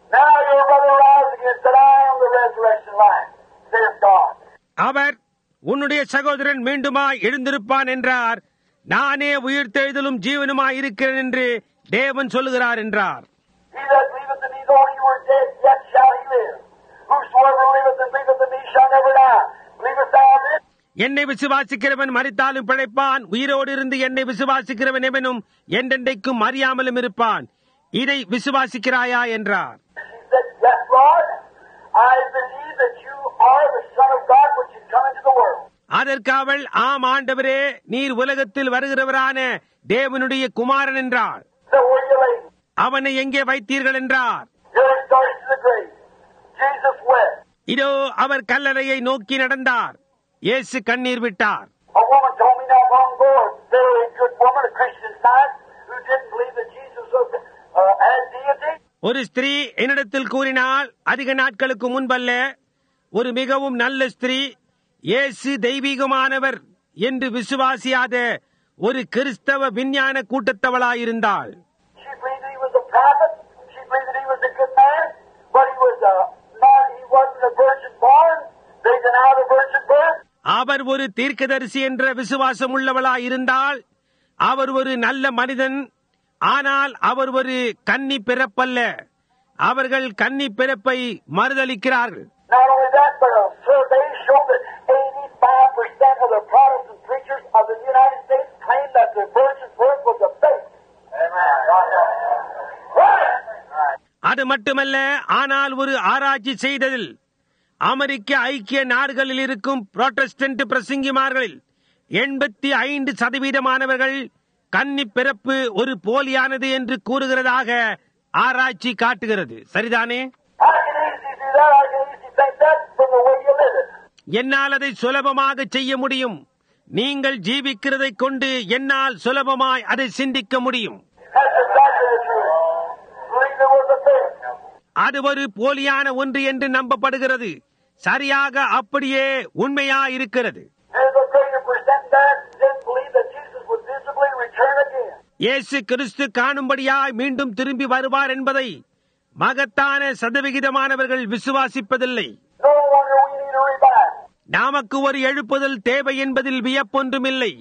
Now your brother rise again and said, I am the resurrection life, saith God. அவர் உன்னுடைய சகோதரன் மீண்டுமாய் எழுந்திருப்பான் என்றார். நானே உயிர்த்தெழுதலும் ஜீவனுமாய் இருக்கிறேன் என்று தேவன் சொல்லுகிறார் என்றார். He that believeth in me, though he were dead, yet shall he live. Whosoever liveth and believeth in me shall never die. Believest thou this? என்னை விசுவாசிக்கிறவன் மரித்தாலும் பிழைப்பான், உயிரோடு இருந்து என்னை விசுவாசிக்கிறவன் எவனும் என்றென்றைக்கும் அறியாமலும் இருப்பான். இதை விசுவாசிக்கிறாயா என்றார். He said, Yes, Lord, I believe that you are the Son of God which is come into the world. அதற்கு அவள், ஆம் ஆண்டவரே, நீர் உலகத்தில் வருகிறவரான தேவனுடைய குமாரன் என்றார். So where you laying? அவனை எங்கே வைத்தீர்கள் என்றார். Here he starts to the grave. Jesus wept. இதோ அவர் கல்லறையை நோக்கி நடந்தார். இயேசு கண்ணீர் விட்டார். A woman told me not long ago, a very good woman, a Christian science, who didn't believe that Jesus was had deity. ஒரு ஸ்திரீ என்னிடத்தில் கூறினால், அதிக நாட்களுக்கு முன்பல்ல, ஒரு மிகவும் நல்ல ஸ்திரீ, இயேசு தெய்வீகமானவர் என்று விசுவாசியாத ஒரு கிறிஸ்தவ விஞ்ஞான கூட்டத்தவளாயிருந்தாள். She believed that he was a prophet. She believed that he was a good man, but he wasn't a virgin born. They denied the virgin birth. அவர் ஒரு தீர்க்கதரிசி என்ற விசுவாசம் உள்ளவளாயிருந்தால், அவர் ஒரு நல்ல மனிதன், ஆனால் அவர் ஒரு கன்னி பிறப்பல்ல. அவர்கள் கன்னி பிறப்பை மறுதலிக்கிறார்கள். Not only that, but a survey showed that 85% of the Protestant preachers of the United States claimed that the virgin birth was a fake. அது மட்டுமல்ல, ஆனால் ஒரு ஆராய்ச்சி செய்ததில் அமெரிக்க ஐக்கிய நாடுகளில் இருக்கும் புரோட்டஸ்டன்ட் பிரசங்கிமார்களில் 85% கன்னி பிறப்பு ஒரு போலியானது என்று கூறுகிறதாக ஆராய்ச்சி காட்டுகிறது. சரிதானே? என்னால் அதை சுலபமாக செய்ய முடியும். நீங்கள் ஜீவிக்கிறதை கொண்டு என்னால் சுலபமாய் அதை சிந்திக்க முடியும். அது ஒரு போலியான ஒன்று என்று நம்பப்படுகிறது. சரியாக அப்படியே உண்மையா இருக்கிறது. இயேசு கிறிஸ்து காணும்படியாய் மீண்டும் திரும்பி வருவார் என்பதை மகத்தான சதவிகிதமானவர்கள் விசுவாசிப்பதில்லை. நமக்கு ஒரு எழுப்புதல் தேவை என்பதில் வியப்பொன்றுமில்லை.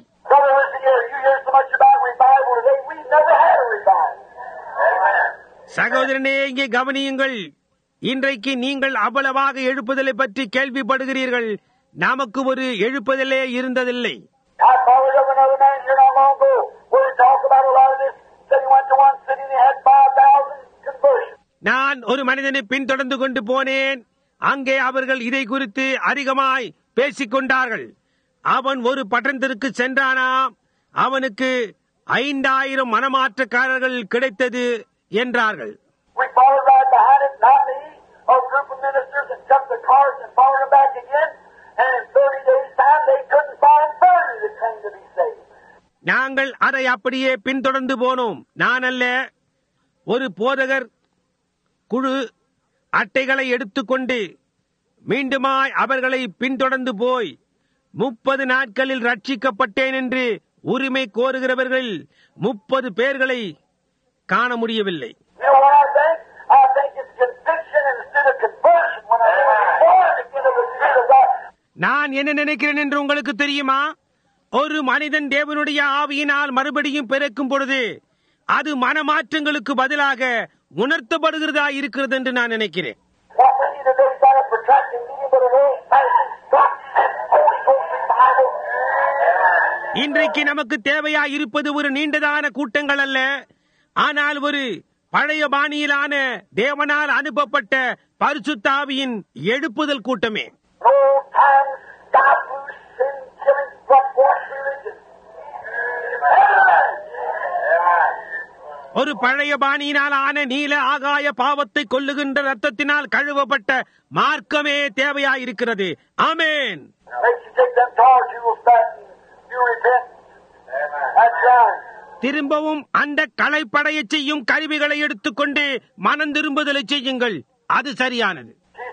சகோதரனே, இங்கே கவனியுங்கள். இன்றைக்கு நீங்கள் அவ்வளவாக எழுப்புதலை பற்றி கேள்விப்படுகிறீர்கள். நமக்கு ஒரு எழுப்புதலே இருந்ததில்லை. நான் ஒரு மனிதனை பின்தொடர்ந்து கொண்டு போனேன். அங்கே அவர்கள் இதை குறித்து அதிகமாய் பேசிக் கொண்டார்கள். அவன் ஒரு பட்டணத்திற்கு சென்றானாம். அவனுக்கு 5000 மனமாற்றக்காரர்கள் கிடைத்தது என்றார்கள். நாங்கள் அதை அப்படியே பின்தொடர்ந்து போனோம். நான் அல்ல, ஒரு போதகர் குழு அட்டைகளை எடுத்துக்கொண்டு மீண்டுமாய் அவர்களை பின்தொடர்ந்து போய் 30 நாட்களில் ரட்சிக்கப்பட்டேன் என்று உரிமை கோருகிறவர்கள் 30 பேர்களை காண முடியவில்லை. நான் என்ன நினைக்கிறேன் என்று உங்களுக்கு தெரியுமா? ஒரு மனிதன் தேவனுடைய ஆவியினால் மறுபடியும் பிறக்கும் பொழுது அது மனமாற்றங்களுக்கு பதிலாக உணர்த்தப்படுகிறதா இருக்கிறது என்று நான் நினைக்கிறேன். இன்றைக்கு நமக்கு தேவையா இருப்பது ஒரு நீண்டதான கூட்டங்கள் அல்ல, ஆனால் ஒரு பழைய பாணியிலான தேவனால் அனுப்பப்பட்ட பரிசுத்த ஆவியின் எழுப்புதல் கூட்டமே. ஒரு பழைய பாணியினால் ஆன நீல ஆகாய பாவத்தை கொல்லுகின்ற ரத்தத்தினால் கழுவப்பட்ட மார்க்கமே தேவையாயிருக்கிறது. ஆமென். திரும்பவும் அந்த களைப்படைய செய்யும் கருவிகளை எடுத்துக்கொண்டு மனம் திரும்புதலை செய்யுங்கள். அது சரியானது.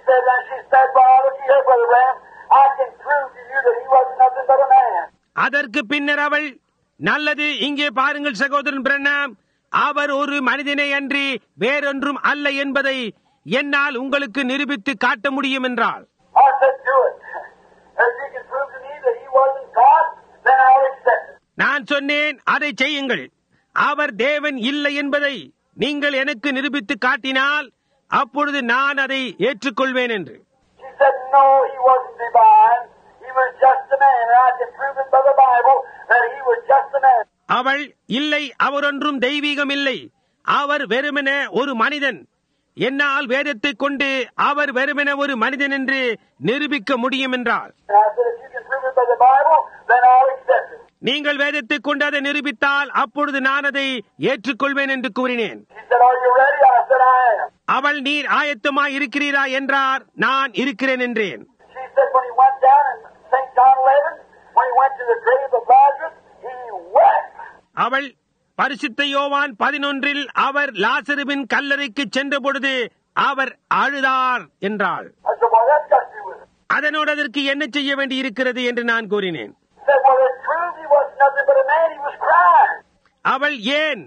அதற்கு பின்னர் அவள், நல்லது, இங்கே பாருங்கள் சகோதரன் பிரணாம், அவர் ஒரு மனிதனை அன்றி வேறொன்றும் அல்ல என்பதை என்னால் உங்களுக்கு நிரூபித்து காட்ட முடியும் என்றாள். I said, do it. If you can prove to me that he wasn't God, then I'll accept it. நான் சொன்னேன், அதை செய்யுங்கள். அவர் தேவன் இல்லை என்பதை நீங்கள் எனக்கு நிரூபித்து காட்டினால் அப்பொழுது நான் அதை ஏற்றுக்கொள்வேன் என்று. She said, no, he wasn't divine. He was just a man. And I can prove it by the Bible that he was just a man. அவள், இல்லை, அவர் ஒன்றும் தெய்வீகம் இல்லை, அவர் வெறுமென ஒரு மனிதன். என்னால் வேதத்தை கொண்டு அவர் வெறுமென ஒரு மனிதன் என்று நிரூபிக்க முடியும் என்றாள். And I said, if you can prove it by the Bible, then I'll accept it. நீங்கள் வேதத்தை கொண்டு அதை நிரூபித்தால் அப்பொழுது நான் அதை ஏற்றுக்கொள்வேன் என்று கூறினேன். She said, are you ready? I said, I am. அவள், நீர் ஆயத்தமாய் இருக்கிறீரா என்றார். நான் இருக்கிறேன் என்றேன். She said, when he went down in St. John 11, when he went to the grave of Lazarus, he wept. அவள், பரிசுத்த யோவான் 11 அவர் லாசருவின் கல்லறைக்கு சென்ற பொழுது அவர் அழுதார் என்றாள். I said, well, that's got to do with it. அதனோடு அதற்கு என்ன செய்ய வேண்டி இருக்கிறது என்று நான் கூறினேன். She said, well, it proved he wasn't nothing but a man. He was crying. அவள், ஏன்,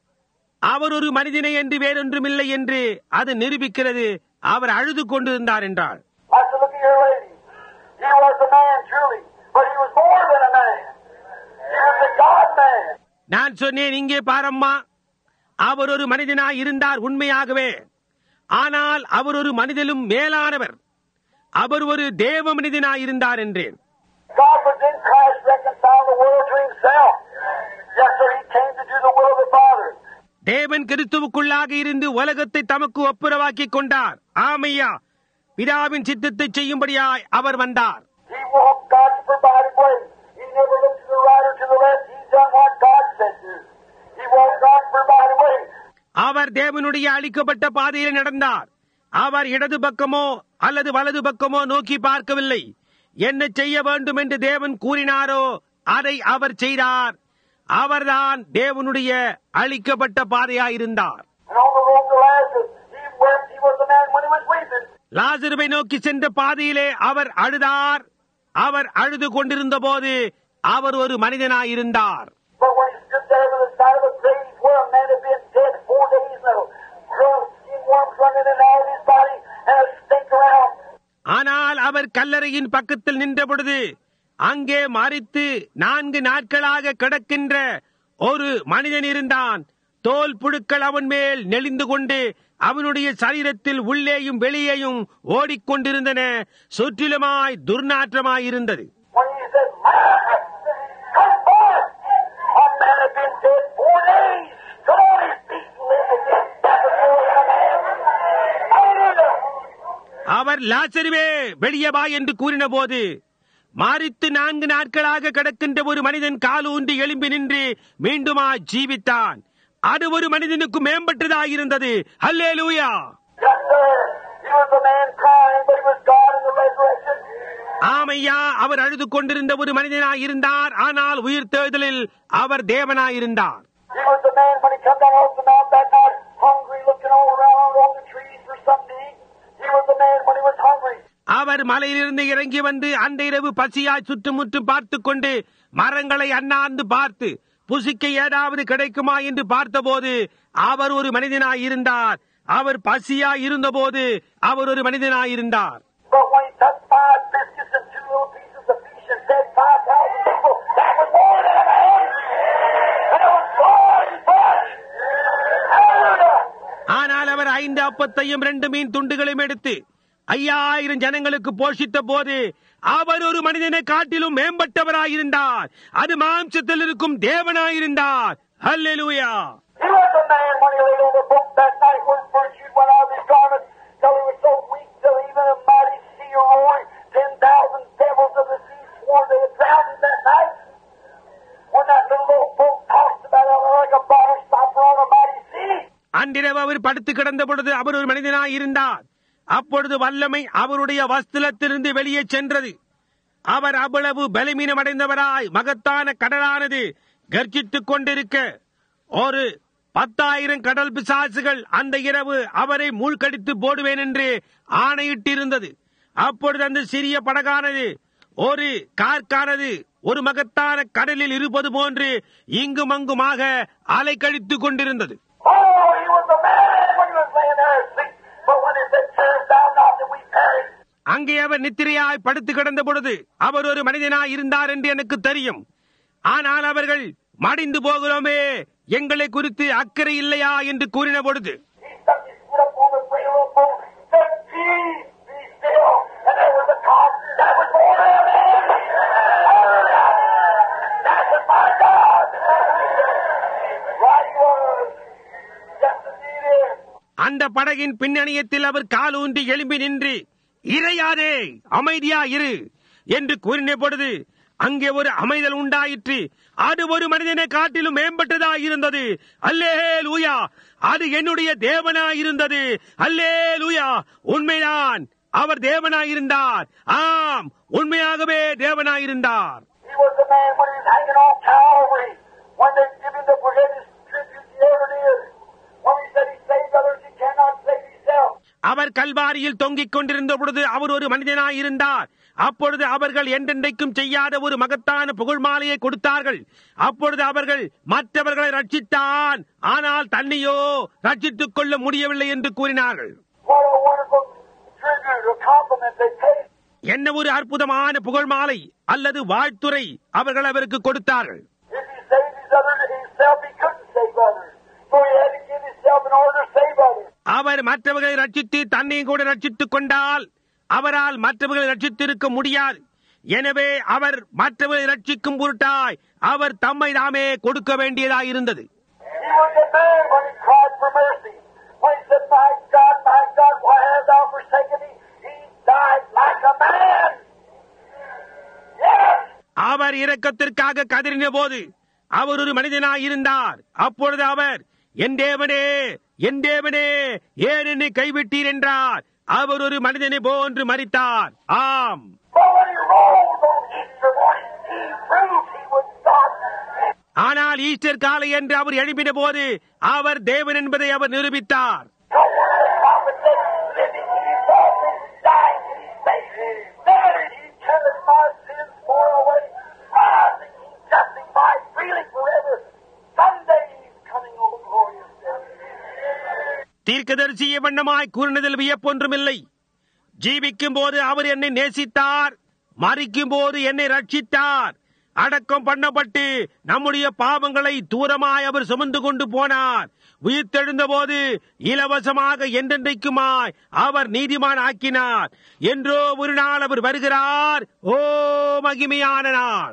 அவர் ஒரு மனிதனை என்று வேறொன்றுமில்லை என்று அது நிரூபிக்கிறது, அவர் அழுது கொண்டிருந்தார் என்றாள். I said, look at your lady. He was a man, truly, but he was more than a man. He was a God man. நான் சொன்னேன், இங்கே பாரம்மா, அவர் ஒரு மனிதனாய் இருந்தார் உண்மையாகவே, ஆனால் அவர் ஒரு மனிதனும் மேலானவர், அவர் ஒரு தேவ மனிதனாய் இருந்தார் என்றேன். God was in Christ reconcile the world to himself. Yes, sir, he came to do the will of the Father. தேவன் கிறிஸ்துவுக்குள்ளாக இருந்து உலகத்தை தமக்கு ஒப்புரவாக்கிக் கொண்டார். ஆமையா, பிதாவின் சித்தத்தை செய்யும்படியாய் அவர் வந்தார். He walked God's provided way. He never looked to the right or to the left. He done what God said to. He walked God's provided way. அவர் தேவனுடைய அளிக்கப்பட்ட பாதையில் நடந்தார். அவர் இடது பக்கமோ அல்லது வலது பக்கமோ நோக்கி பார்க்கவில்லை. என்ன செய்ய வேண்டும் என்று தேவன் கூறினாரோ அதை அவர் செய்தார். அவர்தான் தேவனுடைய அளிக்கப்பட்ட பாதையாயிருந்தார். And on the road to Lazarus, he wept. He was the man when he was weeping. லாசருவை நோக்கி சென்ற பாதையிலே அவர் அழுதார். அவர் அழுது கொண்டிருந்த போது அவர் ஒரு மனிதனாயிருந்தார். But when he stood there by the side of a grave where a man had been dead 4 days now, skin worms running in and out of his body and a stink around. ஆனால் அவர் கல்லறையின் பக்கத்தில் நின்ற பொழுது அங்கே மரித்து 4 நாட்களாக கிடக்கின்ற ஒரு மனிதன் இருந்தான். தோல் புழுக்கள் அவன் மேல் நெளிந்து கொண்டு அவனுடைய சரீரத்தில் உள்ளேயும் வெளியேயும் ஓடிக்கொண்டிருந்தன. சுற்றிலுமாய் துர்நாற்றமாயிருந்தது. When he said, come forth! A man had been dead 4 days. Come on his feet and live again. That's the glory of man. Hallelujah! அவர், லாசருவே வெளியே வா என்று கூறின போது மரித்து 4 நாட்களாக கிடக்கின்ற ஒரு மனிதன் காலூன்றி எழும்பி நின்று மீண்டுமா ஜீவித்தான். அது ஒரு மனிதனுக்கு மேம்பட்டதாயிருந்தது. ஹல்லேலூயா! Yes, sir. He was a man crying, but he was God in the resurrection. ஆமையா, அவர் அழுது கொண்டிருந்த ஒரு மனிதனாயிருந்தார், ஆனால் உயிர்த்தெழுதலில் அவர் தேவனாயிருந்தார். He was the man when he come down off the mountain that night, hungry, looking all around on the trees for something to eat. He was the man when he was hungry. அவர் மலையிலிருந்து இறங்கி வந்து அந்த இரவு பசியாய் சுற்றுமுற்றும் பார்த்துக் கொண்டு மரங்களை அண்ணாந்து பார்த்து புசிக்க ஏதாவது கிடைக்குமா என்று பார்த்தபோது அவர் ஒரு மனிதனாயிருந்தார். அவர் பசியாய் இருந்தபோது அவர் ஒரு மனிதனாயிருந்தார். But when he took 5 biscuits and 2 little pieces of fish and fed 5,000 people, that was more than a man. And it was God in flesh. Hallelujah! ஆனால் அவர் 5 அப்பத்தையும் 2 மீன் துண்டுகளையும் எடுத்து 5000 ஜனங்களுக்கு போஷித்த போது அவர் ஒரு மனிதனை காட்டிலும் மேம்பட்டவராயிருந்தார். அது மாம்சத்தில் இருக்கும் தேவனாயிருந்தார். ஹல்லேலூயா! He was a man when he laid on the boat that night when virtue went out of his garment till he was so weak till even a mighty sea roaring 10,000 devils of the sea swore they had drowned him that night. When that little boat tossed about like a bottle stopper on a mighty sea. அன்றிரவு அவர் படுத்து கிடந்த பொழுது அவர் ஒரு மனிதனாயிருந்தார். அப்பொழுது வல்லமை அவருடைய வஸ்திரத்திலிருந்து வெளியே சென்றது. அவர் அவ்வளவு பலவீனமடைந்தவராய் மகத்தான கடலானது கர்ஜித்துக் கொண்டிருக்க ஒரு 10,000 கடல் பிசாசுகள் அந்த இரவு அவரை மூழ்கடித்து போடுவேன் என்று ஆணையிட்டிருந்தது. அப்பொழுது அந்த சிறிய படகானது ஒரு கார்க்கானது ஒரு மகத்தான கடலில் இருப்பது போன்று இங்கும் அங்குமாக அலை கழித்துக் கொண்டிருந்தது. Oh, he was a man when he was laying there asleep. But when he said, அங்கே அவர் நித்திரையாய் படுத்து கிடந்த பொழுது அவர் ஒரு மனிதனாய் இருந்தார் என்று எனக்கு தெரியும். ஆனால் அவர்கள் மடிந்து போகிறோமே, எங்களை குறித்து அக்கறை இல்லையா என்று கூறின பொழுது அந்த படகின் பின்னணியத்தில் அவர் கால் ஊன்றி எழும்பி நின்று, இறையாதே, அமைதியா இரு என்று கூறின பொழுது அங்கே ஒரு அமைதல் உண்டாயிற்று. அது ஒரு மனிதனை காட்டிலும் மேம்பட்டதாய் இருந்தது. அல்லேலூயா! அது என்னுடைய தேவனாயிருந்தது. அல்லேலூயா! உண்மைதான், அவர் தேவனாயிருந்தார். ஆம், உண்மையாகவே தேவனாயிருந்தார். அவர் கல்வாரியில் தொங்கிக் கொண்டிருந்த பொழுது அவர் ஒரு மனிதனாயிருந்தார். அப்பொழுது அவர்கள் என்றென்றைக்கும் செய்யாத ஒரு மகத்தான புகழ் மாலையை கொடுத்தார்கள். அப்பொழுது அவர்கள் மற்றவர்களை ரட்சித்தான், ஆனால் தன்னையோ ரட்சித்துக் கொள்ள முடியவில்லை என்று கூறினார்கள். என்ன ஒரு அற்புதமான புகழ் மாலை அல்லது வாழ்த்துரை அவர்கள் அவருக்கு கொடுத்தார்கள். அவர் மற்றவர்களை ரட்சித்து தன்னையும் கூட ரட்சித்துக் கொண்டால் அவரால் மற்றவர்களை ரட்சித்திருக்க முடியாது. எனவே அவர் மற்றவர்களை ரட்சிக்கும் பொருட்டாய் அவர் தம்மை தாமே கொடுக்க வேண்டியதாயிருந்தது. அவர் இரக்கத்திற்காக கதறின போது அவர் ஒரு மனிதனாயிருந்தார். அப்பொழுது அவர், என் தேவனே, என் தேவனே, ஏன் என்னை கைவிட்டீர் என்றார். அவர் ஒரு மனிதனை போன்று மரித்தார். ஆம், ஆனால் ஈஸ்டர் காலை என்று அவர் எழுப்பின போது அவர் தேவன் என்பதை அவர் நிரூபித்தார். தீர்க்கதரிசிய வண்ணமாய் கூறினதில் வியப்பொன்றுமில்லை. ஜீவிக்கும் போது அவர் என்னை நேசித்தார், மரிக்கும் போது என்னை ரட்சித்தார், அடக்கம் பண்ணப்பட்டு நம்முடைய பாவங்களை தூரமாய் அவர் சுமந்து கொண்டு போனார், உயிர்த்தெழுந்த போது இலவசமாக என்றென்றைக்குமாய் அவர் நீதிமான் ஆக்கினார். என்றோ ஒரு நாள் அவர் வருகிறார். ஓ மகிமையான நாள்!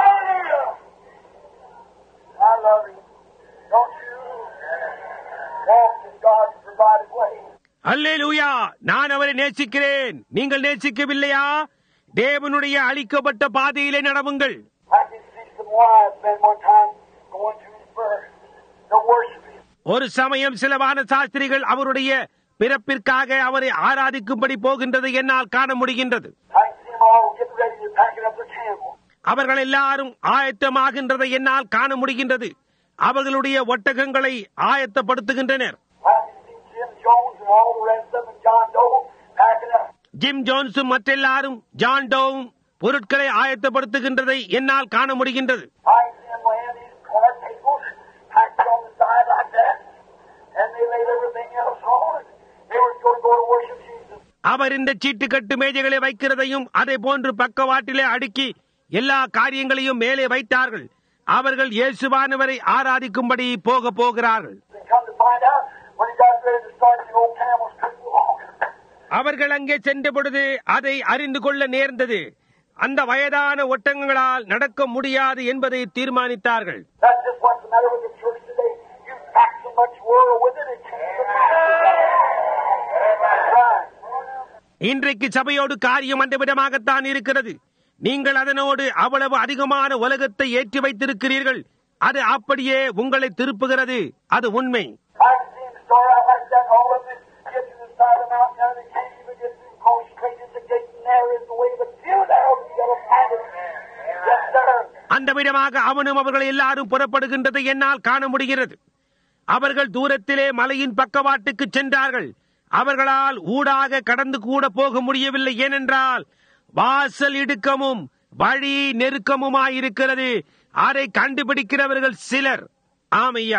அல்லேலூயா! நான் அவரை நேசிக்கிறேன். நீங்கள் நேசிக்கவில்லையா? தேவனுடைய அளிக்கப்பட்ட பாதையிலே நடவுங்கள். ஒரு சமயம் சில வான சாஸ்திரிகள் அவருடைய பிறப்பிற்காக அவரை ஆராதிக்கும்படி போகின்றதை என்னால் காண முடிகின்றது. அவர்கள் எல்லாரும் ஆயத்தமாகின்றதை என்னால் காண முடிகின்றது. அவர்களுடைய ஒட்டகங்களை ஆயத்தப்படுத்துகின்றனர். ஜிம் ஜோன்ஸும் மற்றெல்லாரும் ஜான் டோவும் பொருட்களை ஆயத்தப்படுத்துகின்றதை என்னால் காண முடிகின்றது. அவர் இந்த சீட்டுக்கட்டு மேஜைகளை வைக்கிறதையும் அதே போன்று பக்கவாட்டிலே அடுக்கி எல்லா காரியங்களையும் மேலே வைத்தார்கள். அவர்கள் இயேசுவானவரை ஆராதிக்கும்படி போக போகிறார்கள். அவர்கள் அங்கே சென்ற பொழுது அதை அறிந்து கொள்ள நேர்ந்தது. அந்த வயதான ஒட்டகங்களால் நடக்க முடியாது என்பதை தீர்மானித்தார்கள். இன்றைக்கு சபையோடு காரியம் அந்த விதமாகத்தான் இருக்கிறது. நீங்கள் அதனோடு அவ்வளவு அதிகமான உலகத்தை ஏற்றி வைத்திருக்கிறீர்கள். அது அப்படியே உங்களை திருப்புகிறது. அது உண்மை. அந்த விதமாக அவனும் அவர்கள் எல்லாரும் புறப்படுகின்றதை என்னால் காண முடிகிறது. அவர்கள் தூரத்திலே மலையின் பக்கவாட்டுக்கு சென்றார்கள். அவர்களால் ஊடாக கடந்து கூட போக முடியவில்லை. ஏனென்றால் வாசல் இடுக்கமும் வழி நெருக்கமுமாயிருக்கிறது. அதை கண்டுபிடிக்கிறவர்கள் சிலர். ஆமையா,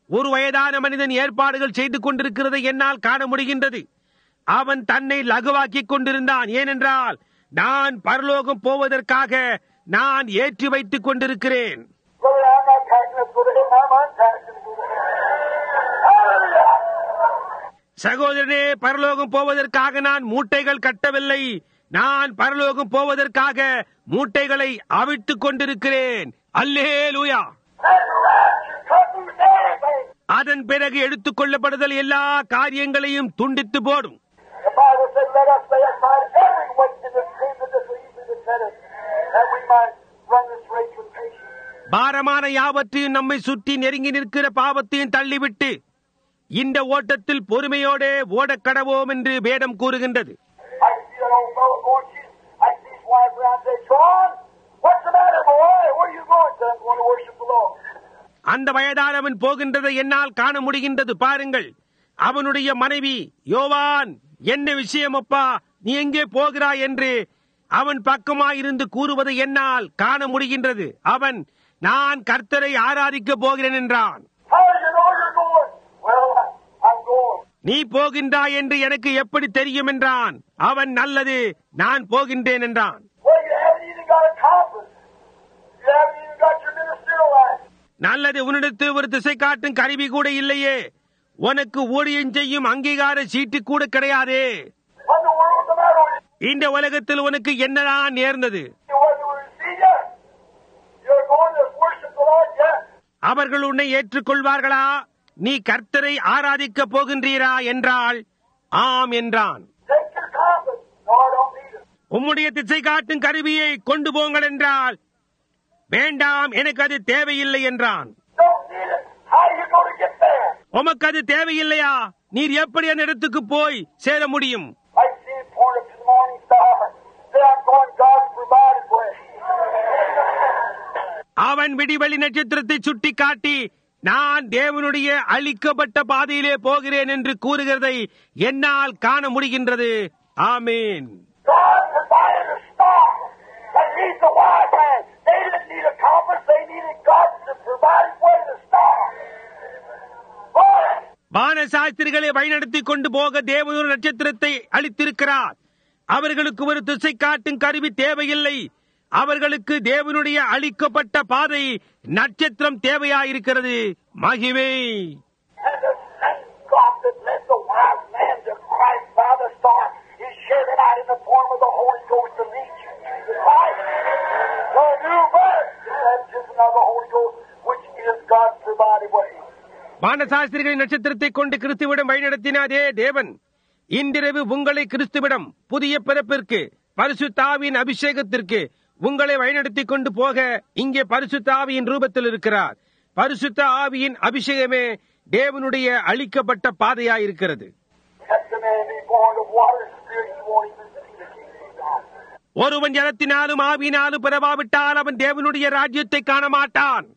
ஒரு வயதான மனிதன் ஏற்பாடுகள் செய்து கொண்டிருக்கிறதை என்னால் காண முடிகின்றது. அவன் தன்னை லகுவாக்கிக் கொண்டிருந்தான். ஏனென்றால் நான் பரலோகம் போவதற்காக நான் ஏற்றி வைத்துக் கொண்டிருக்கிறேன். சகோதரனே, பரலோகம் போவதற்காக நான் மூட்டைகள் கட்டவில்லை. நான் பரலோகம் போவதற்காக மூட்டைகளை அவிழ்த்துக் கொண்டிருக்கிறேன். அல்லேலூயா. அதன் பிறகு எடுத்துக் கொள்ளப்படுதல் எல்லா காரியங்களையும் துண்டித்து போடும். பாரமான யாவற்றையும் நம்மை சுற்றி நெருங்கி நிற்கிற பாவத்தையும் தள்ளிவிட்டு இந்த ஓட்டத்தில் பொறுமையோடு ஓடக் கடவோம் என்று வேதம் கூறுகின்றது. அந்த வயதானவன் போகின்றதை என்னால் காண முடிகின்றது. பாருங்கள், அவனுடைய மனைவி யோவான், என்ன விஷயம் அப்பா, நீ எங்கே போகிறாய் என்று அவன் பக்கமாயிருந்து கூறுவதை என்னால் காண முடிகின்றது. அவன், நான் கர்த்தரை ஆராதிக்க போகிறேன் என்றான். நீ போகின்றாய் என்று எனக்கு எப்படி தெரியும் என்றான். அவன், நல்லது, நான் போகின்றேன் என்றான். நல்லது, உன்னிடத்து ஒரு திசை காட்டும் கருவி கூட இல்லையே, உனக்கு ஊழியம் செய்யும் அங்கீகார சீட்டு கூட கிடையாதே. இந்த உலகத்தில் உனக்கு என்னதான் நேர்ந்தது? அவர்கள் உன்னை ஏற்றுக்கொள்வார்களா? நீ கர்த்தரை ஆராதிக்க போகின்றீரா என்றால் ஆம் என்றான். உம்முடைய திசை காட்டும் கருவியை கொண்டு போங்கள் என்றால் வேண்டாம், எனக்கு அது தேவையில்லை என்றான். உமக்கு அது தேவையில்லையா? நீர் எப்படி அந்த இடத்துக்கு போய் சேர முடியும்? அவன் விடிவெளி நட்சத்திரத்தை சுட்டி காட்டி, நான் தேவனுடைய அளிக்கப்பட்ட பாதையிலே போகிறேன் என்று கூறுகிறதை என்னால் காண முடிகின்றது. ஆமீன். வானசாஸ்திரிகளை வழிநடத்திக் கொண்டு போக தேவன் ஒரு நட்சத்திரத்தை அளித்திருக்கிறார். அவர்களுக்கு ஒரு திசை காட்டும் கருவி தேவையில்லை. அவர்களுக்கு தேவனுடைய அளிக்கப்பட்ட பாதை நட்சத்திரம் தேவையாயிருக்கிறது. மகிமை. வானசாஸ்திரிகளின் நட்சத்திரத்தை கொண்டு கிறிஸ்துவிடம் வழிநடத்தினாதே தேவன் இன்றிரவு உங்களை கிறிஸ்துவிடம் புதிய பிறப்பிற்கு, பரிசுத்த ஆவியின் அபிஷேகத்திற்கு உங்களை வழிநடத்திக் கொண்டு போக இங்கே பரிசுத்த ஆவியின் ரூபத்தில் இருக்கிறார். பரிசுத்த ஆவியின் அபிஷேகமே தேவனுடைய அளிக்கப்பட்ட பாதையாயிருக்கிறது. ஒருவன் ஜலத்தினாலும் ஆவியினாலும் பிறவாவிட்டால் அவன் தேவனுடைய ராஜ்யத்தை காண மாட்டான்.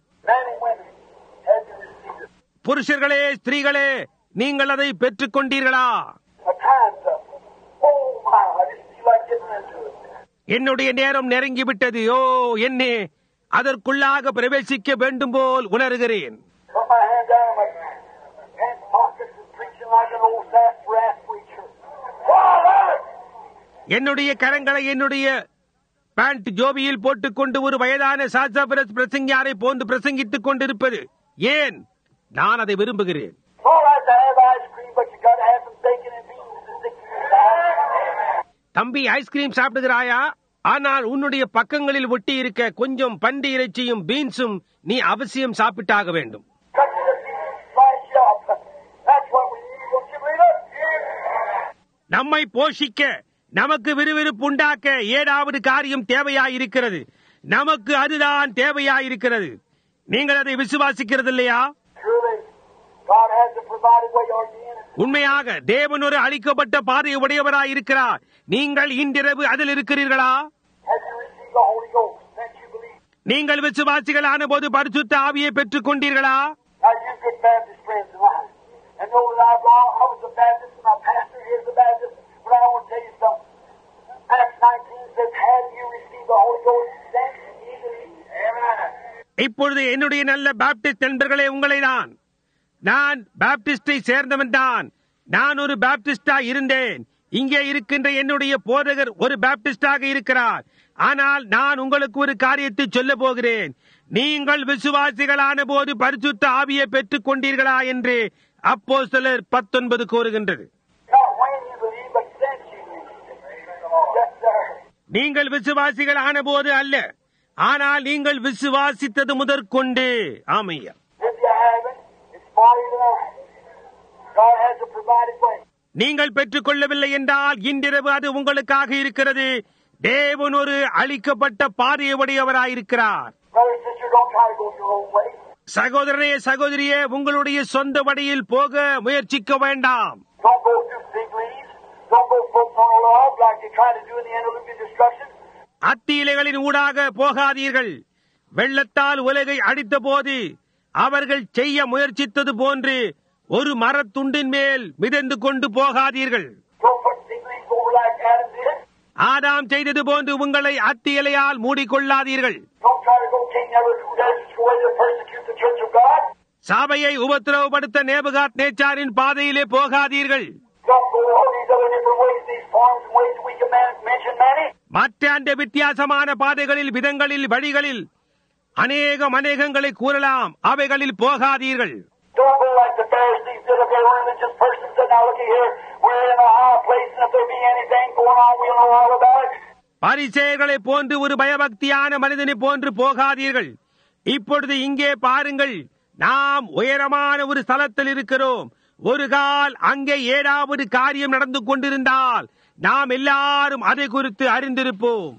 புருஷர்களே, ஸ்திரீகளே, நீங்கள் அதை பெற்றுக் கொண்டீர்களா? என்னுடைய நேரம் நெருங்கிவிட்டது. ஓ, என்னே, அதற்குள்ளாக பிரவேசிக்க வேண்டும் போல் உணர்கிறேன். என்னுடைய கரங்களை என்னுடைய பேண்ட் ஜோபியில் போட்டுக்கொண்டு ஒரு வயதான சாசாபிரஸ் பிரசங்கியாரை போன்று பிரசங்கித்துக் கொண்டிருப்பது ஏன்? நான் அதை விரும்புகிறேன். தம்பி, ஐஸ்கிரீம் சாப்பிடுகிறாயா? ஆனால் உன்னுடைய பக்கங்களில் ஒட்டி இருக்க கொஞ்சம் பன்றி இறைச்சியும் பீன்ஸும் நீ அவசியம் சாப்பிட்டாக வேண்டும். நம்மை போஷிக்க, நமக்கு விறுவிறுப்பு உண்டாக்க ஏதாவது காரியம் தேவையாயிருக்கிறது. நமக்கு அதுதான் தேவையாயிருக்கிறது. நீங்கள் அதை விசுவாசிக்கிறது இல்லையா? உண்மையாக தேவன் ஒரு அளிக்கப்பட்ட பாதையை உடையவராயிருக்கிறார். நீங்கள் இன்றிரவு அதில் இருக்கிறீர்களா? நீங்கள் விசுவாசிகளான போது பரிசுத்த ஆவியை பெற்றுக் கொண்டீர்களா? இப்பொழுது என்னுடைய நல்ல பாப்டிஸ்ட் நண்பர்களே, உங்களை தான் நான் பாப்டிஸ்டை சேர்ந்தவன் தான். நான் ஒரு பாப்டிஸ்டா இருந்தேன். இங்கே இருக்கின்ற என்னுடைய போதகர் ஒரு பாப்டிஸ்டாக இருக்கிறார். ஆனால் நான் உங்களுக்கு ஒரு காரியத்தை சொல்ல போகிறேன். நீங்கள் விசுவாசிகளான போது பரிசுத்த ஆவியை பெற்றுக் கொண்டீர்களா என்று அப்போஸ்தலர் 19 கூறுகின்றது. நீங்கள் விசுவாசிகள் ஆன போது அல்ல, ஆனால் நீங்கள் விசுவாசித்தது முதற்கொண்டு. ஆமையா, நீங்கள் பெற்றுக் கொள்ளவில்லை என்றால் இன்றிரவு அது உங்களுக்காக இருக்கிறது. தேவன் ஒரு அளிக்கப்பட்ட பாதையை உடையவராயிருக்கிறார். சகோதரனே, சகோதரியே, உங்களுடைய சொந்த வழியில் போக முயற்சிக்க வேண்டாம். அத்தி இலைகளின் ஊடாக போகாதீர்கள். வெள்ளத்தால் உலகை அடித்த போது அவர்கள் செய்ய முயற்சித்தது போன்று ஒரு மரத்துண்டின் மேல் மிதந்து கொண்டு போகாதீர்கள். ஆதாம் செய்தது போன்று உங்களை அத்தி இலையால் மூடிக்கொள்ளாதீர்கள். சபையை உபத்திரவப்படுத்த நேபுகாத் நேச்சாரின் பாதையிலே போகாதீர்கள். மற்ற அந்த வித்தியாசமான பாதைகளில், விதங்களில், வழிகளில் அநேகங்களை கூறலாம். அவைகளில் போகாதீர்கள். பரிசேயர்களை போன்று ஒரு பயபக்தியான மனிதனை போன்று போகாதீர்கள். இப்பொழுது இங்கே பாருங்கள், நாம் உயரமான ஒரு ஸ்தலத்தில் இருக்கிறோம். ஒரு கால் அங்கே ஏதாவது காரியம் நடந்து கொண்டிருந்தால் நாம் எல்லாரும் அதை குறித்து அறிந்திருப்போம்.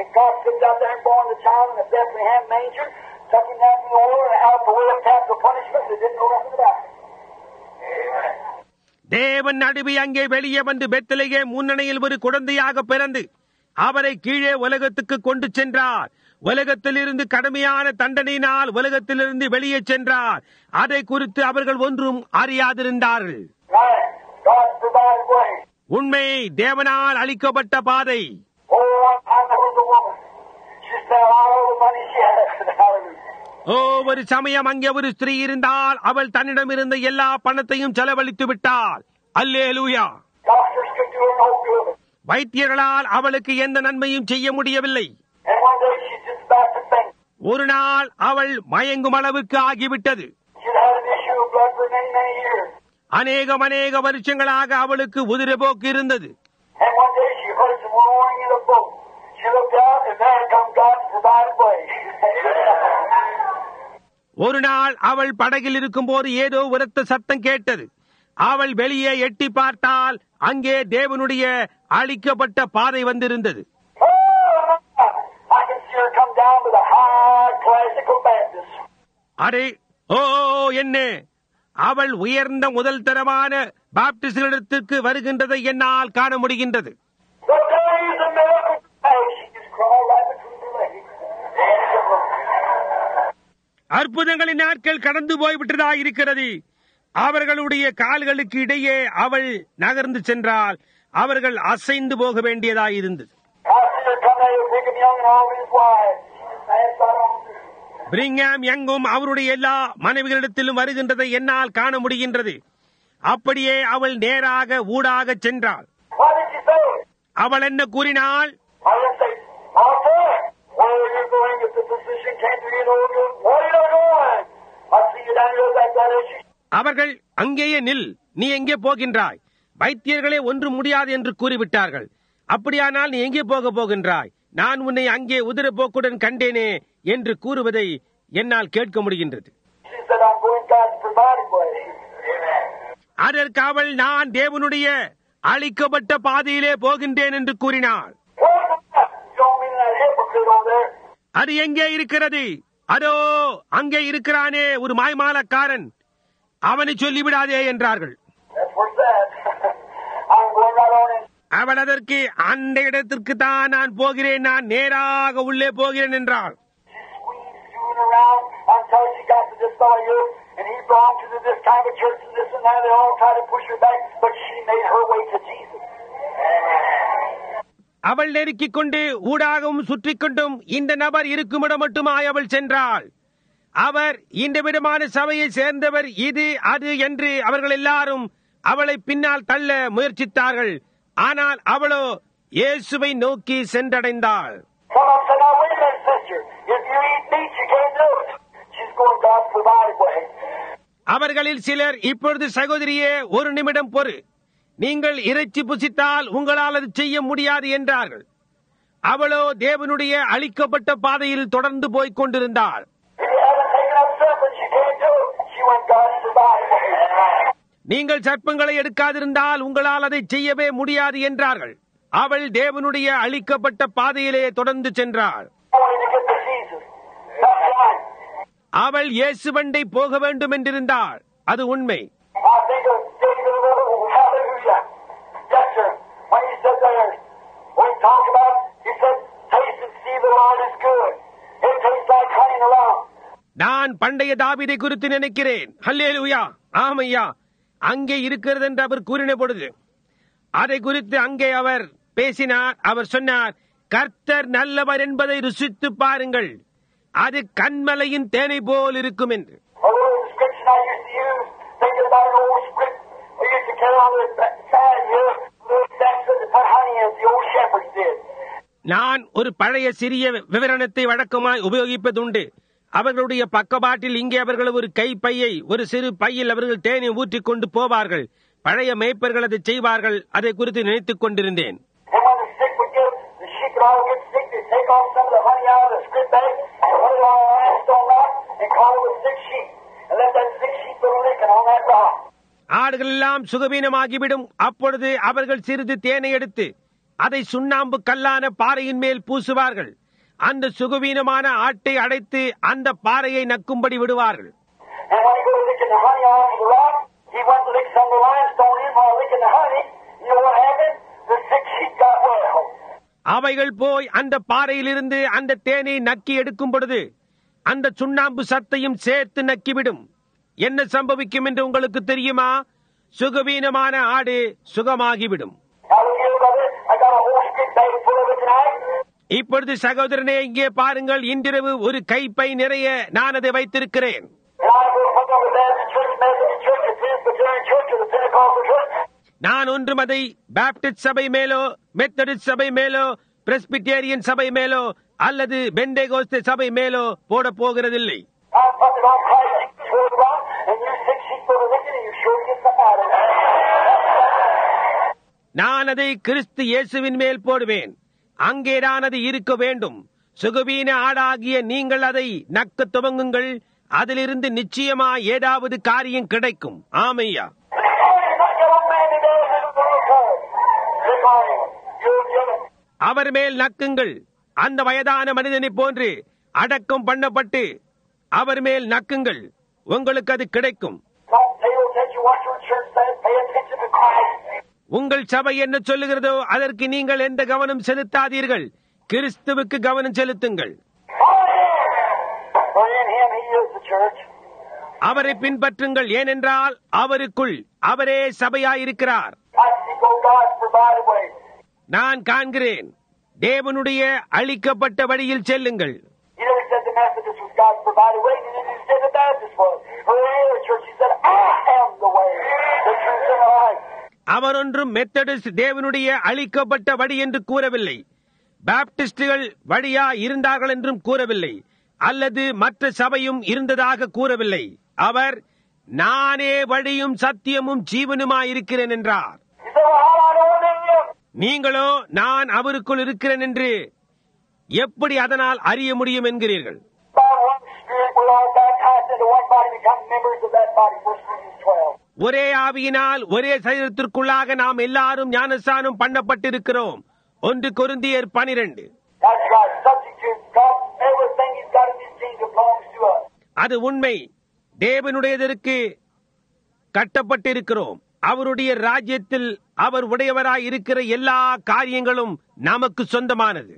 தேவன் நடுவி அங்கே வெளியே வந்து பெத்லகேம் முன்னணியில் ஒரு குழந்தையாக பிறந்து அவரை கீழே உலகத்துக்கு கொண்டு சென்றார். உலகத்திலிருந்து கடுமையான தண்டனையினால் உலகத்திலிருந்து வெளியே சென்றார். அதை குறித்து அவர்கள் ஒன்றும் அறியாதிருந்தார்கள். உண்மை தேவனால் அளிக்கப்பட்ட பாதை. ஒரு சமயம் அங்கே ஒரு ஸ்திரீ இருந்தால் அவள் தன்னிடம் இருந்த எல்லா பணத்தையும் செலவழித்து விட்டாள். அல்லேலூயா. வைத்தியர்களால் அவளுக்கு எந்த நன்மையும் செய்ய முடியவில்லை. ஒரு நாள் அவள் மயங்கும் அளவுக்கு ஆகிவிட்டது. அநேக வருஷங்களாக அவளுக்கு உதிரபோக்கு இருந்தது. ஒரு நாள் அவள் படகில் இருக்கும் போது ஏதோ உரத்த சத்தம் கேட்டது. அவள் வெளியே எட்டி பார்த்தால் அங்கே தேவனுடைய அளிக்கப்பட்ட பாதை வந்திருந்தது. அடே, என்ன! அவள் உயர்ந்த முதல் தரமான பாப்டிஸ்டுகளிடத்திற்கு வருகின்றதை என்னால் காண முடிகின்றது. அற்புதங்களின் நாட்கள் கடந்து போய்விட்டதாக இருக்கிறது. அவர்களுடைய கால்களுக்கு இடையே அவள் நகர்ந்து சென்றால் அவர்கள் அசைந்து போக வேண்டியதாயிருந்தது. பிரிங்காம் யங்கும் அவருடைய எல்லா மனைவிகளிடத்திலும் வருகின்றதை என்னால் காண முடிகின்றது. அப்படியே அவள் நேராக ஊடாக சென்றாள். அவள் என்ன கூறினாள்? அவர்கள் அங்கேயே நில், நீ எங்கே போகின்றாய்? வைத்தியர்களே ஒன்றும் முடியாது என்று கூறிவிட்டார்கள். அப்படியானால் நீ எங்கே போகின்றாய்? நான் உன்னை அங்கே உதிர போக்குடன் கண்டேனே என்று கூறுவதை என்னால் கேட்க முடிகின்றது. அதற்கு அவள், நான் தேவனுடைய அளிக்கப்பட்ட பாதையிலே போகின்றேன் என்று கூறினாள். அது எங்கே இருக்கிறது? அதோ அங்கே இருக்கிறானே ஒரு மாய்மாலக்காரன், அவனை சொல்லிவிடாதே என்றார்கள். அவள் அதற்கு, அந்த இடத்திற்கு தான் நான் போகிறேன், நான் நேராக உள்ளே போகிறேன் என்றாள். அவள் நெருக்கிக் கொண்டு ஊடாகவும் சுற்றிக் கொண்டும் இந்த நபர் இருக்குமிடம் மட்டுமாய் அவள் சென்றாள். அவர் இந்த விதமான சபையை சேர்ந்தவர், இது அது என்று அவர்கள் எல்லாரும் அவளை பின்னால் தள்ள முயற்சித்தார்கள். ஆனால் அவளோ இயேசுவை நோக்கி சென்றடைந்தாள். Someone said, "Now wait a minute, sister. If you eat meat, you can't do it." She's going God's provided way. அவர்களில் சிலர், இப்பொழுது சகோதரியே ஒரு நிமிடம் பொறு, நீங்கள் இறைச்சி புசித்தால் உங்களால் அது செய்ய முடியாது என்றார்கள். அவளோ தேவனுடைய அளிக்கப்பட்ட பாதையில் தொடர்ந்து போய்க் கொண்டிருந்தாள். If you haven't taken up serpents, you can't do it. She went God's provided way. நீங்கள் சர்ப்பங்களை எடுக்காதிருந்தால் உங்களால் அதை செய்யவே முடியாது என்றார்கள். அவள் தேவனுடைய அளிக்கப்பட்ட பாதையிலே தொடர்ந்து சென்றாள். I wanted to get to Jesus. That's right. அவள் இயேசுவண்டை போக வேண்டும் என்றிருந்தாள். அது உண்மை. I think of David a little. Hallelujah. Yes, sir. When he said there, when he talked about, he said, "Taste and see the Lord is good. It tastes like honey and rum." நான் பண்டைய தாவீதை குறித்து நினைக்கிறேன். ஹல்லேலூயா, ஆமையா, அங்கே இருக்கிறது என்று அவர் கூறின பொழுது அதை குறித்து அங்கே அவர் பேசினார். அவர் சொன்னார், கர்த்தர் நல்லவர் என்பதை ருசித்து பாருங்கள், அது கண்மலையின் தேனை போல் இருக்கும் என்று. A little description I used to use, thinking about an old script. We used to carry on with sand here, little sacks that put honey in, the old shepherds did. நான் ஒரு பழைய சிறிய விவரணத்தை வழக்கமாய் உபயோகிப்பதுண்டு. அவர்களுடைய பக்கவாட்டில் இங்கே அவர்கள் ஒரு கைப்பையை, ஒரு சிறு பையில் அவர்கள் தேனை ஊற்றிக் கொண்டு போவார்கள். பழைய மேய்ப்பர்கள் அதை செய்வார்கள். அதை குறித்து நினைத்துக் கொண்டிருந்தேன். And when the sick would get, the sheep would all get sick, they'd take off some of the honey out of the script bag and put it on a limestone rock and call it a sick sheep and let that sick sheep go licking on that rock. ஆடுகள் எல்லாம் சுகவீனமாகிவிடும். அப்பொழுது அவர்கள் சிறிது தேனை எடுத்து அதை சுண்ணாம்பு கல்லான பாறையின் மேல் பூசுவார்கள். அந்த சுகவீனமான ஆட்டை அடைத்து அந்த பாறையை நக்கும்படி விடுவார்கள். And when he go licking the honey off the rock, he went to lick some of the limestone in while licking the honey. You know what happened? The sick sheep got well. அவைகள் போய் அந்த பாறையிலிருந்து அந்த தேனை நக்கி எடுக்கும் பொழுது அந்த சுண்ணாம்பு சத்தையும் சேர்த்து நக்கிவிடும். என்ன சம்பவிக்கும் என்று உங்களுக்கு தெரியுமா? சுகவீனமான ஆடு சுகமாகிவிடும். இப்பொழுது சகோதரனே, இங்கே பாருங்கள், இன்றிரவு ஒரு கைப்பை நிறைய நான் அதை வைத்திருக்கிறேன். நான் ஒன்றும் அதை பாப்டிஸ்ட் சபை மேலோ, மெத்தடிஸ்ட் சபை மேலோ, பிரெஸ்பிட்டேரியன் சபை மேலோ அல்லது பெண்டேகோஸ்தே சபை மேலோ போட போகிறதில்லை. நான் அதை கிறிஸ்து இயேசுவின் மேல் போடுவேன். அங்கேதான் அது இருக்க வேண்டும். சுகவீன ஆடாகிய நீங்கள் அதை நக்க துவங்குங்கள். அதிலிருந்து நிச்சயமா ஏதாவது காரியம் கிடைக்கும். ஆமையா. அவர் மேல் நக்குங்கள். அந்த வயதான மனிதனை போன்று அடக்கம் பண்ணப்பட்டு அவர் மேல் நக்குங்கள். உங்களுக்கு அது கிடைக்கும். உங்கள் சபை என்ன சொல்லுகிறதோ அதற்கு நீங்கள் எந்த கவனம் செலுத்தாதீர்கள். கிறிஸ்துவுக்கு கவனம் செலுத்துங்கள். அவரை பின்பற்றுங்கள். ஏனென்றால் அவருக்குள் அவரே சபையாயிருக்கிறார். நான் காண்கிறேன். தேவனுடைய அளிக்கப்பட்ட வழியில் செல்லுங்கள். அவர் ஒன்றும் மெத்தடிஸ்ட் தேவனுடைய அளிக்கப்பட்ட வழி என்று கூறவில்லை. பாப்டிஸ்டுகள் வழியா இருந்தார்கள் என்றும் கூறவில்லை. அல்லது மற்ற சபையும் இருந்ததாக கூறவில்லை. அவர் நானே வழியும் சத்தியமும் ஜீவனுமாயிருக்கிறேன் என்றார். நீங்களோ நான் அவருக்குள் இருக்கிறேன் என்று எப்படி அதனால் அறிய முடியும் என்கிறீர்கள்? ஒரே ஆவியினால் ஒரே சரீரத்திற்குள்ளாக நாம் எல்லாரும் ஞானஸ்நானம் பண்ணப்பட்டிருக்கிறோம். 1 கொரிந்தியர் 12. அது உண்மை. தேவனுடையதற்கு கட்டப்பட்டிருக்கிறோம். அவருடைய ராஜ்யத்தில் அவர் உடையவராய் இருக்கிற எல்லா காரியங்களும் நமக்கு சொந்தமானது.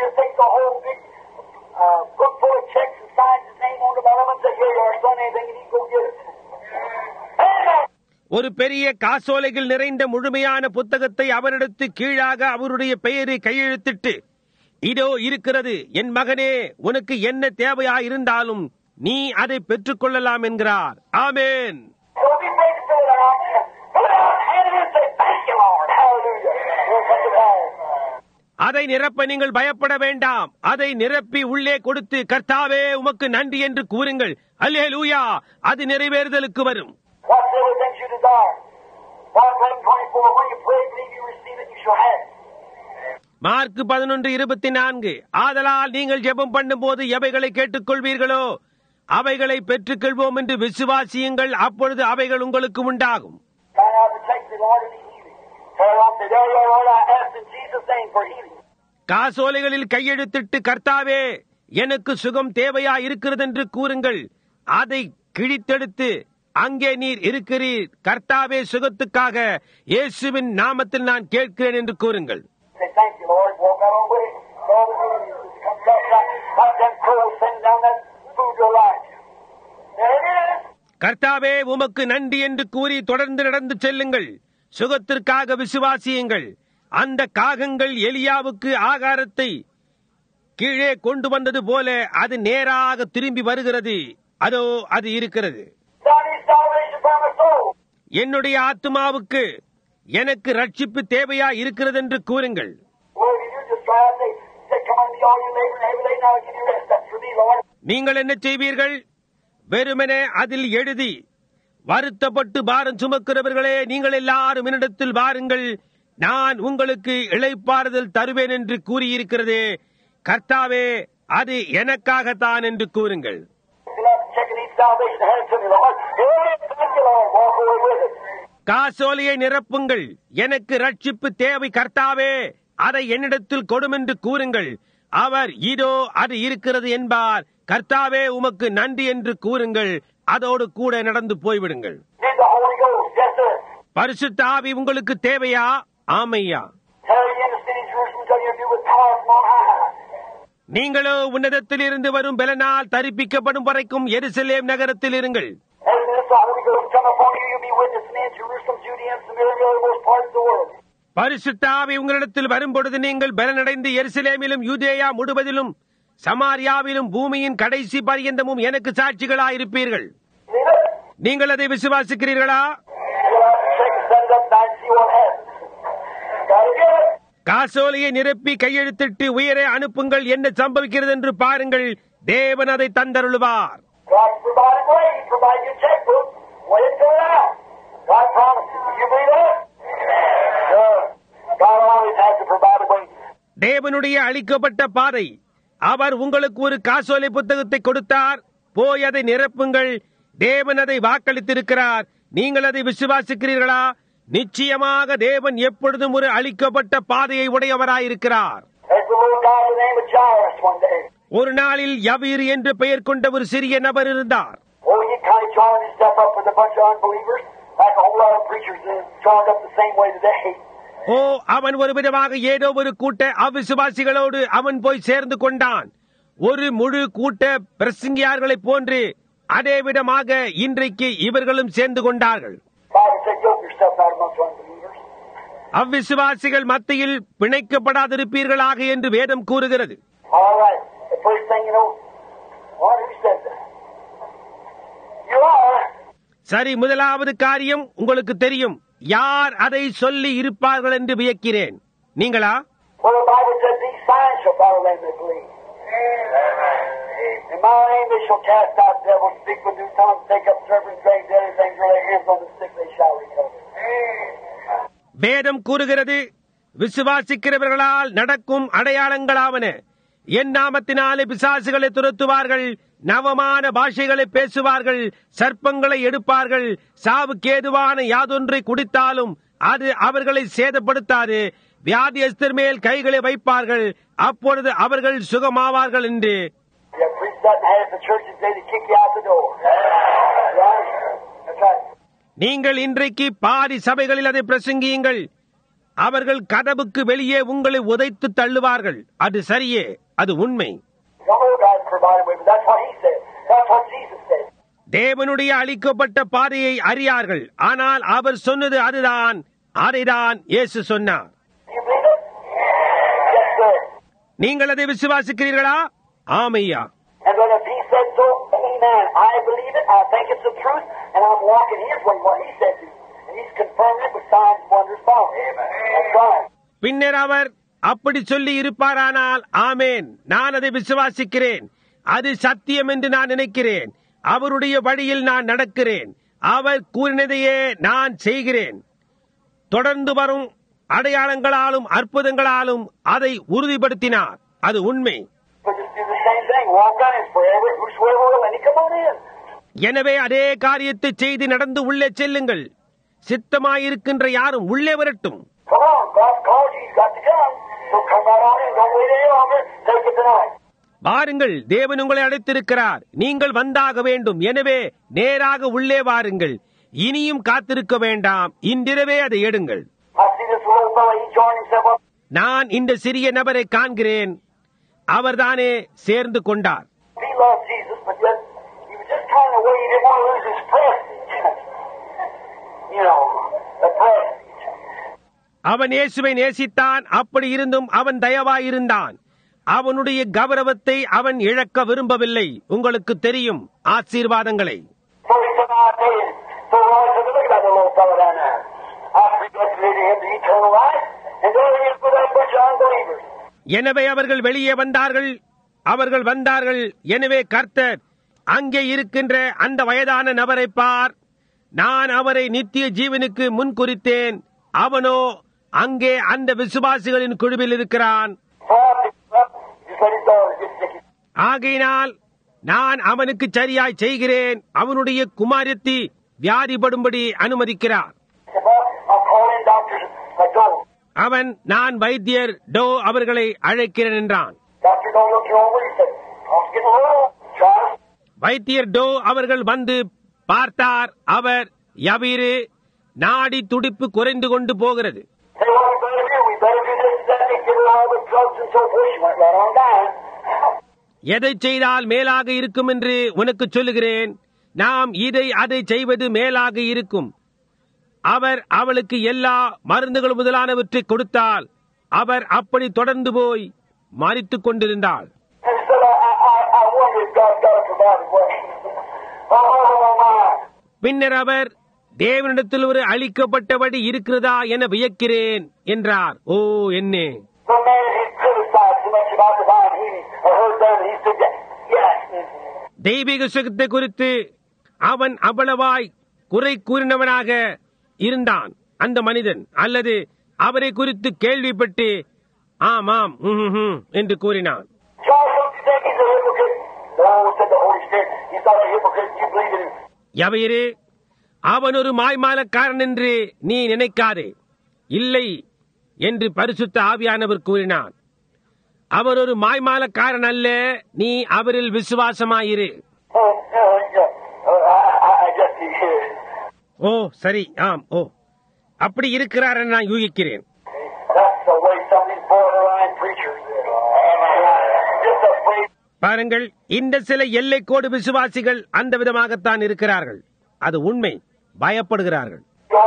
ஒரு பெரிய காசோலைகள் நிறைந்த முழுமையான புத்தகத்தை அவரிடத்து கீழாக அவருடைய பெயரை கையெழுத்திட்டு, இதோ இருக்கிறது என் மகனே, உனக்கு என்ன தேவையாயிருந்தாலும் நீ அதை பெற்றுக் கொள்ளலாம் என்கிறார். ஆமென். So be faithful to that. Put it out, hand it in, say, thank you, Lord. Hallelujah. We'll take it home. அதை நிரப்ப நீங்கள் பயப்பட வேண்டாம். அதை நிரப்பி உள்ளே கொடுத்து கர்த்தாவே உமக்கு நன்றி என்று கூறுங்கள். அல்லேலூயா. அது நிறைவேறுதலுக்கு வரும். What's the other things you desire? Mark 11:24, when you pray, believe you receive it, you shall have it. Mark 11:24. ஆதலால் நீங்கள் ஜெபம் பண்ணும் போது எவைகளை கேட்டுக்கொள்வீர்களோ அவைகளை பெற்றுக்கொள்வோம் என்று விசுவாசியுங்கள், அப்பொழுது அவைகள் உங்களுக்கு உண்டாகும். Find out the text, the Lord is healing. Tell them, say, there, Lord, I ask in Jesus' name for healing. காசோலைகளில் கையெழுத்திட்டு கர்த்தாவே எனக்கு சுகம் தேவையா இருக்கிறது என்று கூறுங்கள். அதை கிழித்தெடுத்து அங்கே நீர் இருக்கிறீர், கர்த்தாவே சுகத்துக்காக இயேசுவின் நாமத்தில் நான் கேட்கிறேன் என்று கூறுங்கள். Say, thank you, Lord. Walk out on the way. All the good come back like them crows send down that food to Elijah. There it is. கர்த்தாவே உமக்கு நன்றி என்று கூறி தொடர்ந்து நடந்து செல்லுங்கள். சுகத்திற்காக விசுவாசியுங்கள். அந்த காகங்கள் எலியாவுக்கு ஆகாரத்தை கீழே கொண்டு வந்தது போல அது நேராக திரும்பி வருகிறது. அதோ அது இருக்கிறது. That is salvation for my soul. என்னுடைய ஆத்துமாவுக்கு எனக்கு ரட்சிப்பு தேவையா இருக்கிறது என்று கூறுங்கள். Lord, you just try out. Say, come on, all you labor and heavy laden, I'll give you rest. That's for me, Lord. நீங்கள் என்ன செய்வீர்கள்? வெறுமனே அதில் எழுதி, வருத்தப்பட்டு பாரம் சுமக்கிறவர்களே நீங்கள் எல்லாரும் என்னிடத்தில் வாருங்கள், நான் உங்களுக்கு இளைப்பாறுதல் தருவேன் என்று கூறியிருக்கிறதே. கர்த்தாவே அது எனக்காகத்தான் என்று கூறுங்கள். காசோலையை நிரப்புங்கள். எனக்கு ரட்சிப்பு தேவை கர்த்தாவே, அதை என்னிடத்தில் கொடுமென்று கூறுங்கள். அவர் இதோ அது இருக்கிறது என்பார். கர்த்தாவே உமக்கு நன்றி என்று கூறுங்கள். அதோடு கூட நடந்து போய்விடுங்கள். பரிசுத்த ஆவி உங்களுக்கு தேவையா? ஆமையா. நீங்களோ உன்னதத்தில் இருந்து வரும் பலனால் தரிப்பிக்கப்படும் வரைக்கும் எருசலேம் நகரத்தில் இருங்கள். பரிசுத்த ஆவி உங்களிடத்தில் வரும்பொழுது நீங்கள் பலனடைந்து எருசலேமிலும் யூதேயா முழுவதிலும் சமாரியாவிலும் பூமியின் கடைசி பரியந்தமும் எனக்கு சாட்சிகளாயிருப்பீர்கள். நீங்கள் அதை விசுவாசிக்கிறீர்களா? காசோலையை நிரப்பி கையெழுத்திட்டு உயரே அனுப்புங்கள். என்ன சம்பவிக்கிறது என்று பாருங்கள். தேவன் அதை தந்தருளுவார். தேவனுடைய அளிக்கப்பட்ட பாதை. அவர் உங்களுக்கு ஒரு காசோலை புத்தகத்தை கொடுத்தார். போய் அதை நிரப்புங்கள். தேவன் அதை வாக்களித்திருக்கிறார். நீங்கள் அதை விசுவாசிக்கிறீர்களா? நிச்சயமாக தேவன் எப்பொழுதும் ஒரு அளிக்கப்பட்ட பாதையை உடையவராயிருக்கிறார். ஒரு நாளில் யவீர் என்று பெயர் கொண்ட ஒரு சிறிய நபர் இருந்தார். அவன் ஒரு விதமாக ஏதோ ஒரு கூட்ட அவிசுவாசிகளோடு அவன் போய் சேர்ந்து கொண்டான். ஒரு முழு கூட்ட பிரசங்கியார்களை போன்று அதே விதமாக இன்றைக்கு இவர்களும் சேர்ந்து கொண்டார்கள். அவ்விசுவாசிகள் மத்தியில் பிணைக்கப்படாதிருப்பீர்களாக என்று வேதம் கூறுகிறது. சரி, முதலாவது காரியம் உங்களுக்கு தெரியும். யார் அதை சொல்லி இருப்பார்கள் என்று வியக்கிறேன். நீங்களா? In my name they shall cast out devils, speak with new tongues, take up serpents, drag deadly things, lay hands on the sick, they shall recover. வேதம் கூறுகிறது, விசுவாசிக்கிறவர்களால் நடக்கும் அடையாளங்களாவன. என் நாமத்தினாலே பிசாசுகளை துரத்துவார்கள், நவமான பாஷைகளை பேசுவார்கள், சர்ப்பங்களை எடுப்பார்கள், சாவுக்கேதுவான யாதொன்றை குடித்தாலும் அது அவர்களை சேதப்படுத்தாது, வியாதியஸ்தர் மேல் கைகளை வைப்பார்கள், அப்பொழுது அவர்கள் சுகமாவார்கள் என்று. நீங்கள் இன்றைக்கு பாதி சபைகளில் அதை பிரசங்கியுங்கள். அவர்கள் கதவுக்கு வெளியே உங்களை உதைத்து தள்ளுவார்கள். அது சரியே, அது உண்மை. தேவனுடைய அளிக்கப்பட்ட பாதையை அறியார்கள். ஆனால் அவர் சொன்னது அதுதான். அதைதான் இயேசு சொன்னார். நீங்கள் அதை விசுவாசிக்கிறீர்களா? ஆமையா. Amen. I believe it. I think it's the truth. And I'm walking His way, what He said to. And He's confirmed it with signs and wonders following. Amen. That's right. பின்னர் அவர் அப்படி சொல்லி இருப்பாரானால், ஆமேன், நான் அதை விசுவாசிக்கிறேன், அது சத்தியம் என்று நான் நினைக்கிறேன், அவருடைய வழியில் நான் நடக்கிறேன், அவர் கூறினதையே நான் செய்கிறேன், தொடர்ந்து வரும் அடையாளங்களாலும் அற்புதங்களாலும் அதை உறுதிப்படுத்தினார். அது உண்மை. எனவே அதே காரியத்தை செய்து நடந்து உள்ளே செல்லுங்கள். சித்தமாயிருக்கின்ற யாரும் உள்ளே வரட்டும். வாருங்கள், தேவன் உங்களை அழைத்திருக்கிறார், நீங்கள் வந்தாக வேண்டும். எனவே நேராக உள்ளே வாருங்கள். இனியும் காத்திருக்க வேண்டாம், இன்றிரவே அதை எடுங்கள். நான் இந்த சிறிய நபரை காண்கிறேன், அவர்தானே சேர்ந்து கொண்டார். அவன் இயேசுவை நேசித்தான், அப்படி இருந்தும் அவன் தயவாயிருந்தான். அவனுடைய கௌரவத்தை அவன் இழக்க விரும்பவில்லை. உங்களுக்கு தெரியும், ஆசீர்வாதங்களை. எனவே அவர்கள் வெளியே வந்தார்கள். எனவே கர்த்தர், அங்கே இருக்கின்ற அந்த வயதான நபரை பார், நான் அவரை நித்திய ஜீவனுக்கு முன்குறித்தேன், அவனோ அங்கே அந்த விசுவாசிகளின் குழுவில் இருக்கிறான். ஆகையினால் நான் அவனுக்கு சரியாய் செய்கிறேன். அவனுடைய குமாரத்தி வியாதிப்படும்படி அனுமதிக்கிறார். அவன், நான் வைத்தியர் டோ அவர்களை அழைக்கிறேன் என்றான். வைத்தியர் டோ அவர்கள் வந்து பார்த்தார். அவர், யவீரு, நாடி துடிப்பு குறைந்து கொண்டு போகிறது. எதை செய்தால் மேலாக இருக்கும் என்று உனக்கு சொல்லுகிறேன். நாம் இதை அதை செய்வது மேலாக இருக்கும். அவர் அவளுக்கு எல்லா மருந்துகள் முதலானவற்றை கொடுத்தால் அவர் அப்படி தொடர்ந்து போய் மரித்துக் கொண்டிருந்தாள். பின்னர் அவர், தேவனிடத்தில் ஒரு அளிக்கப்பட்டபடி இருக்கிறதா என வியக்கிறேன் என்றார். ஓ என்னே! தெய்வீக சுகத்தை குறித்து அவன் அவ்வளவாய் குறை கூறினவனாக இருந்தான். அந்த மனிதன் அல்லது அவரை குறித்து கேள்விப்பட்டு ஆமாம் என்று கூறினான். யவீரு, அவன் ஒரு மாய்மாலக்காரன் என்று நீ நினைக்காதே. இல்லை என்று பரிசுத்த ஆவியானவர் கூறினார். அவர் ஒரு மாய்மாலக்காரன் அல்ல, நீ அவரில் விசுவாசமாயிரு. ஓ சரி, ஆம், ஓ அப்படி இருக்கிறார் என்று நான் யூகிக்கிறேன். பாருங்கள், இந்த சில எல்லைக்கோடு விசுவாசிகள் அந்த விதமாகத்தான் இருக்கிறார்கள். அது உண்மை, பயப்படுகிறார்கள்.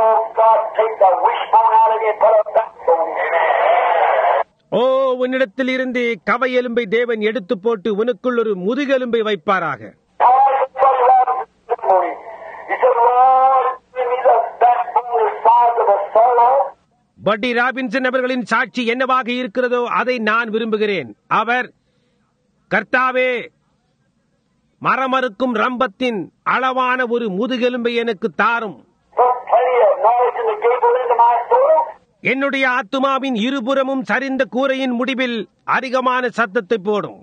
ஓ, உன்னிடத்தில் இருந்து கவை எலும்பை தேவன் எடுத்து போட்டு உனக்குள் ஒரு முதுகெலும்பை வைப்பாராக. பட்டி ராபின்சன் அவர்களின் சாட்சி என்னவாக இருக்கிறதோ அதை நான் விரும்புகிறேன். அவர், கர்த்தாவே, மரமறுக்கும் ரம்பத்தின் அளவான ஒரு முதுகெலும்பை எனக்கு தாரும். என்னுடைய ஆத்துமாவின் இருபுறமும் சரிந்த கூரையின் முடிவில் அதிகமான சத்தத்தை போடும்.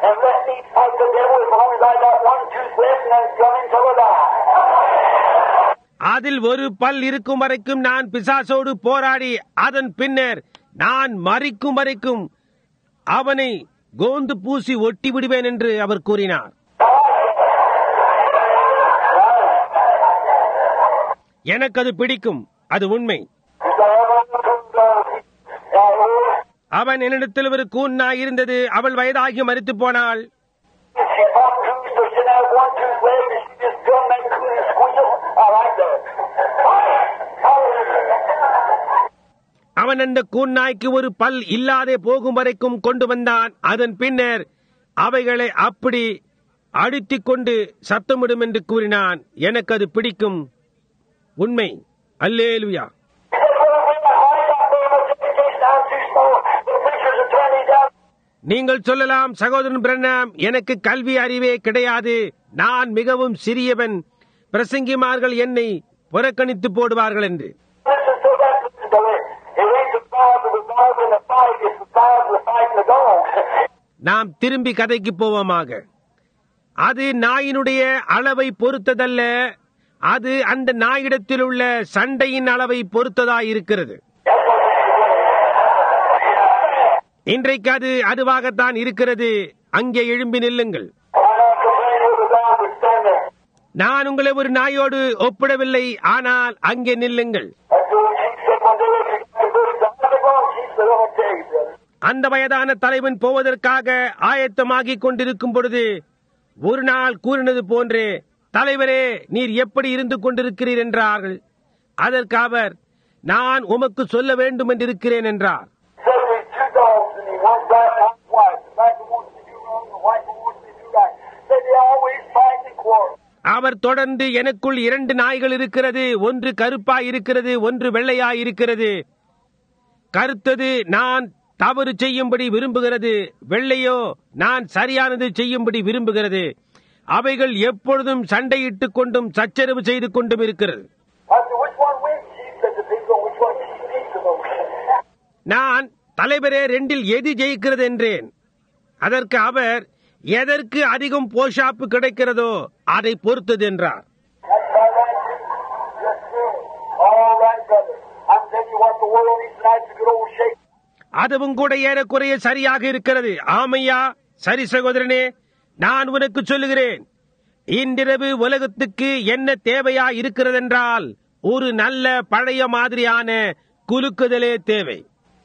அதில் ஒரு பல் இருக்கும் வரைக்கும் நான் பிசாசோடு போராடி அதன் பின்னர் நான் மரிக்கும் வரைக்கும் அவனை கோந்து பூசி ஒட்டி விடுவேன் என்று அவர் கூறினார். எனக்கு அது பிடிக்கும், அது உண்மை. அவன் என்னிடத்தில் ஒரு கூன்னாய் இருந்தது. அவள் வயதாகி மரித்து போனாள். அவன் அந்த கூன்னாய்க்கு ஒரு பல் இல்லாதே போகும் வரைக்கும் கொண்டு வந்தான். அதன் பின்னர் அவைகளை அப்படி அடித்துக் கொண்டு சத்தமிடும் என்று கூறினான். எனக்கு அது பிடிக்கும். உண்மை. அல்லேலூயா. நீங்கள் சொல்லலாம், சகோதரன் பிரண்ணாம், எனக்கு கல்வி அறிவே கிடையாது, நான் மிகவும் சிறியவன், பிரசங்கிமார்கள் என்னை புறக்கணித்து போடுவார்கள் என்று. நாம் திரும்பி கதைக்கு போவோமாக. அது நாயினுடைய அளவை பொறுத்ததல்ல, அது அந்த நாயிடத்தில் உள்ள சண்டையின் அளவை பொறுத்ததாயிருக்கிறது. இன்றைக்கு அது அதுவாகத்தான் இருக்கிறது. அங்கே எழும்பி நில்லுங்கள். நான் உங்களை ஒரு நாயோடு ஒப்பிடவில்லை, ஆனால் அங்கே நில்லுங்கள். அந்த வயதான தலைவன் போவதற்காக ஆயத்தமாகிக் கொண்டிருக்கும் பொழுது ஒரு நாள் கூறினது போன்றே, தலைவரே, நீர் எப்படி இருந்து கொண்டிருக்கிறீர் என்றார்கள். அதற்கு அவர், நான் உமக்கு சொல்ல வேண்டும் என்றிருக்கிறேன் என்றார். அவர் தொடர்ந்து, எனக்குள் 2 நாய்கள் இருக்கிறது, ஒன்று கருப்பாய் இருக்கிறது, ஒன்று வெள்ளையாய் இருக்கிறது. கருத்தது நான் தவறு செய்யும்படி விரும்புகிறது, வெள்ளையோ நான் சரியானது செய்யும்படி விரும்புகிறது. அவைகள் எப்பொழுதும் சண்டையிட்டுக் கொண்டும் சச்சரவு செய்து கொண்டும் இருக்கிறது. நான், தலைவரே, 2இல் எது ஜெயிக்கிறது என்றேன். அதற்கு அவர், எதற்கு அதிகம் போஷாப்பு கிடைக்கிறதோ அதை பொறுத்தது என்றார். அதுவும் கூட ஏறக்குறைய சரியாக இருக்கிறது. ஆமையா, சரி சகோதரனே, நான் உனக்கு சொல்லுகிறேன், இன்றிரவு உலகத்துக்கு என்ன தேவையா இருக்கிறதென்றால் ஒரு நல்ல பழைய மாதிரியான குலுக்குதலே தேவை.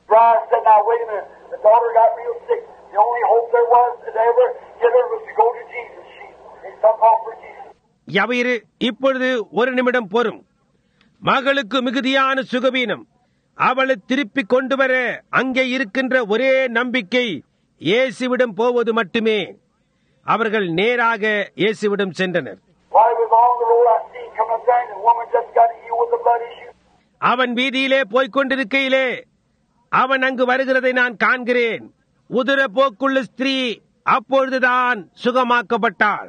யவீரு, இப்பொழுது ஒரு நிமிடம் பொறும். மகளுக்கு மிகுதியான சுகவீனம். அவளை திருப்பி கொண்டு வர அங்கே இருக்கின்ற ஒரே நம்பிக்கை இயேசுவிடம் போவது மட்டுமே. அவர்கள் நேராக இயேசுவிடம் சென்றனர். அவன் வீதியிலே போய்க் கொண்டிருக்கையிலே அவன் அங்கு வருகிறதை நான் காண்கிறேன். உதிர போக்குள்ள ஸ்திரீ அப்பொழுதுதான் சுகமாக்கப்பட்டாள்.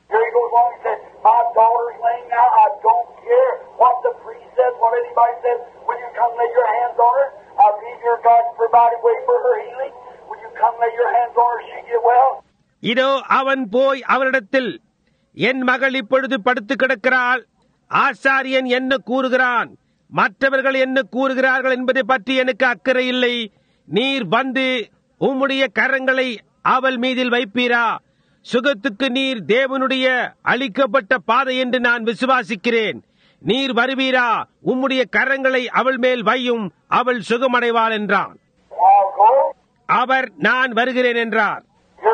இதோ அவன் போய் அவரிடத்தில், என் மகள் இப்பொழுது படுத்து கிடக்கிறாள், ஆசாரியன் என்ன கூறுகிறான், மற்றவர்கள் என்ன கூறுகிறார்கள் என்பதை பற்றி எனக்கு அக்கறை இல்லை. நீர் வந்து உம்முடைய கரங்களை அவள் மீதில் வைப்பீரா? சுகத்துக்கு நீர் தேவனுடைய அளிக்கப்பட்ட பாதை என்று நான் விசுவாசிக்கிறேன். நீர் வருவீரா? உம்முடைய கரங்களை அவள் மேல் வையும், அவள் சுகமடைவாள் என்றான். அவர், நான் வருகிறேன் என்றார்.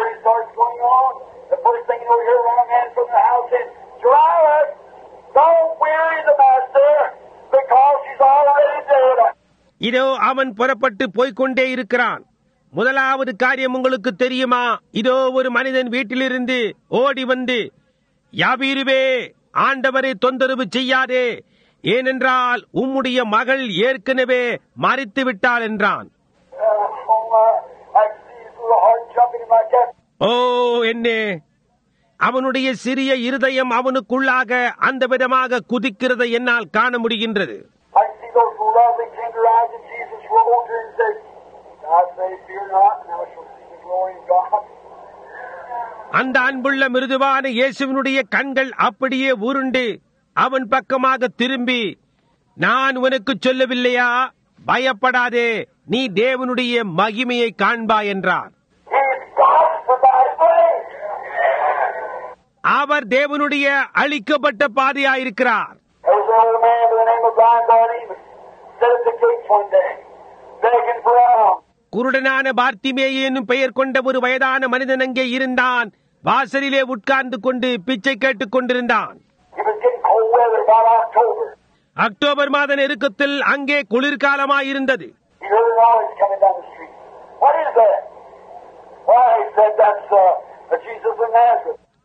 இதோ அவன் புறப்பட்டு போய்கொண்டே இருக்கிறான். முதலாவது காரியம் உங்களுக்கு தெரியுமா? இதோ ஒரு மனிதன் வீட்டிலிருந்து ஓடி வந்து, யாபீருவே, ஆண்டவரை தொந்தரவு செய்யாதே, ஏனென்றால் உம்முடைய மகள் ஏற்கனவே மரித்து விட்டாள் என்றான். ஓ என்னே, அவனுடைய சிறிய இருதயம் அவனுக்குள்ளாக அந்த விதமாக குதிக்கிறதை என்னால் காண முடிகின்றது. அந்த அன்புள்ள மிருதுவான இயேசுவினுடைய கண்கள் அப்படியே உருண்டு அவன் பக்கமாக திரும்பி, நான் உனக்கு சொல்லவில்லையா, பயப்படாதே, நீ தேவனுடைய மகிமையை காண்பாய் என்றார். அவர் தேவனுடைய அளிக்கப்பட்ட பாதையாயிருக்கிறார். குருடனான பார்த்திமேயு என்னும் பெயர் கொண்ட ஒரு வயதான மனிதன் அங்கே இருந்தான். வாசலிலே உட்கார்ந்து கொண்டு பிச்சை கேட்டுக் கொண்டிருந்தான். அக்டோபர் மாத நெருக்கத்தில் அங்கே குளிர்காலமாயிருந்தது.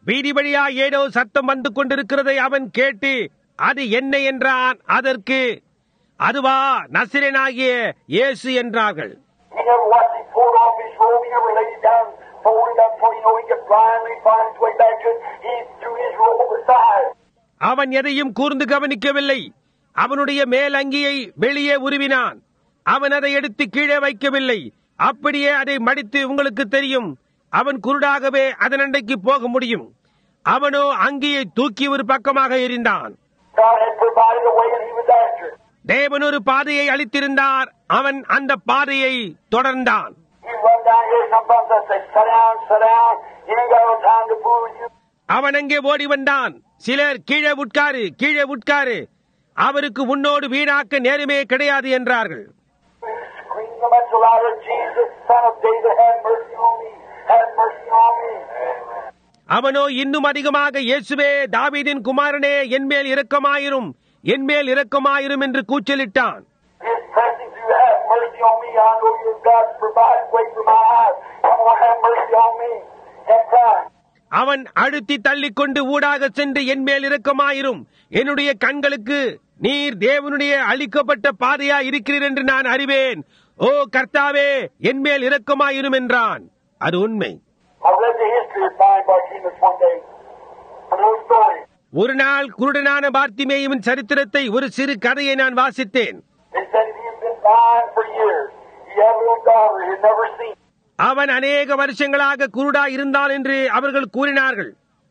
வீதி வழியா ஏதோ சத்தம் வந்து கொண்டிருக்கிறதை அவன் கேட்டு அது என்ன என்றான். அதற்கு, அதுவா நசரேயனாகிய இயேசு என்றார்கள். He never watched him pull off his robe. He never laid it down, fold it up so he could blindly find his way back to it. He threw his robe aside. அவன் எதையும் கூர்ந்து கவனிக்கவில்லை. அவனுடைய மேல் அங்கியை வெளியே உருவினான். அவன் அதை எடுத்து கீழே வைக்கவில்லை. அப்படியே அதை மடித்து, உங்களுக்கு தெரியும், அவன் குருடாகவே அதன் அண்டைக்கு போக முடியும். அவனோ அங்கியை தூக்கி ஒரு பக்கமாக எறிந்தான். God had provided a way and he was after it. தேவன் ஒரு பாதையை அளித்திருந்தார். அவன் அந்த பாதையை தொடர்ந்தான். You run down here, sometimes I say, sit down. You ain't got no time to fool with you. அவன் அங்கே ஓடி வந்தான். சிலர் கீழே உட்காரு, அவருக்கு உன்னோடு வீணாக்க நேரமே கிடையாது என்றார்கள். Scream so much louder, Jesus, Son of David, have mercy on me. Have mercy on me. அவனோ இன்னும் அதிகமாக, இயேசுவே, தாவீதின் குமாரனே, என்மேல் இரக்கமாயிரும் என்று கூச்சலிட்டான். His pressing through, have mercy on me. I know your God's provided way for my eyes. Come on, have mercy on me. And cry. அவன் அழுத்தி தள்ளிக்கொண்டு ஊடாக சென்று, என்மேல் இரக்கமாயிரும், என்னுடைய கண்களுக்கு நீர் தேவனுடைய அளிக்கப்பட்ட பாதையா இருக்கிறீர் என்று நான் அறிவேன். ஓ கர்த்தாவே, என்மேல் இரக்கமாயிரும் என்றான். அது உண்மை. I read the history of blind Bartimaeus one day. A little story. ஒரு நாள் குருடனான பார்த்திமேயுவின் சரித்திரத்தை, ஒரு சிறு கதையை நான் வாசித்தேன். They said he had been blind for years. He had a little daughter he had never seen. அவன் அநேக வருஷங்களாக குருடா இருந்தான் என்று அவர்கள் கூறினார்கள்.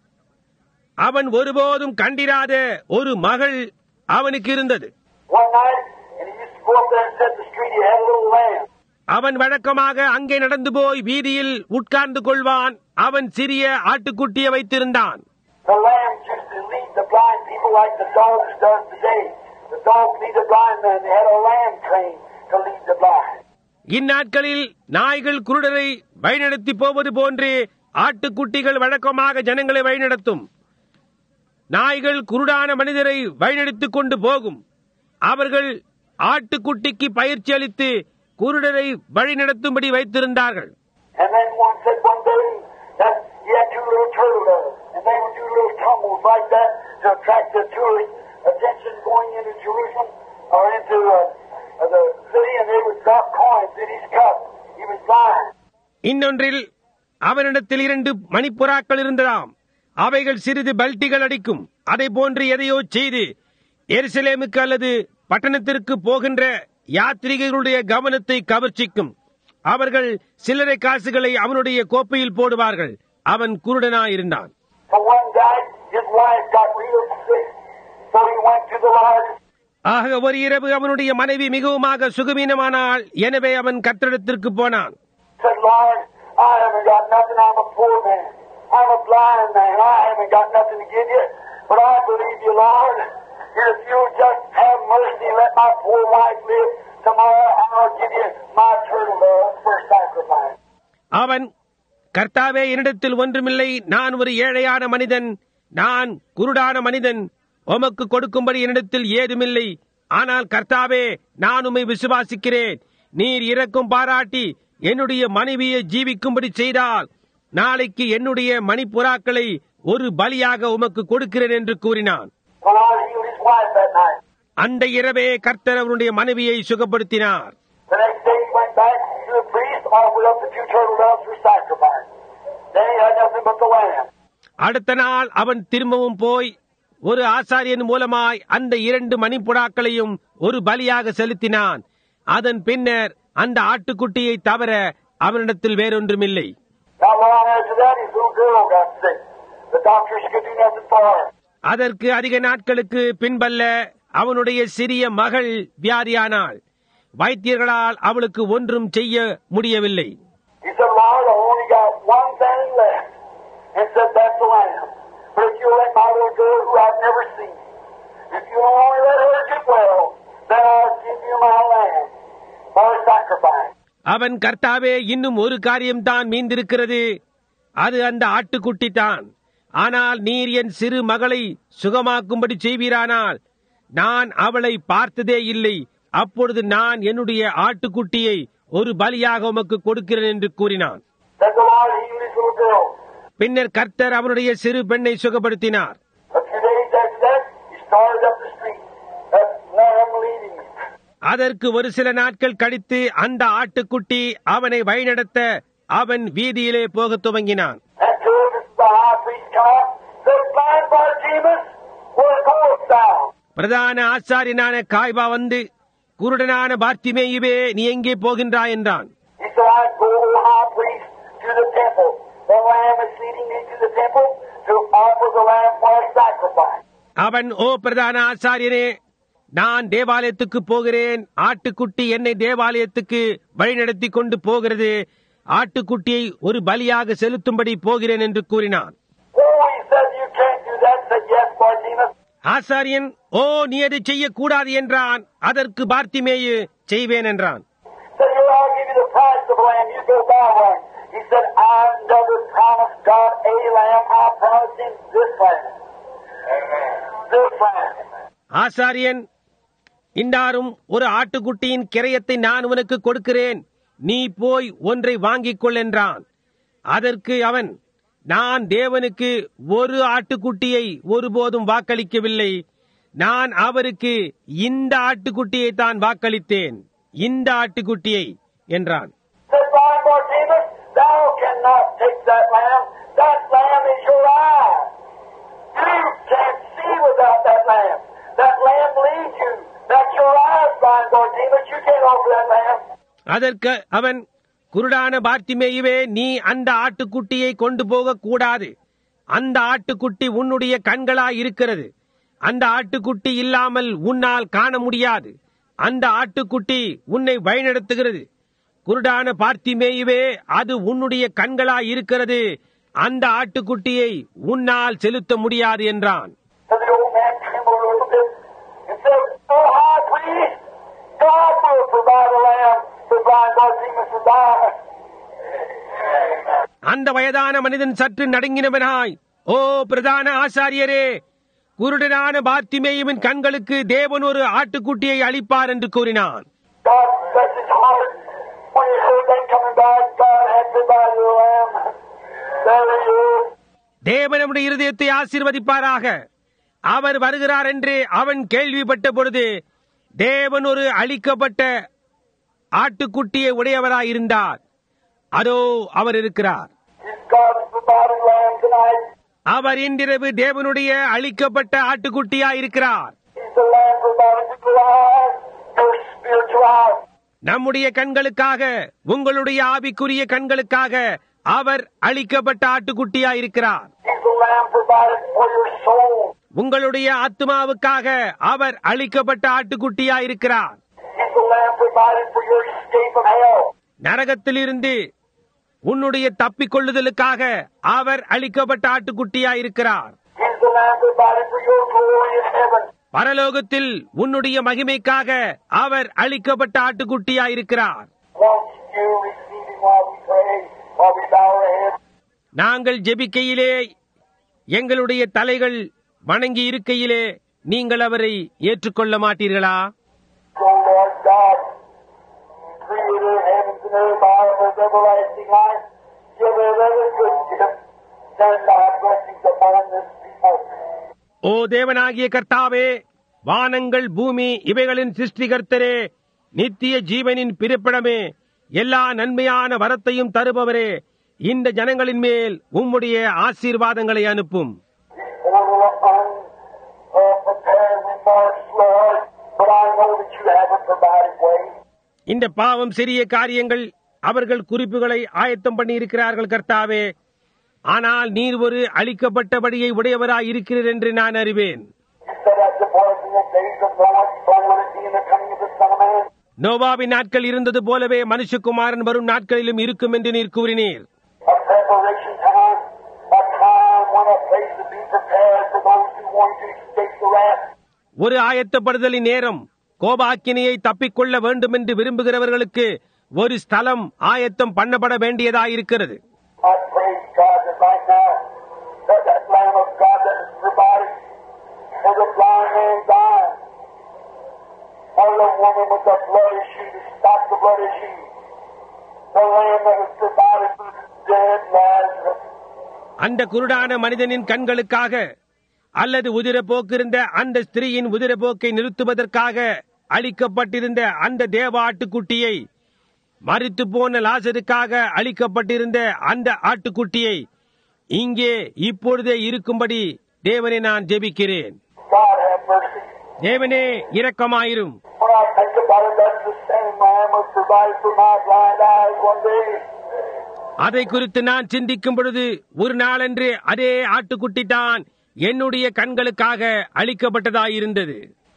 அவன் ஒருபோதும் கண்டிராத ஒரு மகள் அவனுக்கு இருந்தது. One night, and he used to go up there and sit in the street, he had a little lamb. அவன் வழக்கமாக அங்கே நடந்து போய் வீதியில் உட்கார்ந்து கொள்வான். அவன் சிறிய ஆட்டுக்குட்டியை வைத்திருந்தான். The lamb used to lead the blind people like the dogs does today. The dogs lead the blind man. They had a lamb trained to lead the blind. இந்நாட்களில் நாய்கள் குருடரை வழிநடத்தி போவது போன்று ஆட்டுக்குட்டிகள் வழக்கமாக ஜனங்களை வழிநடத்தும். நாய்கள் குருடான மனிதரை வழிநடத்திக் கொண்டு போகும். அவர்கள் ஆட்டுக்குட்டிக்கு பயிற்சி அளித்து குருடரை வழிநடத்தும்படி வைத்திருந்தார்கள். And then one said one day that he had two little turtle doves, and they would do little tumbles like that to attract the tourist attention going into Jerusalem or into the city, and they would drop coins in his cup. He was blind. இன்னொன்றில் அவனிடத்தில் 2 மணிப்புறாக்கள் இருந்ததாம். அவைகள் சிறிது பல்டிகள் அடிக்கும். அதை போன்று எதையோ செய்து எருசலேமுக்கு அல்லது பட்டணத்திற்கு போகின்ற யாத்ரீகர்களுடைய கவனத்தை கவர்ச்சிக்கும். அவர்கள் சில்லறை காசுகளை அவனுடைய கோப்பையில் போடுவார்கள். அவன் குருடனாயிருந்தான். So one night his wife got real sick, so he went to the Lord. ஆக ஒரு இரவு அவனுடைய மனைவி மிகவுமாக சுகவீனமானாள். எனவே அவன் கர்த்தரிடத்திற்கு போனான். Said, Lord, I haven't got nothing. I'm a poor man. I'm a blind man. I haven't got nothing to give you, but I believe you, Lord. If you'll just have mercy and let my poor wife live, tomorrow I'll give you my turtle dove for sacrifice. அவன், கர்த்தாவே, என்னிடத்தில் ஒன்றுமில்லை, நான் ஒரு ஏழையான மனிதன், நான் குருடான மனிதன், உமக்கு கொடுக்கும்படி என்னிடத்தில் ஏதுமில்லை. ஆனால் கர்த்தாவே, நான் உம்மை விசுவாசிக்கிறேன். நீர் இரக்கம் பாராட்டி என்னுடைய மனைவியை ஜீவிக்கும்படி செய்தால் நாளைக்கு என்னுடைய மணிப்புறாக்களை ஒரு பலியாக உமக்கு கொடுக்கிறேன் என்று கூறினான். The Lord healed his wife that night. அந்த இரவே கர்த்தர் அவருடைய மனைவியை சுகப்படுத்தினார். The next day he went back to the priest, offered up the 2 turtle doves for sacrifice. Then he had nothing but the lamb. அடுத்த நாள் அவன் திரும்பவும் போய் ஒரு ஆசாரியன் மூலமாய் அந்த 2 மணிப்புறாக்களையும் ஒரு பலியாக செலுத்தினான். அதன் பின்னர் அந்த ஆட்டுக்குட்டியை தவிர அவனிடத்தில் வேறொன்றுமில்லை. Not long after that, his little girl got sick. The doctors could do nothing for her. அதற்கு அதிக நாட்களுக்கு பின்பல்ல அவனுடைய சிறிய மகள் வியாதியானாள். வைத்தியர்களால் அவளுக்கு ஒன்றும் செய்ய முடியவில்லை. He said, Lord, I only got one thing left. And said, that's the lamb. But if you'll let my little girl, who I've never seen, if you'll only let her get well, then I'll give you my lamb for sacrifice. அவன், கர்த்தாவே, இன்னும் ஒரு காரியம்தான் மீந்திருக்கிறது, அது அந்த ஆட்டுக்குட்டி தான். ஆனால் நீர் என் சிறு மகளை சுகமாக்கும்படி செய்வீரானால் நான் அவளை பார்த்ததே இல்லை. அப்பொழுது நான் என்னுடைய ஆட்டுக்குட்டியை ஒரு பலியாக உமக்கு கொடுக்கிறேன் என்று கூறினான். Then the Lord healed his little girl. பின்னர் கர்த்தர் அவனுடைய சிறு பெண்ணை சுகப்படுத்தினார். A few days after that, he started up the street. That lamb leading him. அதற்கு ஒரு சில நாட்கள் கழித்து அந்த ஆட்டுக்குட்டி அவனை வழிநடத்த அவன் வீதியிலே போகத் துவங்கினான். And to the high priest come up, said, "Blind Bartimaeus, where goest thou?" பிரதான ஆசாரியனான காய்பா வந்து, குருடனான பார்த்திமேயுவே, நீ எங்கே போகின்றாய் என்றான். He said, "I go, O high priest, to the temple. The lamb is leading me to the temple to offer the lamb for a sacrifice." அவன், ஓ பிரதான ஆசாரியனே, நான் தேவாலயத்துக்கு போகிறேன். ஆட்டுக்குட்டி என்னை தேவாலயத்துக்கு வழிநடத்தி கொண்டு போகிறது. ஆட்டுக்குட்டியை ஒரு பலியாக செலுத்தும்படி போகிறேன் என்று கூறினான். Oh, he said, "You can't do that." Said, "Yes, Bartimaeus." ஆசாரியன், ஓ நீ அதை செய்யக்கூடாது என்றான். அதற்கு பார்த்திமேயு, செய்வேன் என்றான். Said, "Here, I'll give you the price of lamb. You go buy one." He said, "I never promised God a lamb. I promised him this lamb." Amen. This lamb. ஆசாரியன், இன்றாரும் ஒரு ஆட்டுக்குட்டியின் கிரயத்தை நான் உனக்கு கொடுக்கிறேன். நீ போய் ஒன்றை வாங்கிக் கொள் என்றான். அதற்கு அவன், நான் தேவனுக்கு ஒரு ஆட்டுக்குட்டியை ஒருபோதும் வாக்களிக்கவில்லை. நான் அவருக்கு இந்த ஆட்டுக்குட்டியை தான் வாக்களித்தேன், இந்த ஆட்டுக்குட்டியை என்றான். Said, "Blind Bartimaeus, thou cannot take that lamb. That lamb is your eye. You can't see without that lamb. That lamb leads you. That's your eyes, blind Bartimaeus. You can't offer that lamb." அதற்கு அவன், குருடான பார்த்திமேயுவே, நீ அந்த ஆட்டுக்குட்டியை கொண்டு போக கூடாது. அந்த ஆட்டுக்குட்டி உன்னுடைய கண்களாய் இருக்கிறது. அந்த ஆட்டுக்குட்டி இல்லாமல் உன்னால் காண முடியாது. அந்த ஆட்டுக்குட்டி உன்னை வழிநடத்துகிறது. குருடான பார்த்திமேயுவே, அது உன்னுடைய கண்களாய் இருக்கிறது. அந்த ஆட்டுக்குட்டியை உன்னால் செலுத்த முடியாது என்றான். So the old man trembled a little bit and said, "Oh, high priest, God will provide a lamb for blind Bartimaeus and I." அந்த வயதான மனிதன் சற்று நடுங்கினவனாய், ஓ பிரதான ஆசாரியரே, குருடனான பார்த்திமேயுவின் கண்களுக்கு தேவன் ஒரு ஆட்டுக்குட்டியை அளிப்பார் என்று கூறினான். God bless his heart. When he heard that coming back, God had provided a lamb. There he is. தேவன் நம்முடைய இருதயத்தை ஆசீர்வதிப்பாராக. அவர் வருகிறார் என்று அவன் கேள்விப்பட்ட பொழுது தேவன் ஒரு அளிக்கப்பட்ட ஆட்டுக்குட்டியை உடையவராய் இருந்தார். அதோ அவர் இருக்கிறார். He's God's provided lamb tonight. அவர் இன்றிரவு தேவனுடைய அளிக்கப்பட்ட ஆட்டுக்குட்டியாய் இருக்கிறார். He's the lamb provided to your eyes, your spiritual eyes. நம்முடைய கண்களுக்காக, உங்களுடைய ஆவிக்குரிய கண்களுக்காக அவர் அளிக்கப்பட்ட ஆட்டுக்குட்டியாய் இருக்கிறார். He's the lamb provided for your soul. உங்களுடைய ஆத்மாவுக்காக அவர் அளிக்கப்பட்ட ஆட்டுக்குட்டியாய் இருக்கிறார். He's the lamb provided for your escape of hell. நரகத்திலிருந்து உன்னுடைய தப்பிக்கொள்ளுதலுக்காக அவர் அளிக்கப்பட்ட ஆட்டுக்குட்டியாய் இருக்கிறார். He's the lamb provided for your glory in heaven. பரலோகத்தில் உன்னுடைய மகிமைக்காக அவர் அளிக்கப்பட்ட ஆட்டுக்குட்டியாய் இருக்கிறார். Won't you receive him while we pray, while we bow our heads? நாங்கள் ஜெபிக்கையிலே, எங்களுடைய தலைகள் வணங்கி இருக்கையிலே நீங்கள் அவரை ஏற்றுக்கொள்ள மாட்டீர்களா? O Lord God, creator of heavens and earth, author of everlasting life, giver of every good gift, send thy blessings upon this people. ஓ தேவனாகிய கர்த்தாவே, வானங்கள் பூமி இவைகளின் சிருஷ்டிகர்த்தரே, நித்திய ஜீவனின் பிறப்பிடமே, எல்லா நன்மையான வரத்தையும் தருபவரே, இந்த ஜனங்களின் மேல் உம்முடைய ஆசீர்வாதங்களை அனுப்பும். Unprepared remarks, Lord, but I know that you have a provided way. இந்த பாவம் சிறிய காரியங்கள், அவர்கள் குறிப்புகளை ஆயத்தம் பண்ணி இருக்கிறார்கள் கர்த்தாவே. ஆனால் நீர் ஒரு அளிக்கப்பட்டபடியை உடையவராய் இருக்கிறீர் என்று நான் அறிவேன். You said as it was in the days of Noah, so will it be in the coming of the Son of Man. நோவாவின் நாட்கள் இருந்தது போலவே மனுஷகுமாரன் வரும் நாட்களிலும் இருக்கும் என்று நீர் கூறினீர். A preparation time, a time when a place to be prepared for those who want to escape the wrath. ஒரு ஆயத்தப்படுதலின் நேரம், கோபாக்கினியை தப்பிக்கொள்ள வேண்டும் என்று விரும்புகிறவர்களுக்கு ஒரு ஸ்தலம் ஆயத்தம் பண்ணப்பட வேண்டியதாயிருக்கிறது. I praise God that right now, that Lamb of God that is provided for the blind man's eye, or the woman with the blood issue, to stop the blood issue, the Lamb that was provided for the dead Lazarus. அந்த குருடான மனிதனின் கண்களுக்காக அல்லது உதிரப்போக்கிருந்த அந்த ஸ்திரீயின் உதிரப்போக்கை நிறுத்துவதற்காக அளிக்கப்பட்டிருந்த அந்த தேவ ஆட்டுக்குட்டியை, மரித்து போன லாசருக்காக அளிக்கப்பட்டிருந்த அந்த ஆட்டுக்குட்டியை இங்கே இப்பொழுதே இருக்கும்படி தேவனை நான் ஜெபிக்கிறேன். தேவனே இரக்கமாயிரும். அதை குறித்து நான் சிந்திக்கும் பொழுது ஒரு நாளன்று அதே ஆட்டுக்குட்டி தான் என்னுடைய கண்களுக்காக அளிக்கப்பட்டதாயிருந்தது.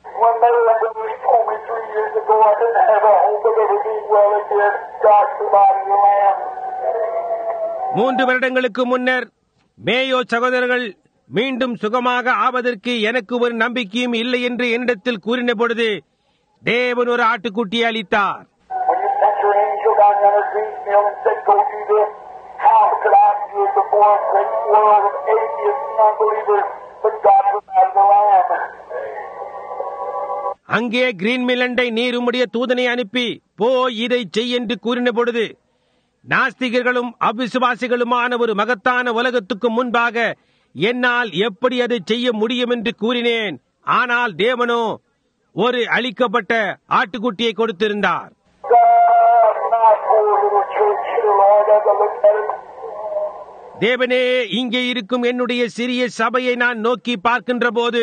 3 வருடங்களுக்கு முன்னர் மேயோ சகோதரர்கள் மீண்டும் சுகமாக ஆவதற்கு எனக்கு ஒரு நம்பிக்கையும் இல்லை என்று என்னிடத்தில் கூறின பொழுது தேவன் ஒரு ஆட்டுக்குட்டியை அளித்தார். அங்கே கிரீன்மிலண்டை நீர் உம்முடைய தூதனை அனுப்பி போய் இதை செய் என்று கூறின பொழுது நாஸ்திகர்களும் அவிசுவாசிகளுமான ஒரு மகத்தான உலகத்துக்கு முன்பாக என்னால் எப்படி அதை செய்ய முடியும் என்று கூறினேன். ஆனால் தேவனோ ஒரு அளிக்கப்பட்ட ஆட்டுக்குட்டியை கொடுத்திருந்தார். தேவனே, இங்கே இருக்கும் என்னுடைய சிறிய சபையை நான் நோக்கி பார்க்கின்ற போது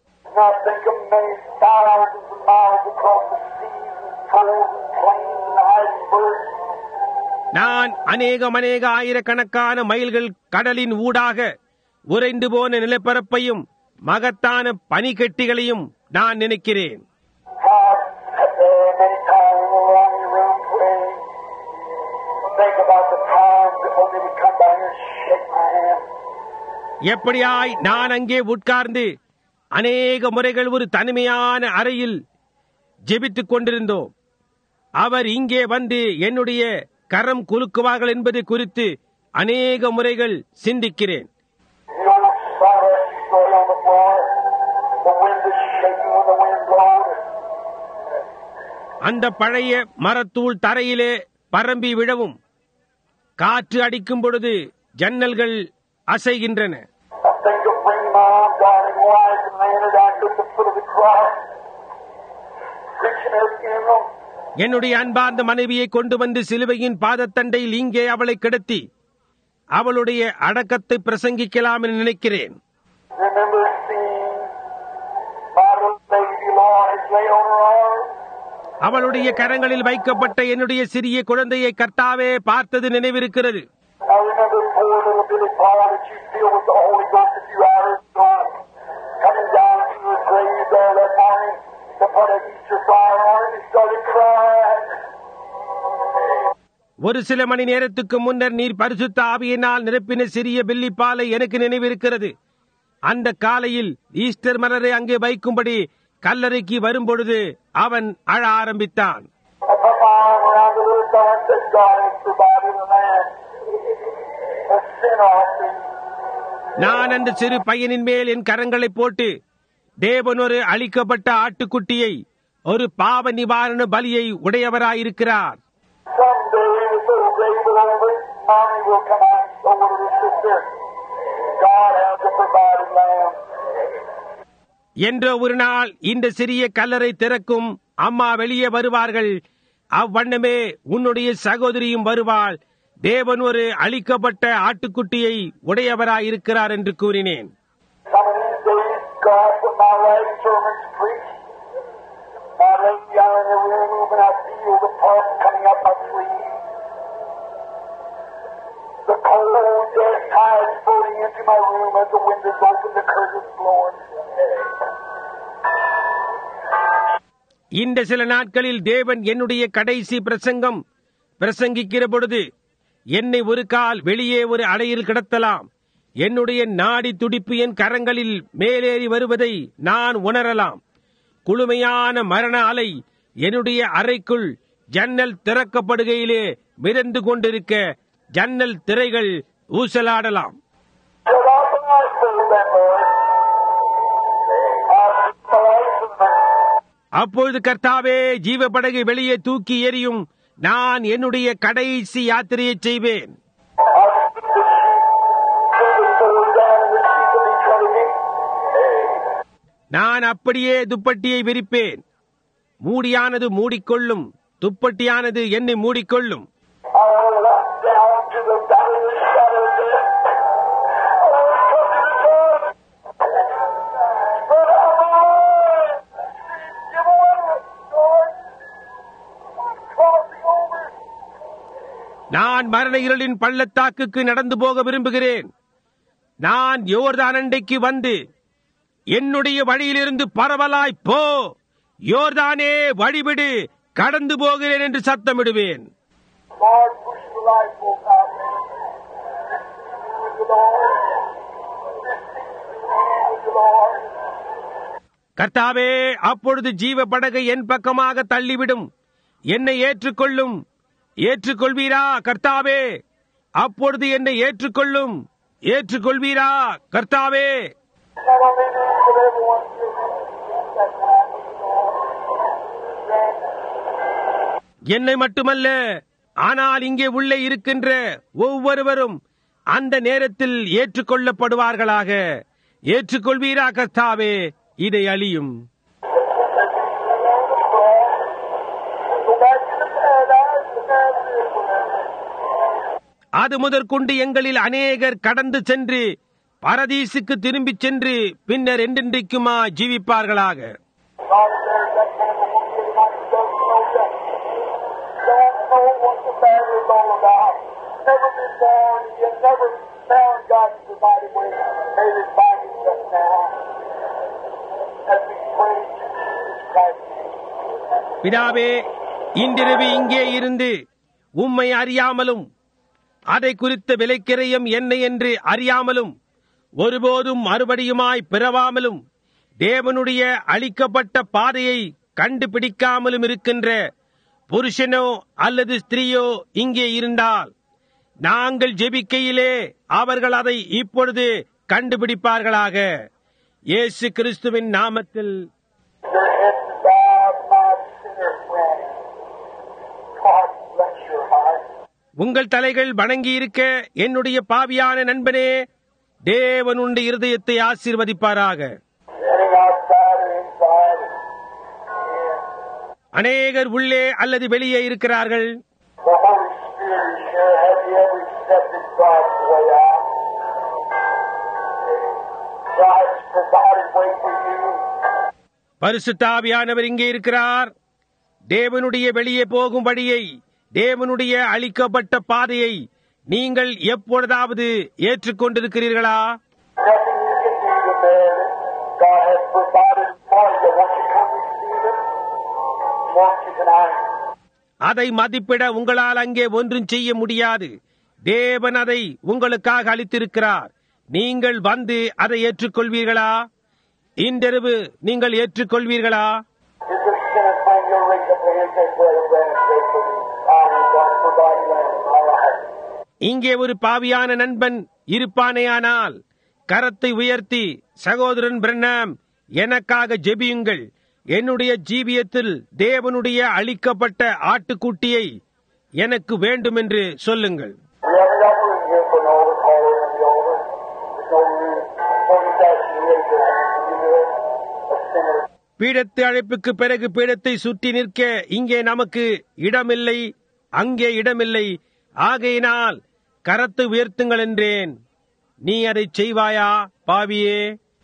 நான் அநேக ஆயிரக்கணக்கான மைல்கள் கடலின் ஊடாக உறைந்து போன நிலப்பரப்பையும் மகத்தான பனிக்கட்டிகளையும் நான் நினைக்கிறேன். எப்படியாய் நான் அங்கே உட்கார்ந்து அநேக முறைகள் ஒரு தனிமையான அறையில் ஜெபித்துக் கொண்டிருந்தோம். அவர் இங்கே வந்து என்னுடைய கரம் குலுக்குவார்கள் என்பது குறித்து அநேக முறைகள் சிந்திக்கிறேன். அந்த பழைய மரத்தூள் தரையிலே பரம்பி விழவும் காற்று அடிக்கும் பொழுது ஜன்னல்கள் அசைகின்றன. என்னுடைய அன்பார்ந்த மனைவியை கொண்டு வந்து சிலுவையின் பாதத்தண்டையில் இங்கே அவளை கிடத்தி அவளுடைய அடக்கத்தை பிரசங்கிக்கலாம் என நினைக்கிறேன். அவளுடைய கரங்களில் வைக்கப்பட்ட என்னுடைய சிறிய குழந்தையை கர்த்தாவே பார்த்தது நினைவிருக்கிறது. ஒரு சில மணி நேரத்துக்கு முன்னர் நீர் பரிசுத்த ஆவியினால் நிரப்பின சிறிய பில்லிப்பாலை எனக்கு நினைவிருக்கிறது. அந்த காலையில் ஈஸ்டர் மலரை அங்கே வைக்கும்படி கல்லறைக்கு வரும்பொழுது அவன் அழ ஆரம்பித்தான். நான் அந்த சிறு பையனின் மேல் என் கரங்களை போட்டு தேவன் ஒரு அளிக்கப்பட்ட ஆட்டுக்குட்டியை, ஒரு பாவ நிவாரண பலியை உடையவராயிருக்கிறார் என்ற ஒரு நாள் இந்த சிறிய கல்லறை திறக்கும். அம்மா வெளியே வருவார்கள். அவ்வண்ணமே உன்னுடைய சகோதரியும் வருவாள். தேவன் ஒரு அளிக்கப்பட்ட ஆட்டுக்குட்டியை உடையவராயிருக்கிறார் என்று கூறினேன். The cold dead tide floating into my room as the windows open, the curtains blowing. இந்த சில நாட்களில் தேவன் என்னுடைய கடைசி பிரசங்கம் பிரசங்கிக்கிற பொழுது என்னை ஒரு கால் வெளியே ஒரு அறையில் கிடத்தலாம். என்னுடைய நாடி துடிப்பு என் கரங்களில் மேலேறி வருவதை நான் உணரலாம். குளுமையான மரண அலை என்னுடைய அறைக்குள் ஜன்னல் திறக்கப்படுகையிலே மிதந்து கொண்டிருக்க ஜன்னல் திரைகள் ஊசலாடலாம். அப்பொழுது கர்த்தாவே, ஜீவ படகை வெளியே தூக்கி எறியும். நான் என்னுடைய கடைசி யாத்திரையை செய்வேன். நான் அப்படியே துப்பட்டியை விரிப்பேன். மூடியானது மூடிக்கொள்ளும், துப்பட்டியானது என்னை மூடிக்கொள்ளும். I will look down to the valley of the shadow of death. I will come to the Lord. Spread out my arms. Give away, Lord. I'm crossing over. நான் மரண இருளின் பள்ளத்தாக்குக்கு நடந்து போக விரும்புகிறேன். நான் யோர்தான் அண்டைக்கு வந்து என்னுடைய வழியிலிருந்து பரவலாய் போ, யோர்தானே வழிவிடு, கடந்து போகிறேன் என்று சத்தமிடுவேன். Lord, push the life boat out there. With the Lord. With the Lord. கர்த்தாவே, அப்பொழுது ஜீவ படகை என் பக்கமாக தள்ளிவிடும். என்னை ஏற்றுக்கொள்ளும். ஏற்றுக்கொள்வீரா கர்த்தாவே? அப்பொழுது என்னை ஏற்றுக்கொள்ளும். ஏற்றுக்கொள்வீரா கர்த்தாவே? Not only me, but everyone here. That's right. என்னை மட்டுமல்ல, ஆனால் இங்கே உள்ளே இருக்கின்ற ஒவ்வொருவரும் அந்த நேரத்தில் ஏற்றுக்கொள்ளப்படுவார்களாக. ஏற்றுக்கொள்வீரா கர்த்தாவே? இதை அழியும். அது முதற்கொண்டு எங்களில் அநேகர் கடந்து சென்று பரதீசுக்கு திரும்பிச் சென்று பின்னர் என்றென்றைக்குமா ஜீவிப்பார்களாக. பிதாவே, இன்றிரவு இங்கே இருந்து உம்மை அறியாமலும் அதை குறித்த விலைக்கிரயம் என்ன என்று அறியாமலும் ஒருபோதும் மறுபடியுமாய் பிறவாமலும் தேவனுடைய அளிக்கப்பட்ட பாதையை கண்டுபிடிக்காமலும் இருக்கின்ற புருஷனோ அல்லது ஸ்திரீயோ இங்கே இருந்தால் நாங்கள் ஜெபிக்கையிலே அவர்கள் அதை இப்பொழுது கண்டுபிடிப்பார்களாக. இயேசு கிறிஸ்துவின் நாமத்தில். உங்கள் தலைகள் வணங்கி இருக்க என்னுடைய பாவியான நண்பனே, தேவன் உன்னுடைய இருதயத்தை ஆசீர்வதிப்பாராக. அநேகர் உள்ளே அல்லது வெளியே இருக்கிறார்கள். பரிசுத்த ஆவியானவர் இங்கே இருக்கிறார். தேவனுடைய வெளியே போகும் வழியை, தேவனுடைய அளிக்கப்பட்ட பாதையை நீங்கள் எப்பொழுதாவது ஏற்றுக்கொண்டிருக்கிறீர்களா? அதை மதிப்பிட உங்களால் அங்கே ஒன்றும் செய்ய முடியாது. தேவன் அதை உங்களுக்காக அளித்திருக்கிறார். நீங்கள் வந்து அதை ஏற்றுக்கொள்வீர்களா? இன்றிரவு நீங்கள் ஏற்றுக்கொள்வீர்களா? இங்கே ஒரு பாவியான நண்பன் இருப்பானேயானால் கரத்தை உயர்த்தி, சகோதரன் பிரண்ணாம், எனக்காக ஜெபியுங்கள். என்னுடைய ஜீவியத்தில் தேவனுடைய அளிக்கப்பட்ட ஆட்டுக்குட்டியை எனக்கு வேண்டும் என்று சொல்லுங்கள். பீடத்து அழைப்புக்கு பிறகு பீடத்தை சுற்றி நிற்க இங்கே நமக்கு இடமில்லை, அங்கே இடமில்லை. ஆகையினால் கரத்தை உயர்த்துங்கள் என்றேன். நீ அதை செய்வாயா பாவியே?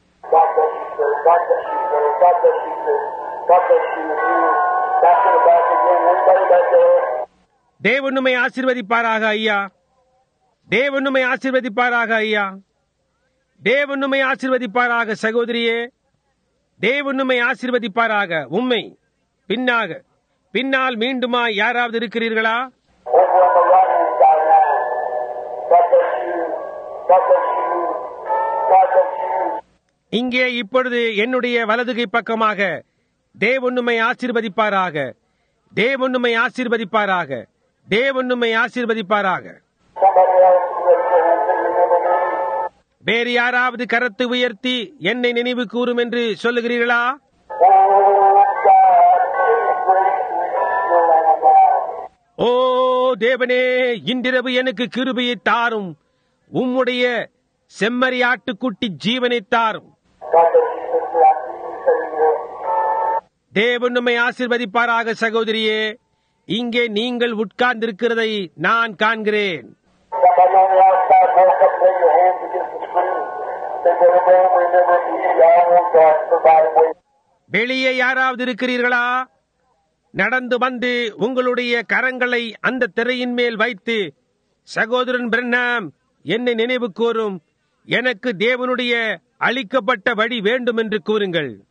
தேவனுமை ஆசீர்வதிப்பாராக ஐயா. தேவனுமை ஆசீர்வதிப்பாராக ஐயா. தேவனுமை ஆசீர்வதிப்பாராக சகோதரியே. தேவனுமை ஆசீர்வதிப்பாராக. உம்மை பின்னால் மீண்டுமா யாராவது இருக்கிறீர்களா? இங்கே இப்பொழுது என்னுடைய வலதுகை பக்கமாக தேவனுமை ஆசீர்வதிப்பாராக. தேவனுமை ஆசீர்வதிப்பாராக. தேவனுமை ஆசீர்வதிப்பாராக. வேறு யாராவது கரத்தை உயர்த்தி என்னை நினைவு கூறும் என்று சொல்லுகிறீர்களா? ஓ தேவனே, இன்றிரவு எனக்கு கிருபையை தாரும். உம்முடைய செம்மறி ஆட்டுக்குட்டி ஜீவனை தாரும். தேவன் உம்மை ஆசீர்வதிப்பாராக. சகோதரியே, இங்கே நீங்கள் உட்கார்ந்திருக்கிறதை நான் காண்கிறேன். Somebody on the outside walk up and lay your hands against the screen. Say, Brother Branham, remember me. I want God to provide a way. வெளியே யாராவது இருக்கிறீர்களா? நடந்து வந்து உங்களுடைய கரங்களை அந்த திரையின் மேல் வைத்து, சகோதரன் பிரண்ணாம், என்னை நினைவு கூறும், எனக்கு தேவனுடைய அளிக்கப்பட்ட வழி வேண்டும் என்று கூறுங்கள்.